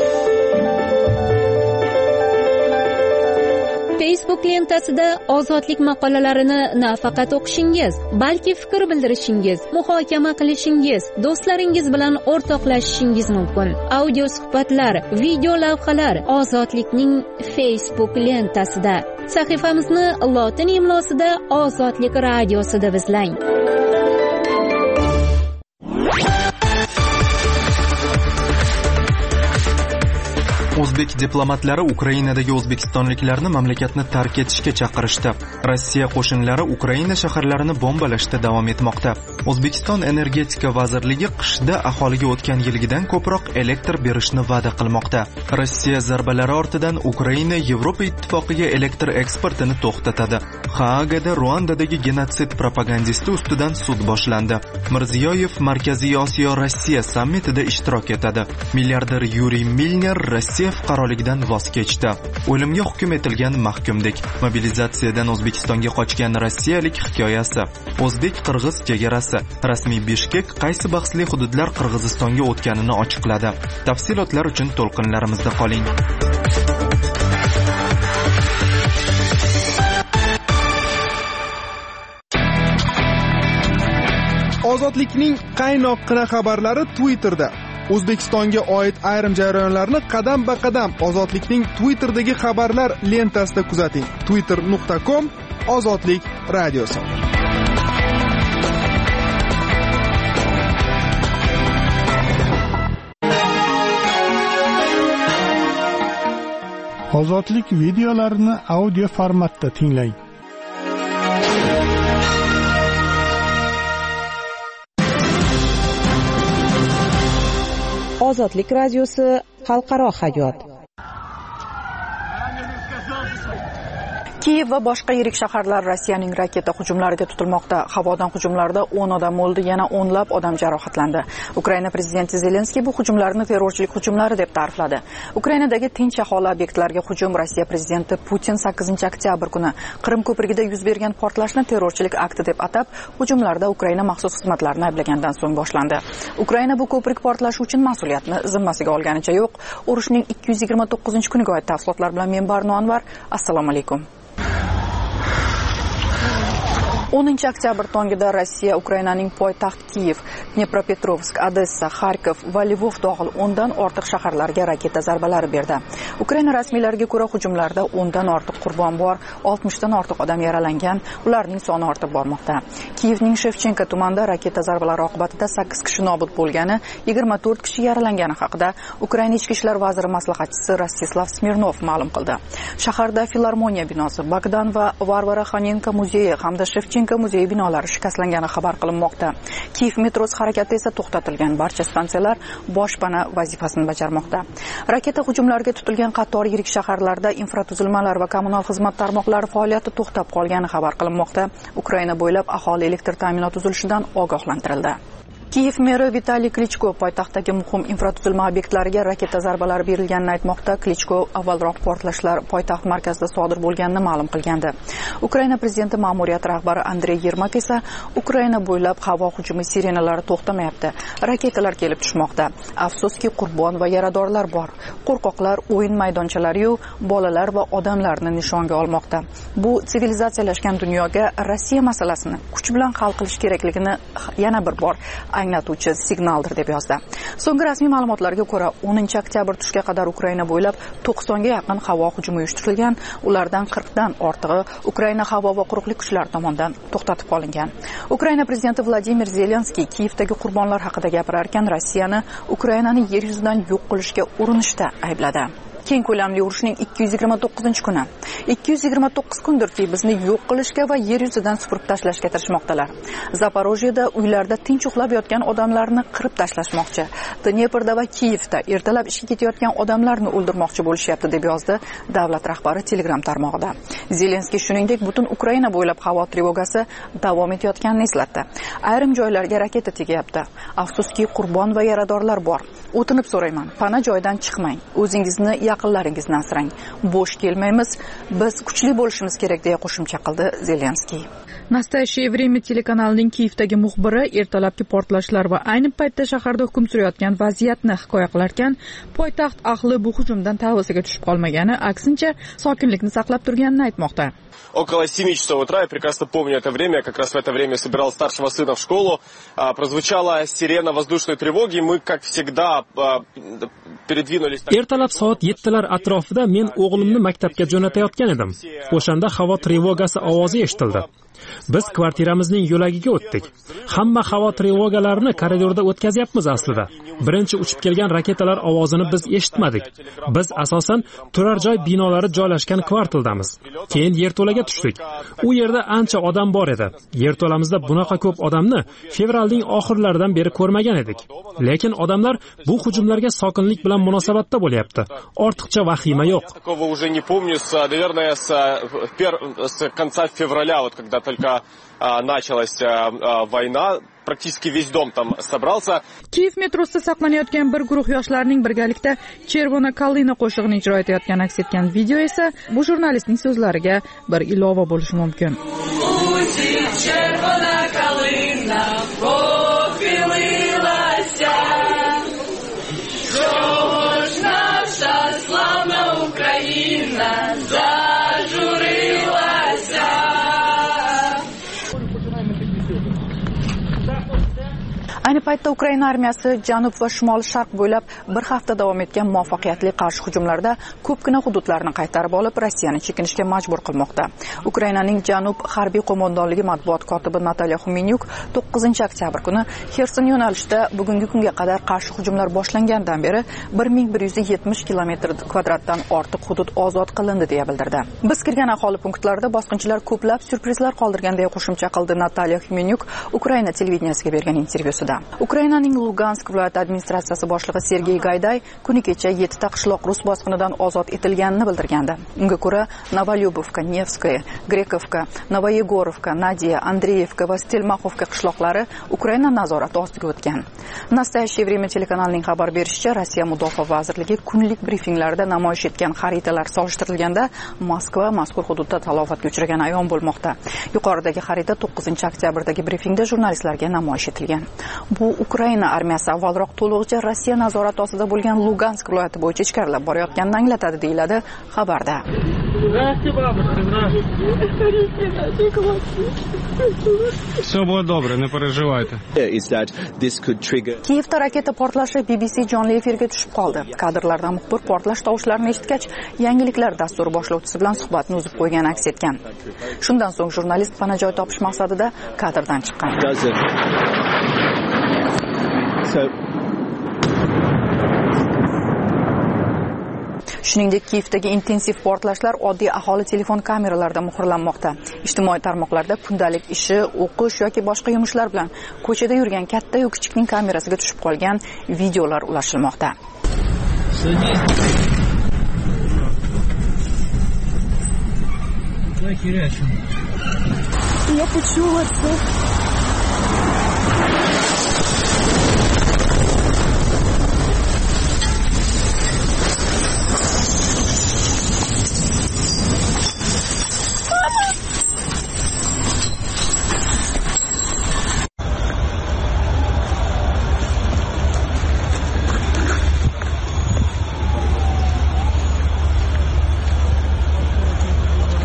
Facebook lentasida ozodlik maqolalarini nafaqat o'qishingiz, balki fikr bildirishingiz, muhokama qilishingiz, do'stlaringiz bilan o'rtoqlashishingiz mumkin. Audio suhbatlar, video lavhalar Ozodlikning Facebook lentasida. Sahifamizni lotin imlosida Ozodlik radiosi deb izlang. O'zbek diplomatlari Ukrainadagi o'zbekistonliklarni mamlakatni tark etishga chaqirishdi. Rossiya qo'shinlari Ukraina shaharlarini bombalashda davom etmoqda. O'zbekiston energetika vazirligi qishda aholiga o'tgan yilgidan ko'proq elektr berishni va'da qilmoqda. Rossiya zarbalari ortidan Ukraina Yevropa ittifoqiga elektr eksportini to'xtatadi. Haagada Ruandadagi genotsid propagandisti ustidan sud boshlandi. Mirziyoyev Markaziy Osiyo Rossiya sammitida ishtirok etadi. Milliarder Yuriy Milner Rossiya fuqaroligidan voz kechdi. O'limga hukm etilgan mahkumdek. Mobilizatsiyadan O'zbekistonga qochgan rossiyalik hikoyasi. O'zbek-qirg'iz chegarasi. Rasmiy Bishkek qaysi bahsli hududlar Qirg'izistonga o'tganini ochiqladi. Tafsilotlar uchun to'lqinlarimizda qoling. Ozodlikning qaynoqqina xabarlari Twitterda. O'zbekistonga oid ayrim jarayonlarni qadam-ba-qadam Ozodlikning Twitter'dagi xabarlar lentasida kuzating. twitter nuqta com Ozodlik radiosi. Ozodlik videolarini audio formatda tinglang. Ozodlik radiosi xalqaro hayot. Kiyev va boshqa yirik shaharlar Rossiyaning raketa hujumlariga tutilmoqda. Havodan hujumlarda o'n odam o'ldi, yana o'nlab odam jarohatlandi. Ukraina prezidenti Zelenskiy bu hujumlarni terrorchilik hujumlari deb ta'rifladi. Ukrainadagi tinch aholi obyektlariga hujum Rossiya prezidenti Putin sakkizinchi oktyabr kuni Qrim ko'prigida yuz bergan portlashni terrorchilik akti deb atab, hujumlarda Ukraina maxsus xizmatlarini ayblagandan so'ng boshlandi. Ukraina bu ko'prik portlashi uchun mas'uliyatni zimmasiga olganicha yo'q. Urushning ikki yuz yigirma to'qqizinchi kuniga oid tafsilotlar bilan men Barno Anvar. Assalomu alaykum. o'ninchi oktyabr tongida Rossiya Ukrainaning poytaxt Kiyev, Dnepropetrovsk, Odessa, Xarkov va Lvov dog'il o'ndan ortiq shaharlarga raketa zarbalari berdi. Ukraina rasmiylariga ko'ra hujumlarda o'ndan ortiq qurbon bor, oltmishdan ortiq odam yaralangan, ularning soni ortib bormoqda. Kiyevning Shevchenko tumanida raketa zarbalari oqibatida sakkiz kishi nobud bo'lgani, yigirma to'rt kishi yaralangani haqida Ukraina ichki ishlar vaziri maslahatchisi Rostislav Smirnov ma'lum qildi. Shaharda Filarmoniya binosi, Bogdan va Varvara Xanenko muzeyi hamda Shevchenko muzeyi binolari shikastlangani xabar qilinmoqda. Kiyev metrosi harakati esa to'xtatilgan, barcha stansiyalar boshpana vazifasini bajarmoqda. Raketa hujumlariga tutilgan qator yirik shaharlarda infratuzilmalar va kommunal xizmat tarmoqlari faoliyati to'xtab qolgani xabar qilinmoqda. Ukraina bo'ylab aholi elektr ta'minoti uzilishidan ogohlantirildi. Kiyev meri Vitaliy Klichko poytaxtdagi muhim infratuzilma obyektlariga raketa zarbalari berilganini aytmoqda. Klichko avvalroq portlashlar poytaxt markazida sodir bo'lganini ma'lum qilgandi. Ukraina prezidenti ma'muriyati rahbari Andrey Yermak esa Ukraina bo'ylab havo hujumi sirenalari to'xtamayapti. Raketalar kelib tushmoqda. Afsuski, qurbon va yaradorlar bor. Qo'rqoqlar o'yin maydonchalari-yu bolalar va odamlarni nishonga olmoqda. Bu sivilizatsiyalashgan dunyoga Rossiya masalasini kuch bilan hal qilish kerakligini yana bir bor anglatuvchi signaldir deb yozdi. So'nggi rasmiy ma'lumotlarga ko'ra, o'ninchi oktyabr tushga qadar Ukraina bo'ylab to'qsonga yaqin havo hujumi uyushtirilgan, ulardan qirqdan ortig'i Ukraina havo va quruqlik kuchlari tomonidan to'xtatib qolingan. Ukraina prezidenti Vladimir Zelenskiy Kiyevdagi qurbonlar haqida gapirar ekan, Rossiyani Ukrainani yer yuzidan yo'q qilishga urinishda aybladi. Keng ko'lamli urushning ikki yuz yigirma to'qqizinchi kuni. ikki yuz yigirma to'qqiz kundirki bizni yo'q qilishga va yer yuzidan supurib tashlashga tirishmoqdalar. Zaporojyeda uylarda tinch uxlab yotgan odamlarni qirib tashlashmoqchi. Dneprda va Kiyevda ertalab ishga ketayotgan odamlarni o'ldirmoqchi bo'lishyapti deb yozdi davlat rahbari Telegram tarmog'ida. Zelenskiy shuningdek butun Ukraina bo'ylab havo trevogasi davom etayotganini eslatdi. Ayrim joylarga raketa tegyapti. Afsuski qurbon va yaradorlar bor. O'tinib so'rayman, pana joydan chiqmang. O'zingizni yaqinlaringizni asrang. Bo'sh kelmaymiz, biz kuchli bo'lishimiz kerak deya qo'shimcha qildi Zelenskiy. Nastassiya Vremya telekanalining Kiyevdagi muxbiri ertalabki portlashlar va ayni paytda shaharda hukm surayotgan vaziyatni hikoya qilarkan, poytaxt ahli bu hujumdan tavsiyaga tushib qolmagani, aksincha sokinlikni saqlab turganini aytmoqda. Около семи часов утра, я прекрасно помню это время, как раз в это время собирал старшего сына в школу, прозвучала сирена воздушной тревоги, мы, как всегда, передвинулись... Ertalab soat yettilar atrofida men o'g'limni maktabga jo'natayotgan edim. O'shanda havo trevogasi ovozi eshitildi. Biz kvartiramizning yo'lagiga o'tdik. Hamma havo trevogalarini koridorda o'tkazyapmiz aslida. Birinchi uchib kelgan raketalar ovozini biz eshitmadik. Biz asosan turar joy binolari joylashgan kvartaldamiz. Keyin yerto'laga tushdik. U yerda ancha odam bor edi. Yerto'lamizda bunaqa ko'p odamni fevralning oxirlaridan beri ko'rmagan edik. Lekin odamlar bu hujumlarga sokinlik bilan munosabatda bo'lyapti. Ortiqcha vahima yo'q. Такого уже не помню, с, наверное, с, с конца февраля, вот когда только а, началась а, а, война, практически весь дом там собрался. Kiyev metrosida saqlanayotgan bir guruh yoshlarning birgalikda Chervona Kalina qo'shig'ini ijro etayotgani aks etgan video esa bu jurnalistning so'zlariga bir ilova bo'lishi mumkin. Ayni paytda Ukraina armiyasi janub va shimol sharq bo'ylab bir hafta davom etgan muvaffaqiyatli qarshi hujumlarda ko'pgina hududlarni qaytarib olib, Rossiyani chekinishga majbur qilmoqda. Ukrainaning janub harbiy qo'mondonligi matbuot kotibi Natalya Xumenyuk to'qqizinchi oktyabr kuni Xerson yo'nalishida bugungi kunga qadar qarshi hujumlar boshlangandan beri bir ming bir yuz yetmish kilometr kvadratdan ortiq hudud ozod qilindi deya bildirdi. Biz kirgan aholi punktlarida bosqinchilar ko'plab syurprizlar qoldirgan deya qo'shimcha qildi Natalya Xumenyuk Ukraina televideniyasiga bergan intervyusida. Ukrainaning Lugansk viloyati administratsiyasi boshlig'i Sergey Gayday kuni kecha yettita qishloq rus bosqinidan ozod etilganini bildirgandi. Unga ko'ra Novolyubovka, Nevskaya, Grekovka, Novoyegorovka, Nadiya, Andreyevka va Stelmaxovka qishloqlari Ukraina nazorati ostiga o'tgan. Nastassiya Vremya telekanalining xabar berishicha, Rossiya mudofaa vazirligi kunlik brifinglarda namoyish etgan xaritalar solishtirilganda Moskva mazkur hududda talofatga uchragan ayon bo'lmoqda. Yuqoridagi xarita to'qqizinchi oktyabrdagi brifingda jurnalistlarga namoyish etilgan. Bu Ukraina armiyasi avvalroq to'lig'icha Rossiya nazorati ostida bo'lgan Lugansk viloyati bo'yicha ichkarilab borayotganini anglatadi, deyiladi xabarda. Все будет добре, не переживайте. Kiyevda raketa portlashi B B C jonli efirga tushib qoldi. Kadrlardan muxbir portlash tovushlarini eshitgach, yangiliklar dasturi boshlovchisi bilan suhbatni uzib qo'ygani aks etgan. Shundan so'ng jurnalist pana joy topish maqsadida kadrdan chiqqan. Shuningdek, Kiyevdagi intensiv portlashlar oddiy aholi telefon kameralarida muhrlanmoqda. Ijtimoiy tarmoqlarda kundalik ishi, o'qish yoki boshqa yumushlar bilan ko'chada yurgan katta-yu kichikning kamerasiga tushib qolgan videolar ulashilmoqda. Я почула це. Menimcha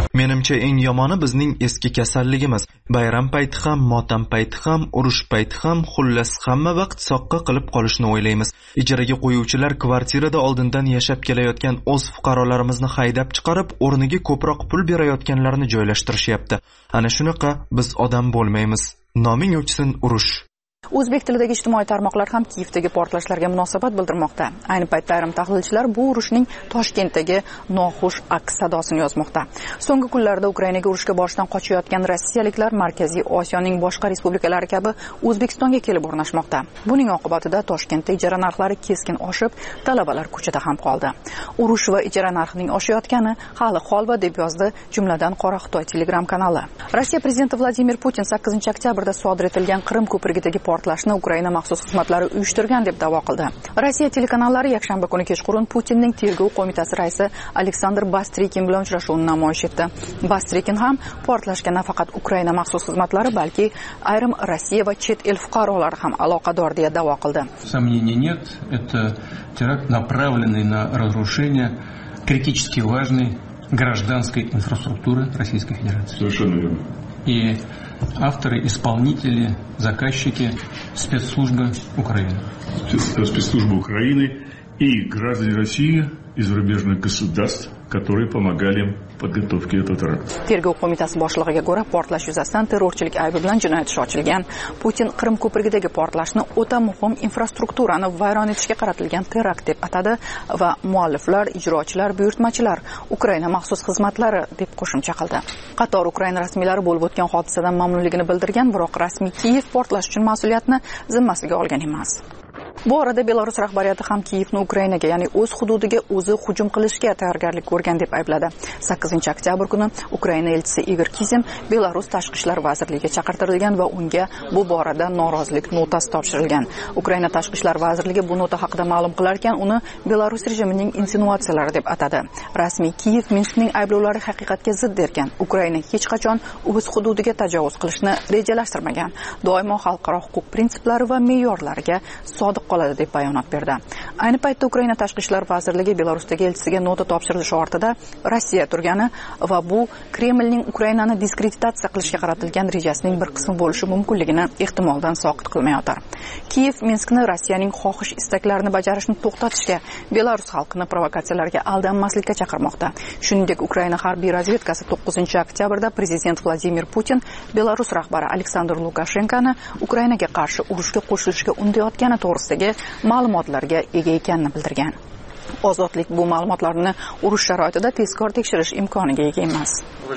meningcha eng yomoni bizning eski kasalligimiz. Bayram payti ham, motam payti ham, urush payti ham, xullas hamma vaqt soqqa qilib qolishni o'ylaymiz. Ijaraga qo'yuvchilar kvartirada oldindan yashab kelayotgan o'z fuqarolarimizni haydab chiqarib, o'rniga ko'proq pul berayotganlarni joylashtirishyapti. Ana shunaqa biz odam bo'lmaymiz. Noming o'chsin urush. O'zbek tilidagi ijtimoiy tarmoqlar ham Kiyevdagi portlashlarga munosabat bildirmoqda. Ayni paytda ayrim tahlilchilar bu urushning Toshkentdagi noxush aks sadosini yozmoqda. So'nggi kunlarda Ukrainaga urushga borishdan qochayotgan rossiyaliklar Markaziy Osiyoning boshqa respublikalari kabi O'zbekistonga kelib o'rnashmoqda. Buning oqibatida Toshkentda ijara narxlari keskin oshib, talabalar ko'chada ham qoldi. Urush va ijara narxining oshayotgani hali holva deb yozdi, jumladan Qora Xitoy Telegram kanali. Rossiya prezidenti Vladimir Putin sakkizinchi oktyabrda sodir etilgan Qrim ko'prigidagi portlashni Ukraina maxsus xizmatlari uyushtirgan deb da'vo qildi. Rossiya telekanallari yakshanba kuni kechqurun Putinning tergov qo'mitasi raisi Aleksandr Bastrikin bilan uchrashuvni namoyish etdi. Bastrikin ham portlashga nafaqat Ukraina maxsus xizmatlari, balki ayrim Rossiya va chet el fuqarolari ham aloqador deya da'vo qildi. Сомнений нет, это теракт, направленный на разрушение критически важной гражданской инфраструктуры Российской Федерации. Совершенно верно. И авторы, исполнители, заказчики спецслужбы Украины. Спецслужбы Украины и граждане России из зарубежных государств, которые помогали в подготовке этого теракта. Tergov qo'mitasi boshlig'iga ko'ra, portlash yuzasidan terrorchilik aybi bilan jinoyat ishi ochilgan. Putin Qrim ko'prigidagi portlashni o'ta muhim infrastrukturani vayron etishga qaratilgan terakt deb atadi va mualliflar, ijrochilar, buyurtmachilar, Ukraina maxsus xizmatlari deb qo'shimcha qildi. Qator Ukraina rasmiylari bo'lib o'tgan hodisadan mamnunligini bildirgan, biroq rasmiy Kiyev portlash uchun mas'uliyatni zimmasiga olgan emas. Bu orada Belarus rahbariyati ham Kiyevni Ukrainaga, ya'ni o'z hududiga o'zi hujum qilishga tayyorgarlik ko'rgan deb aybladi. sakkizinchi oktyabr kuni Ukraina elchisi Igor Kizim Belarus tashqi ishlar vazirligiga chaqirtirilgan va unga bu borada norozilik notasi topshirilgan. Ukraina tashqi ishlar vazirligi bu nota haqida ma'lum qilar ekan, uni Belarus rejimining insinuatsiyalari deb atadi. Rasmiy Kiyev Minskning ayblovlari haqiqatga zid dergan. Ukraina hech qachon o'z hududiga tajovuz qilishni rejalashtirmagan. Doimo xalqaro huquq prinsiplari va me'yorlariga sodiq qoladi deb bayonot berdi. Ayni paytda Ukraina tashqi ishlar vazirligi Belarusdagi elchisiga nota topshirilishi ortida Rossiya turgani va bu Kremlning Ukrainani diskreditatsiya qilishga qaratilgan rejasining bir qismi bo'lishi mumkinligini ehtimoldan soqit qilmayotir. Kiyev Minskni Rossiyaning xohish istaklarini bajarishni to'xtatishga, Belarus xalqini provokatsiyalarga aldanmaslikka chaqirmoqda. Shuningdek, Ukraina harbiy razvedkasi to'qqizinchi oktyabrda prezident Vladimir Putin Belarus rahbari Aleksandr Lukashenkoni Ukrainaga qarshi urushga qo'shilishga undayotgani to'g'risidagi ma'lumotlarga ega ekanini bildirgan. Ozodlik bu ma'lumotlarni urush sharoitida tezkor tekshirish imkoniga ega emas.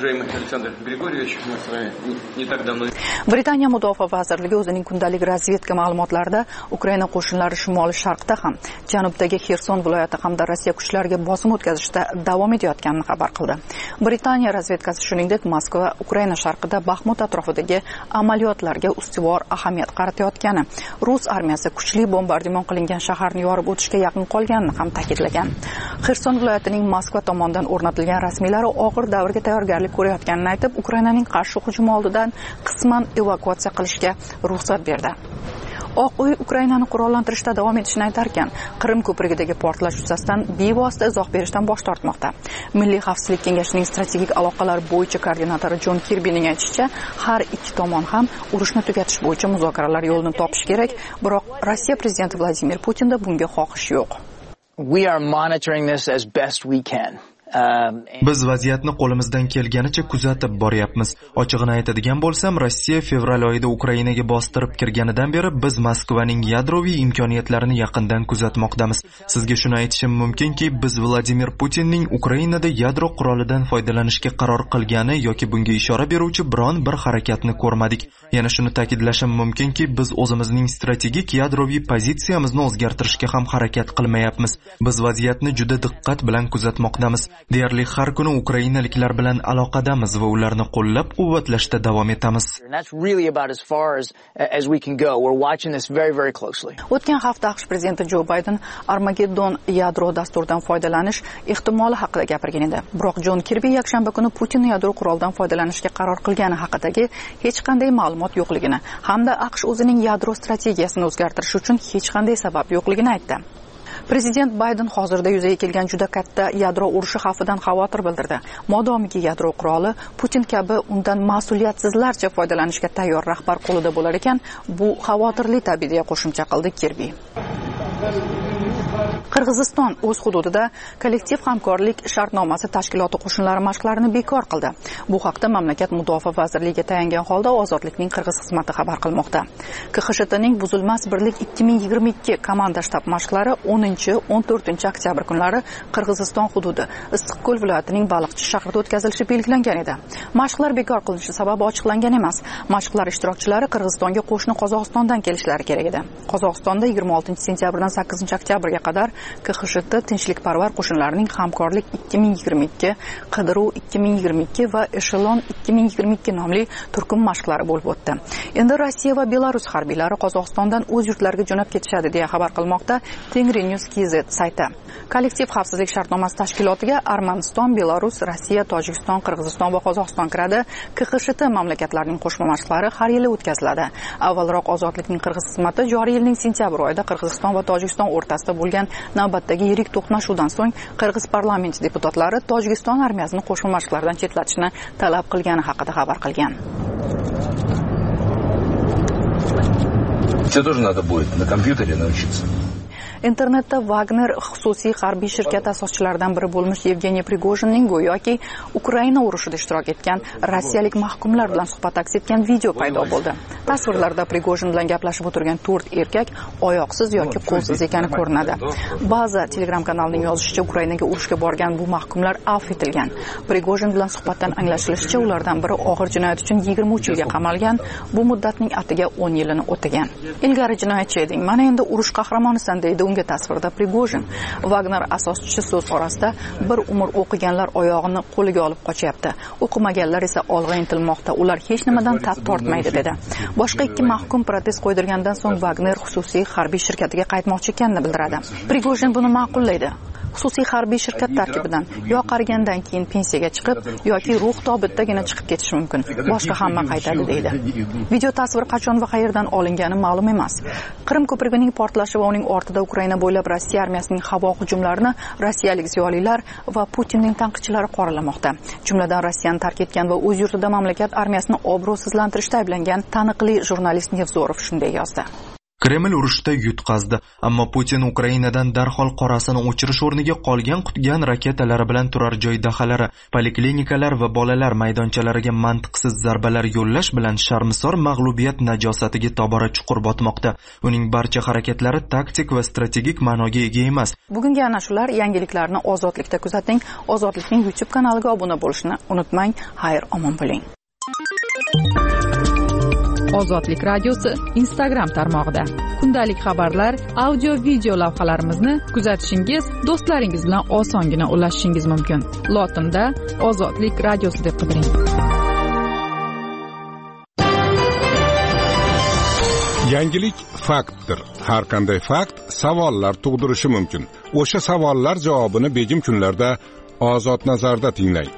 Britaniya Mudofaa vazirligi o'zining kundalik razvedka ma'lumotlarida Ukraina qo'shinlari shimoliy sharqda ham, janubdagi Xerson viloyati hamda Rossiya kuchlariga bosim o'tkazishda davom etayotganini xabar qildi. Britaniya razvedkasi shuningdek Moskva Ukraina sharqida Baxmut atrofidagi amaliyotlarga ustuvor ahamiyat qaratayotgani, Rus armiyasi kuchli bombardimon qilingan shaharni yorib o'tishga yaqin qolganini ham ta'kidlagan. Xerson viloyatining Moskva tomonidan o'rnatilgan rasmiylari og'ir davrga tayyorgarlik ko'rayotganini aytib, Ukrainaning qarshi hujumi oldidan qisman evakuatsiya qilishga ruxsat berdi. Oq uy Ukrainani qurollantirishda davom etishini aytar ekan, Qrim ko'prigidagi portlash yuzasidan bevosita izoh berishdan bosh tortmoqda. Milliy xavfsizlik kengashining strategik aloqalar bo'yicha koordinatori Jon Kirbining aytishicha, har ikki tomon ham urushni tugatish bo'yicha muzokaralar yo'lini topish kerak, biroq Rossiya prezidenti Vladimir Putinda bunga xohish yo'q. We are monitoring this as best we can. Biz vaziyatni qo'limizdan kelganicha kuzatib boryapmiz. Ochig'ini aytadigan bo'lsam, Rossiya fevral oyida Ukrainaga bostirib kirganidan beri biz Moskvaning yadroviy imkoniyatlarini yaqindan kuzatmoqdamiz. Sizga shuni aytishim mumkinki, biz Vladimir Putinning Ukrainada yadro qurolidan foydalanishga qaror qilgani yoki bunga ishora beruvchi biron bir harakatni ko'rmadik. Yana shuni ta'kidlashim mumkinki, biz o'zimizning strategik yadroviy pozitsiyamizni o'zgartirishga ham harakat qilmayapmiz. Biz vaziyatni juda diqqat bilan kuzatmoqdamiz. Deyarli har kuni ukrainaliklar bilan aloqadamiz va ularni qo'llab-quvvatlashda davom etamiz. O'tgan hafta AQSh prezidenti Jo Bayden Armageddon yadro dasturidan foydalanish ehtimoli haqida gapirgan edi. Biroq Jon Kirbi yakshanba kuni Putin yadro qurolidan foydalanishga qaror qilgani haqidagi hech qanday ma'lumot yo'qligini hamda AQSh o'zining yadro strategiyasini o'zgartirish uchun hech qanday sabab yo'qligini aytdi. Prezident Bayden hozirda yuzaga kelgan juda katta yadro urushi xavfidan xavotir bildirdi. Modomiki yadro quroli Putin kabi undan mas'uliyatsizlarcha foydalanishga tayyor rahbar qo'lida bo'lar ekan, bu xavotirli tabiiy deya qo'shimcha qildi Kirbi. Qirg'iziston o'z hududida kollektiv hamkorlik shartnomasi tashkiloti qo'shinlari mashqlarini bekor qildi. Bu haqda mamlakat mudofaa vazirligiga tayangan holda Ozodlikning qirg'iz xizmati xabar qilmoqda. K X T ning Buzilmas birlik ikki ming yigirma ikki komanda shtab mashqlari o'ninchi o'n to'rtinchi oktyabr kunlari Qirg'iziston hududi Issiqko'l viloyatining Baliqchi shahrida o'tkazilishi belgilangan edi. Mashqlar bekor qilinishi sababi ochiqlangan emas. Mashqlar ishtirokchilari Qirg'izistonga qo'shni Qozog'istondan kelishlari kerak edi. Qozog'istonda yigirma oltinchi sentyabrdan sakkizinchi oktyabrga qadar K X T tinchlikparvar qo'shinlarining hamkorlik ikki ming yigirma ikki, qidiruv ikki ming yigirma ikki va eshelon ikki ming yigirma ikki nomli turkum mashqlari bo'lib o'tdi. Endi Rossiya va Belarus harbiylari Qozog'istondan o'z yurtlariga jo'nab ketishadi deya xabar qilmoqda Tengrinews K Z sayti. Kollektiv xavfsizlik shartnomasi tashkilotiga Armaniston, Belarus, Rossiya, Tojikiston, Qirg'iziston va Qozog'iston kiradi. K X T mamlakatlarining qo'shma mashqlari har yili o'tkaziladi. Avvalroq Ozodlikning qirg'iz xizmati joriy yilning sentyabr oyida Qirg'iziston va Tojikiston o'rtasida bo'lgan navbatdagi yirik to'qnashuvdan so'ng Qirg'iz parlamenti deputatlari Tojikiston armiyasini qo'shma mashqlardan chetlatishni talab qilgani haqida xabar qilgan. Тебе тоже надо будет на компьютере научиться. Internetda Wagner xususiy harbiy shirkati asoschilaridan biri bo'lmish Yevgeniy Prigojinning go'yoki Ukraina urushida ishtirok etgan rossiyalik mahkumlar bilan suhbat aks etgan video paydo bo'ldi. Tasvirlarda Prigojin bilan gaplashib o'tirgan to'rt erkak oyoqsiz yoki qo'lsiz ekani ko'rinadi. Ba'zi Telegram kanalining yozishicha Ukrainaga urushga borgan bu mahkumlar afv etilgan. Prigojin bilan suhbatdan anglashilishicha ulardan biri og'ir jinoyat uchun yigirma uch yilga qamalgan, bu muddatning atiga o'n yilini o'tagan. Ilgari jinoyatchi eding, mana endi urush qahramonisan deydi unga tasvirda Prigojin. Wagner asoschisi so'z orasida bir umr o'qiganlar oyog'ini qo'liga olib qochyapti. O'qimaganlar esa olg'a intilmoqda. Ular hech nimadan tat tortmaydi dedi. Boshqa ikki mahkum protest qo'ydirgandan so'ng Wagner xususiy harbiy shirkatiga qaytmoqchi ekanini bildiradi. Prigojin buni ma'qullaydi. Xususiy harbiy shirkat tarkibidan yo qarigandan keyin pensiyaga chiqib yoki ruh tobitdagina chiqib ketishi mumkin. Boshqa hamma qaytadi deydi. Video tasvir qachon va qayerdan olingani ma'lum emas. Qrim ko'prigining portlashi va uning ortida Ukraina bo'ylab Rossiya armiyasining havo hujumlarini rossiyalik ziyolilar va Putinning tanqidchilari qoralamoqda. Jumladan Rossiyani tark etgan va o'z yurtida mamlakat armiyasini obro'sizlantirishda ayblangan taniqli jurnalist Nevzorov shunday yozdi. Kreml urushda yutqazdi, ammo Putin Ukrainadan darhol qorasini o'chirish o'rniga qolgan qutgan raketalari bilan turar joy dahalari, poliklinikalar va bolalar maydonchalariga mantiqsiz zarbalar yo'llash bilan sharmisor mag'lubiyat najosatiga tobora chuqur botmoqda. Uning barcha harakatlari taktik va strategik ma'noga ega emas. Bugungi ana shular yangiliklarni Ozodlikda kuzating. Ozodlikning YouTube kanaliga obuna bo'lishni unutmang. Xayr, omon bo'ling. Ozodlik radiosi Instagram tarmog'ida kundalik xabarlar, audio video lavhalarimizni kuzatishingiz, do'stlaringiz bilan osongina ulashishingiz mumkin. Lotinda Ozodlik radiosi deb qidiring. Yangilik faktdir. Har qanday fakt savollar tug'dirishi mumkin. O'sha savollar javobini begim kunlarda Ozod nazarda tinglang.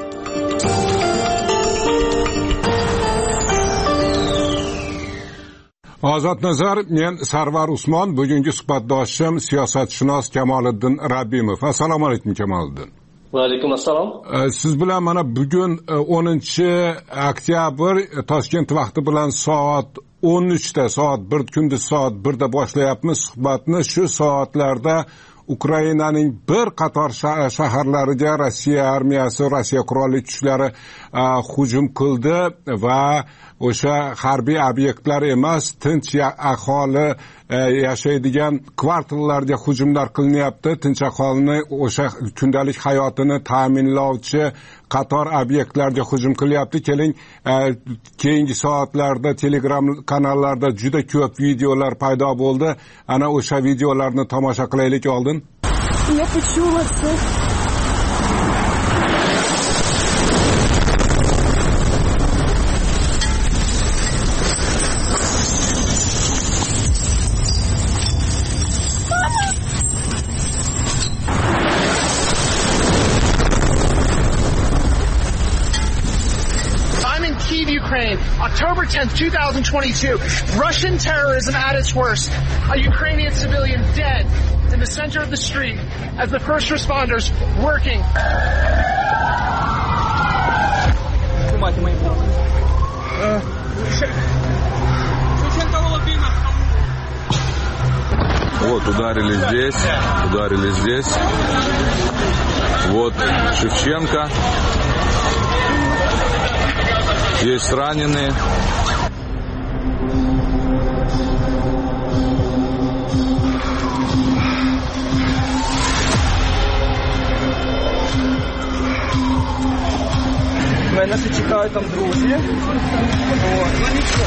Ozod nazar, men Sarvar Usmon, bugungi suhbatdoshim siyosatshunos Kamoliddin Rabbimov. Assalomu alaykum Kamoliddin. Va alaykum assalom. Siz bilan mana bugun o'ninchi oktyabr Toshkent vaqti bilan soat o'n uchda, soat bir kunduz soat birda boshlayapmiz suhbatni. Shu soatlarda Ukrainaning bir qator shaharlariga Rossiya armiyasi, Rossiya qurolli kuchlari hujum qildi va o'sha harbiy obyektlar emas, tinch aholi yashaydigan kvartallarga hujumlar qilinyapti. Tinch aholini o'sha kundalik hayotini ta'minlovchi qator obyektlarga hujum qilyapti. Keling, keyingi soatlarda Telegram kanallarda juda ko'p videolar paydo bo'ldi. Ana o'sha videolarni tomosha qilaylik oldin. Я почула це. October tenth, twenty twenty-two. Russian terrorism at its worst. A Ukrainian civilian dead. in the center of the street as the first responders working. Вот, ударили здесь, ударили здесь. Вот Шевченко. Есть раненые. Мене ще чекають там друзі. Ну нічого.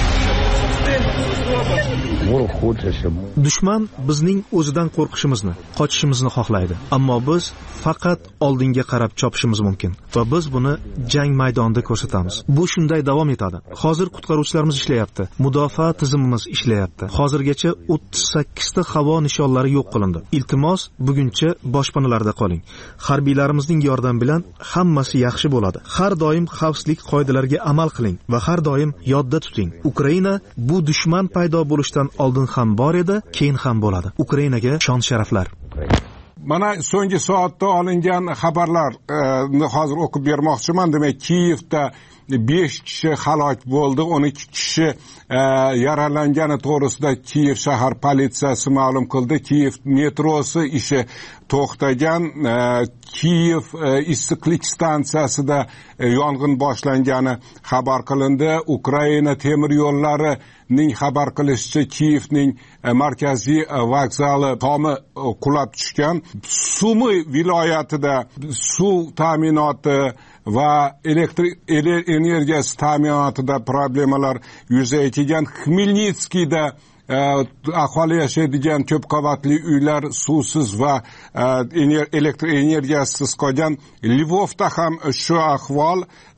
Dushman bizning o'zidan qo'rqishimizni, qochishimizni xohlaydi. Ammo biz faqat oldinga qarab chopishimiz mumkin va biz buni jang maydonida ko'rsatamiz. Bu shunday davom etadi. Hozir qutqaruvchilarimiz ishlayapti. Mudofaa tizimimiz ishlayapti. Hozirgacha o'ttiz sakkiz ta havo nishonlari yo'q qilindi. Iltimos, buguncha boshpanalarda qoling. Harbiylarimizning yordami bilan hammasi yaxshi bo'ladi. Har doim xavfsizlik qoidalariga amal qiling va har doim yodda tuting. Ukraina bu dushman paydo bo'lishidan oldin ham bor edi, keyin ham bo'ladi. Ukrainaga shon sharaflar. Mana so'nggi soatda olingan xabarlarni hozir o'qib bermoqchiman. Demak, Kiyevda besh kishi halok bo'ldi, o'n ikki kishi yaralangani to'g'risida Kiyev shahar politsiyasi ma'lum qildi. Kiyev metrosi ishi to'xtagan. Kiyev issiqlik stansiyasida yong'in boshlangani xabar qilindi. Ukraina temir yo'llari ning xabar qilishicha Kiyevning markaziy vokzali tomi qulab tushgan. Sumi viloyatida suv ta'minoti va elektr energiyasi ta'minotida problemalar yuzaga kelgan. Xmelnitskiyda aholi yashaydigan ko'p qavatli uylar suvsiz va elektr energiyasiz qolgan. Lvovda ham shu ahvol.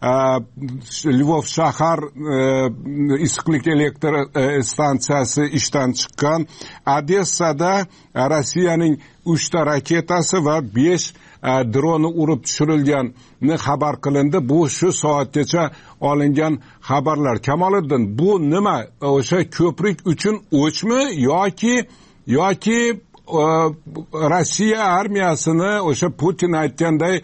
Lvov shahar issiqlik elektr stansiyasi ishdan chiqqan. Odessada Rossiyaning uchta raketasi va besh droni urib tushirilgani xabar qilindi. Bu shu soatgacha olingan xabarlar. Kamoliddin, bu nima? O'sha ko'prik uchun o'chmi yoki yoki Rossiya armiyasini o'sha Putin aytganday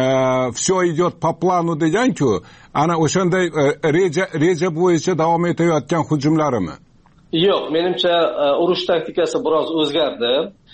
все идет по плану degan-ku, ana o'shanday reja reja bo'yicha davom etayotgan hujumlarimi? Yo'q, menimcha urush taktikasi biroz o'zgardi.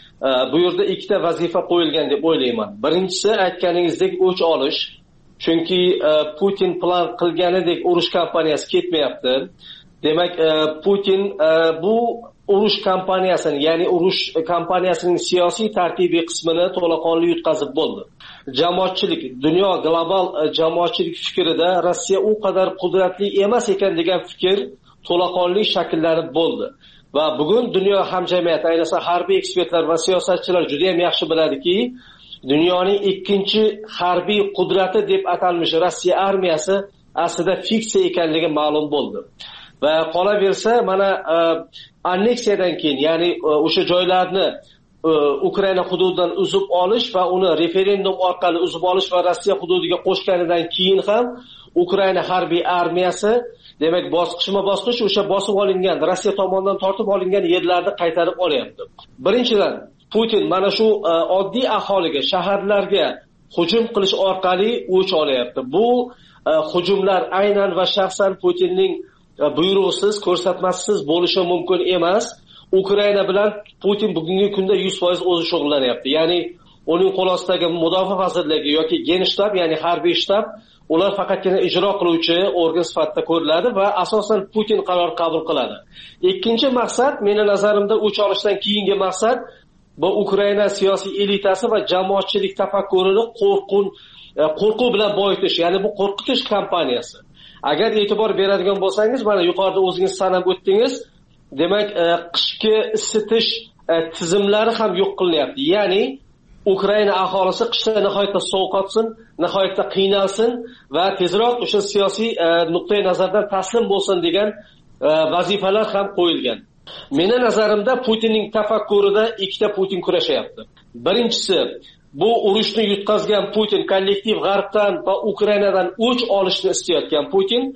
Bu yerda ikkita vazifa qo'yilgan deb o'ylayman. Birinchisi aytganingizdek o'ch olish. Chunki Putin plan qilganidek urush kampaniyasi ketmayapti. Demak, Putin bu urush kampaniyasini, ya'ni urush kampaniyasining siyosiy tarkibiy qismini to'laqonli yutqazib bo'ldi. Jamoatchilik, dunyo global jamoatchilik fikrida Rossiya u qadar qudratli emas ekan degan fikr to'laqonli shakllanib bo'ldi. Va bugun dunyo hamjamiyati, ayniqsa harbiy ekspertlar va siyosatchilar juda ham yaxshi biladiki, dunyoning ikkinchi harbiy qudrati deb atalmish Rossiya armiyasi aslida fiksiya ekanligi ma'lum bo'ldi. Va qolaversa, mana anneksiyadan keyin, ya'ni o'sha joylarni Ukraina hududidan uzib olish va uni referendum orqali uzib olish va Rossiya hududiga qo'shganidan keyin ham Ukraina harbiy armiyasi, demak, bosqichma-bosqich o'sha bosib olingan, Rossiya tomonidan tortib olingan yerlarni qaytarib olyapti. Birinchidan, Putin mana shu oddiy aholiga, shaharlarga hujum qilish orqali o'ch olyapti. Bu hujumlar aynan va shaxsan Putinning buyruqsiz, ko'rsatmasiz bo'lishi mumkin emas. Ukraina bilan Putin bugungi kunda yuz foiz o'zi shug'ullanyapti. Ya'ni uning qo'l ostidagi mudofaa vazirligi yoki Genshtab, ya'ni harbiy shtab, ular faqatgina ijro qiluvchi organ sifatida ko'riladi va asosan Putin qaror qabul qiladi. Ikkinchi maqsad, meni nazarimda, o'ch olishdan keyingi maqsad bu Ukraina siyosiy elitasi va jamoatchilik tafakkurini qo'rquv qo'rquv bilan boyitish, ya'ni bu qo'rqitish kampaniyasi. Agar e'tibor beradigan bo'lsangiz, mana yuqorida o'zingiz sanab o'tdingiz, demak, qishki isitish tizimlari ham yo'q qilinyapti. Ya'ni Ukraina aholisi qishda nihoyatda sovqotsin, nihoyatda qiynalsin va tezroq o'sha siyosiy nuqtai nazardan taslim bo'lsin degan vazifalar ham qo'yilgan. Meni nazarimda Putinning tafakkurida ikkita Putin kurashyapti. Birinchisi, bu urushni yutqazgan Putin kollektiv g'arbdan va Ukrainadan o'ch olishni istayotgan Putin.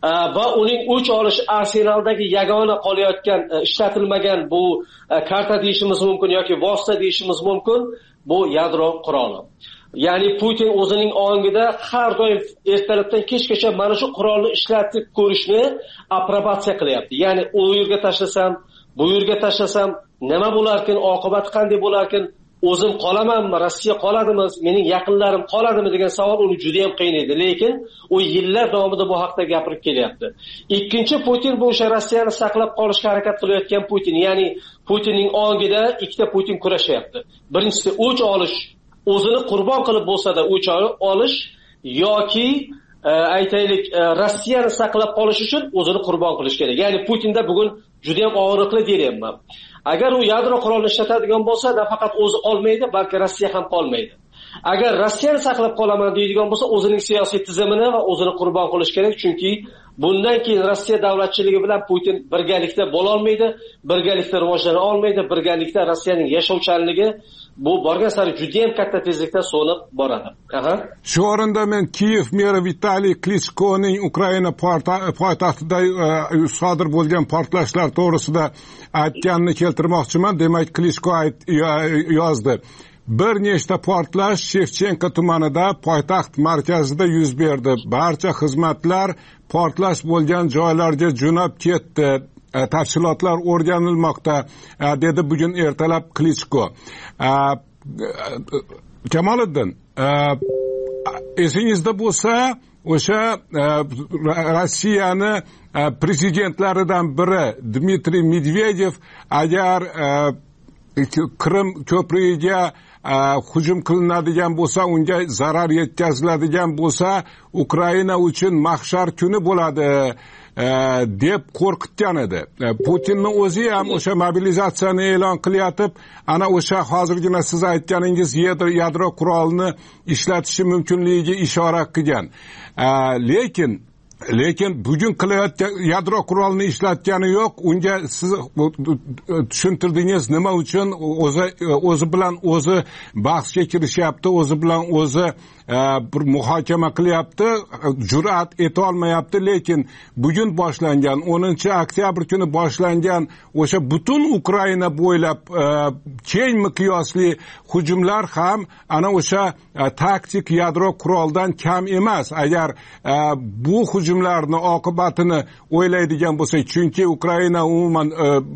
va uning o'ch olish arsenalidagi yagona qolayotgan ishlatilmagan bu karta deyishimiz mumkin yoki vosita deyishimiz mumkin, bu yadro quroli. Ya'ni Putin o'zining ongida har doim ertalabdan kechgacha mana shu qurolni ishlatib ko'rishni aprobatsiya qilyapti. Ya'ni u yerga tashlasam, bu yerga tashlasam nima bo'larkin, oqibati qanday bo'larkin, o'zim qolamanmi, Rossiya qoladimi, mening yaqinlarim qoladimi degan savol uni juda ham qiynaydi. Lekin u yillar davomida bu haqda gapirib kelyapti. Ikkinchi Putin bu o'sha Rossiyani saqlab qolishga harakat qilayotgan Putin. Ya'ni Putinning ongida ikkita Putin kurashyapti. Birinchisi o'ch olish, o'zini qurbon qilib bo'lsa-da o'ch olish yoki aytaylik Rossiyani saqlab qolish uchun o'zini qurbon qilish kerak. Ya'ni Putinda bugun juda ham og'riqli deyapman. Agar u yadro qurolini ishlatadigan bo'lsa, nafaqat o'zi qolmaydi, balki Rossiya ham qolmaydi. Agar Rossiyani saqlab qolaman deydigan bo'lsa, o'zining siyosiy tizimini va o'zini qurbon qilish kerak, chunki bundan keyin Rossiya davlatchiligi bilan Putin birgalikda bo'la olmaydi, birgalikda rivojlana olmaydi, birgalikda Rossiyaning yashovchanligi bu borgan sari juda ham katta tezlikda so'nib boradi. Aha. Shu o'rinda men Kiyev meri Vitaliy Klichkoning Ukraina poytaxtida sodir bo'lgan portlashlar to'g'risida aytganini keltirmoqchiman. Demak, Klichko yozdi. Bir nechta portlash Shevchenko tumanida poytaxt markazida yuz berdi. Barcha xizmatlar portlash bo'lgan joylarga jo'nab ketdi. Tafsilotlar o'rganilmoqda, dedi bugun ertalab Klichko. Kamoliddin, esingizda bo'lsa, o'sha Rossiyani prezidentlaridan biri Dmitriy Medvedev agar Krim ko'prigiga hujum qilinadigan bo'lsa, unga zarar yetkaziladigan bo'lsa, Ukraina uchun mahshar kuni bo'ladi deb qo'rqitgan edi. Putinning o'zi ham o'sha mobilizatsiyani e'lon qilyotib, ana o'sha hozirgina siz aytganingiz yadro qurolini ishlatishi mumkinligiga ishora qilgan. Lekin lekin bugun qilayotgan yadro qurolini ishlatgani yo'q. Unga siz tushuntirdingiz nima uchun o'zi o'zi bilan o'zi bahsga kirishyapti, o'zi bilan o'zi bir muhokama qilyapti, jur'at eta olmayapti. Lekin bugun boshlangan o'ninchi oktyabr kuni boshlangan o'sha butun Ukraina bo'ylab keng miqyosli hujumlar ham ana o'sha taktik yadro quroldan kam emas. Agar bu hujumlarni oqibatini o'ylaydigan bo'lsak, chunki Ukraina umuman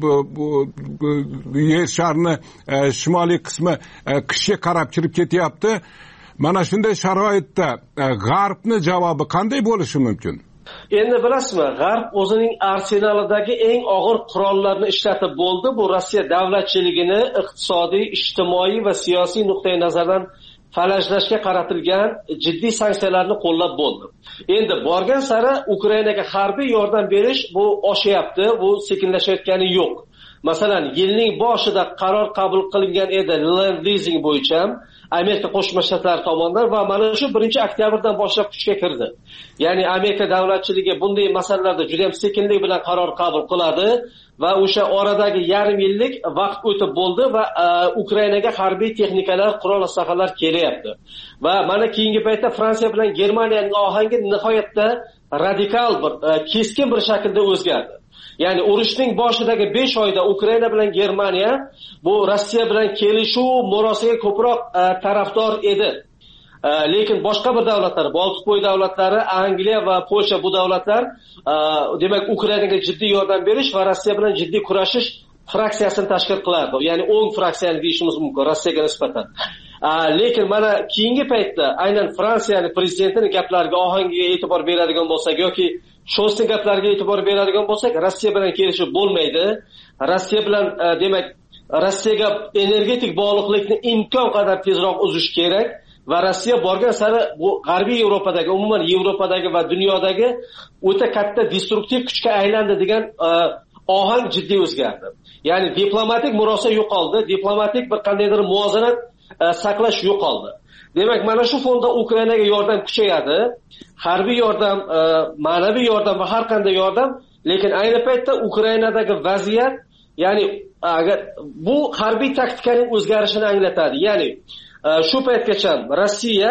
yer sharini shimoliy qismi qishga qarab kirib ketyapti. Mana shunday sharoitda G'arbni javobi qanday bo'lishi mumkin? Endi bilasizmi, G'arb o'zining arsenalidagi eng og'ir qurollarni ishlatib bo'ldi. Bu Rossiya davlatchiligini iqtisodiy, ijtimoiy va siyosiy nuqtai nazardan falajlashga qaratilgan jiddiy sanksiyalarni qo'llab bo'ldi. Endi borgan sari Ukrainaga harbiy yordam berish bu oshyapti, bu sekinlashayotgani yo'q. Masalan, yilning boshida qaror qabul qilingan edi land leasing bo'yicha Amerika Qo'shma Shtatlari tomonidan va mana shu birinchi oktyabrdan boshlab kuchga kirdi. Ya'ni Amerika davlatchiligi bunday masalalarda juda ham sekinlik bilan qaror qabul qiladi va o'sha oradagi yarim yillik vaqt o'tib bo'ldi va Ukrainaga harbiy texnikalar, qurol aslahalar kelyapti. Va mana keyingi paytda Fransiya bilan Germaniyaning ohangi nihoyatda radikal bir keskin bir shaklda o'zgardi. Ya'ni urushning boshidagi besh oyda Ukraina bilan Germaniya bu Rossiya bilan kelishuv murosasiga ko'proq tarafdor edi. Lekin boshqa bir davlatlar, Boltiqbo'yi davlatlari, Angliya va Polsha bu davlatlar demak Ukrainaga jiddiy yordam berish va Rossiya bilan jiddiy kurashish fraksiyasini tashkil qilardi. Ya'ni o'ng fraksiyani deyishimiz mumkin Rossiyaga nisbatan. Lekin mana keyingi paytda aynan Fransiyaning prezidentining gaplariga, ohangiga e'tibor beradigan bo'lsak yoki Sho'sning gaplariga e'tibor beradigan bo'lsak, Rossiya bilan kelishib bo'lmaydi. Rossiya bilan demak Rossiyaga energetik bog'liqlikni imkon qadar tezroq uzish kerak va Rossiya borgan sari bu G'arbiy Yevropadagi, umuman Yevropadagi va dunyodagi o'ta katta destruktiv kuchga aylandi degan ohang jiddiy o'zgardi. Ya'ni diplomatik murosa yo'qoldi, diplomatik bir qandaydir muvozanat saqlash yo'qoldi. Demak, mana shu fonda Ukrainaga yordam kuchayadi. Harbiy yordam, ma'naviy yordam va har qanday yordam, lekin ayni paytda Ukrainadagi vaziyat, ya'ni agar bu harbiy taktikaning o'zgarishini anglatadi. Ya'ni shu paytgacha Rossiya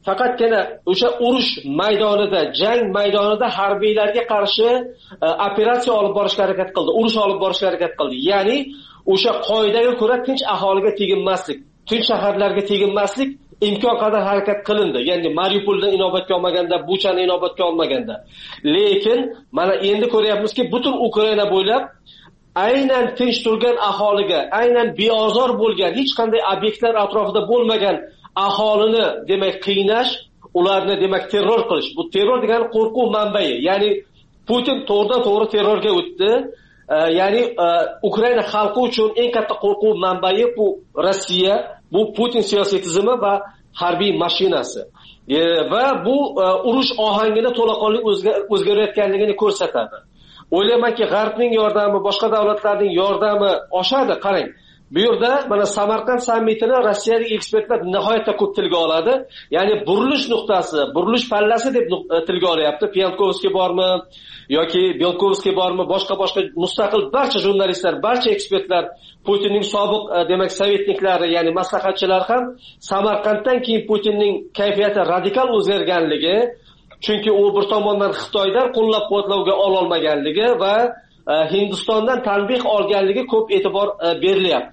faqatgina o'sha urush maydonida, jang maydonida harbiylarga qarshi operatsiya olib borishga harakat qildi, urush olib borishga harakat qildi. Ya'ni o'sha qoidaga ko'ra tinch aholiga teginmaslik, tinch shaharlarga teginmaslik imkon qadar harakat qilindi. Ya'ni Mariupoldan inobatga olmaganda, Buchani inobatga olmaganda. Lekin mana endi ko'ryapmizki, butun Ukraina bo'ylab aynan tinch turgan aholiga, aynan beozor bo'lgan, hech qanday obyektlar atrofida bo'lmagan aholini demak qiynash, ularni demak terror qilish. Bu terror degani qo'rquv manbai. Ya'ni Putin to'g'ridan to'g'ri terrorga o'tdi. Ya'ni Ukraina xalqi uchun eng katta qo'rquv manbai bu Rossiya, bu Putin siyosiy tizimi va harbiy mashinasi. E, va bu urush ohangini to'laqonli o'zgarayotganligini ko'rsatadi. O'ylaymanki, G'arbning yordami, boshqa davlatlarning yordami oshadi. Qarang, bu yerda mana Samarqand sammitini rossiyalik ekspertlar nihoyatda ko'p tilga oladi. Ya'ni burilish nuqtasi, burilish pallasi deb tilga olyapti. Pyankovskiy bormi yoki Belkovskiy bormi, boshqa-boshqa mustaqil barcha jurnalistlar, barcha ekspertlar, Putinning sobiq demak sovetniklari, ya'ni maslahatchilar ham Samarqanddan keyin Putinning kayfiyati radikal o'zgarganligi, chunki u bir tomondan Xitoydan qo'llab-quvvatlovga ola olmaganligi va Hindistondan tanbeh olganligi ko'p e'tibor berilyapti.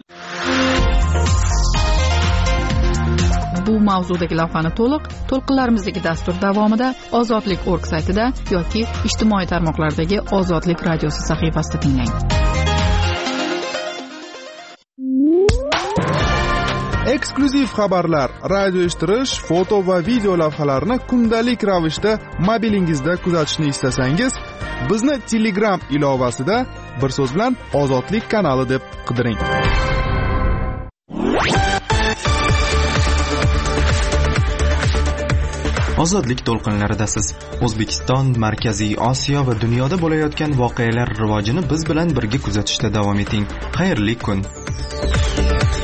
Bu mavzudagi lavhani to'liq to'lqinlarimizdagi dastur davomida ozodlik точка org saytida yoki ijtimoiy tarmoqlardagi Ozodlik radiosi sahifasida tinglang. Eksklyuziv xabarlar, radio eshittirish, foto va video lavhalarni kundalik ravishda mobilingizda kuzatishni istasangiz, bizni Telegram ilovasida bir so'z bilan Ozodlik kanali deb qidiring. Ozodlik to'lqinlaridasiz. O'zbekiston, Markaziy Osiyo va dunyoda bo'layotgan voqealar rivojini biz bilan birga kuzatishda davom eting. Xayrli kun.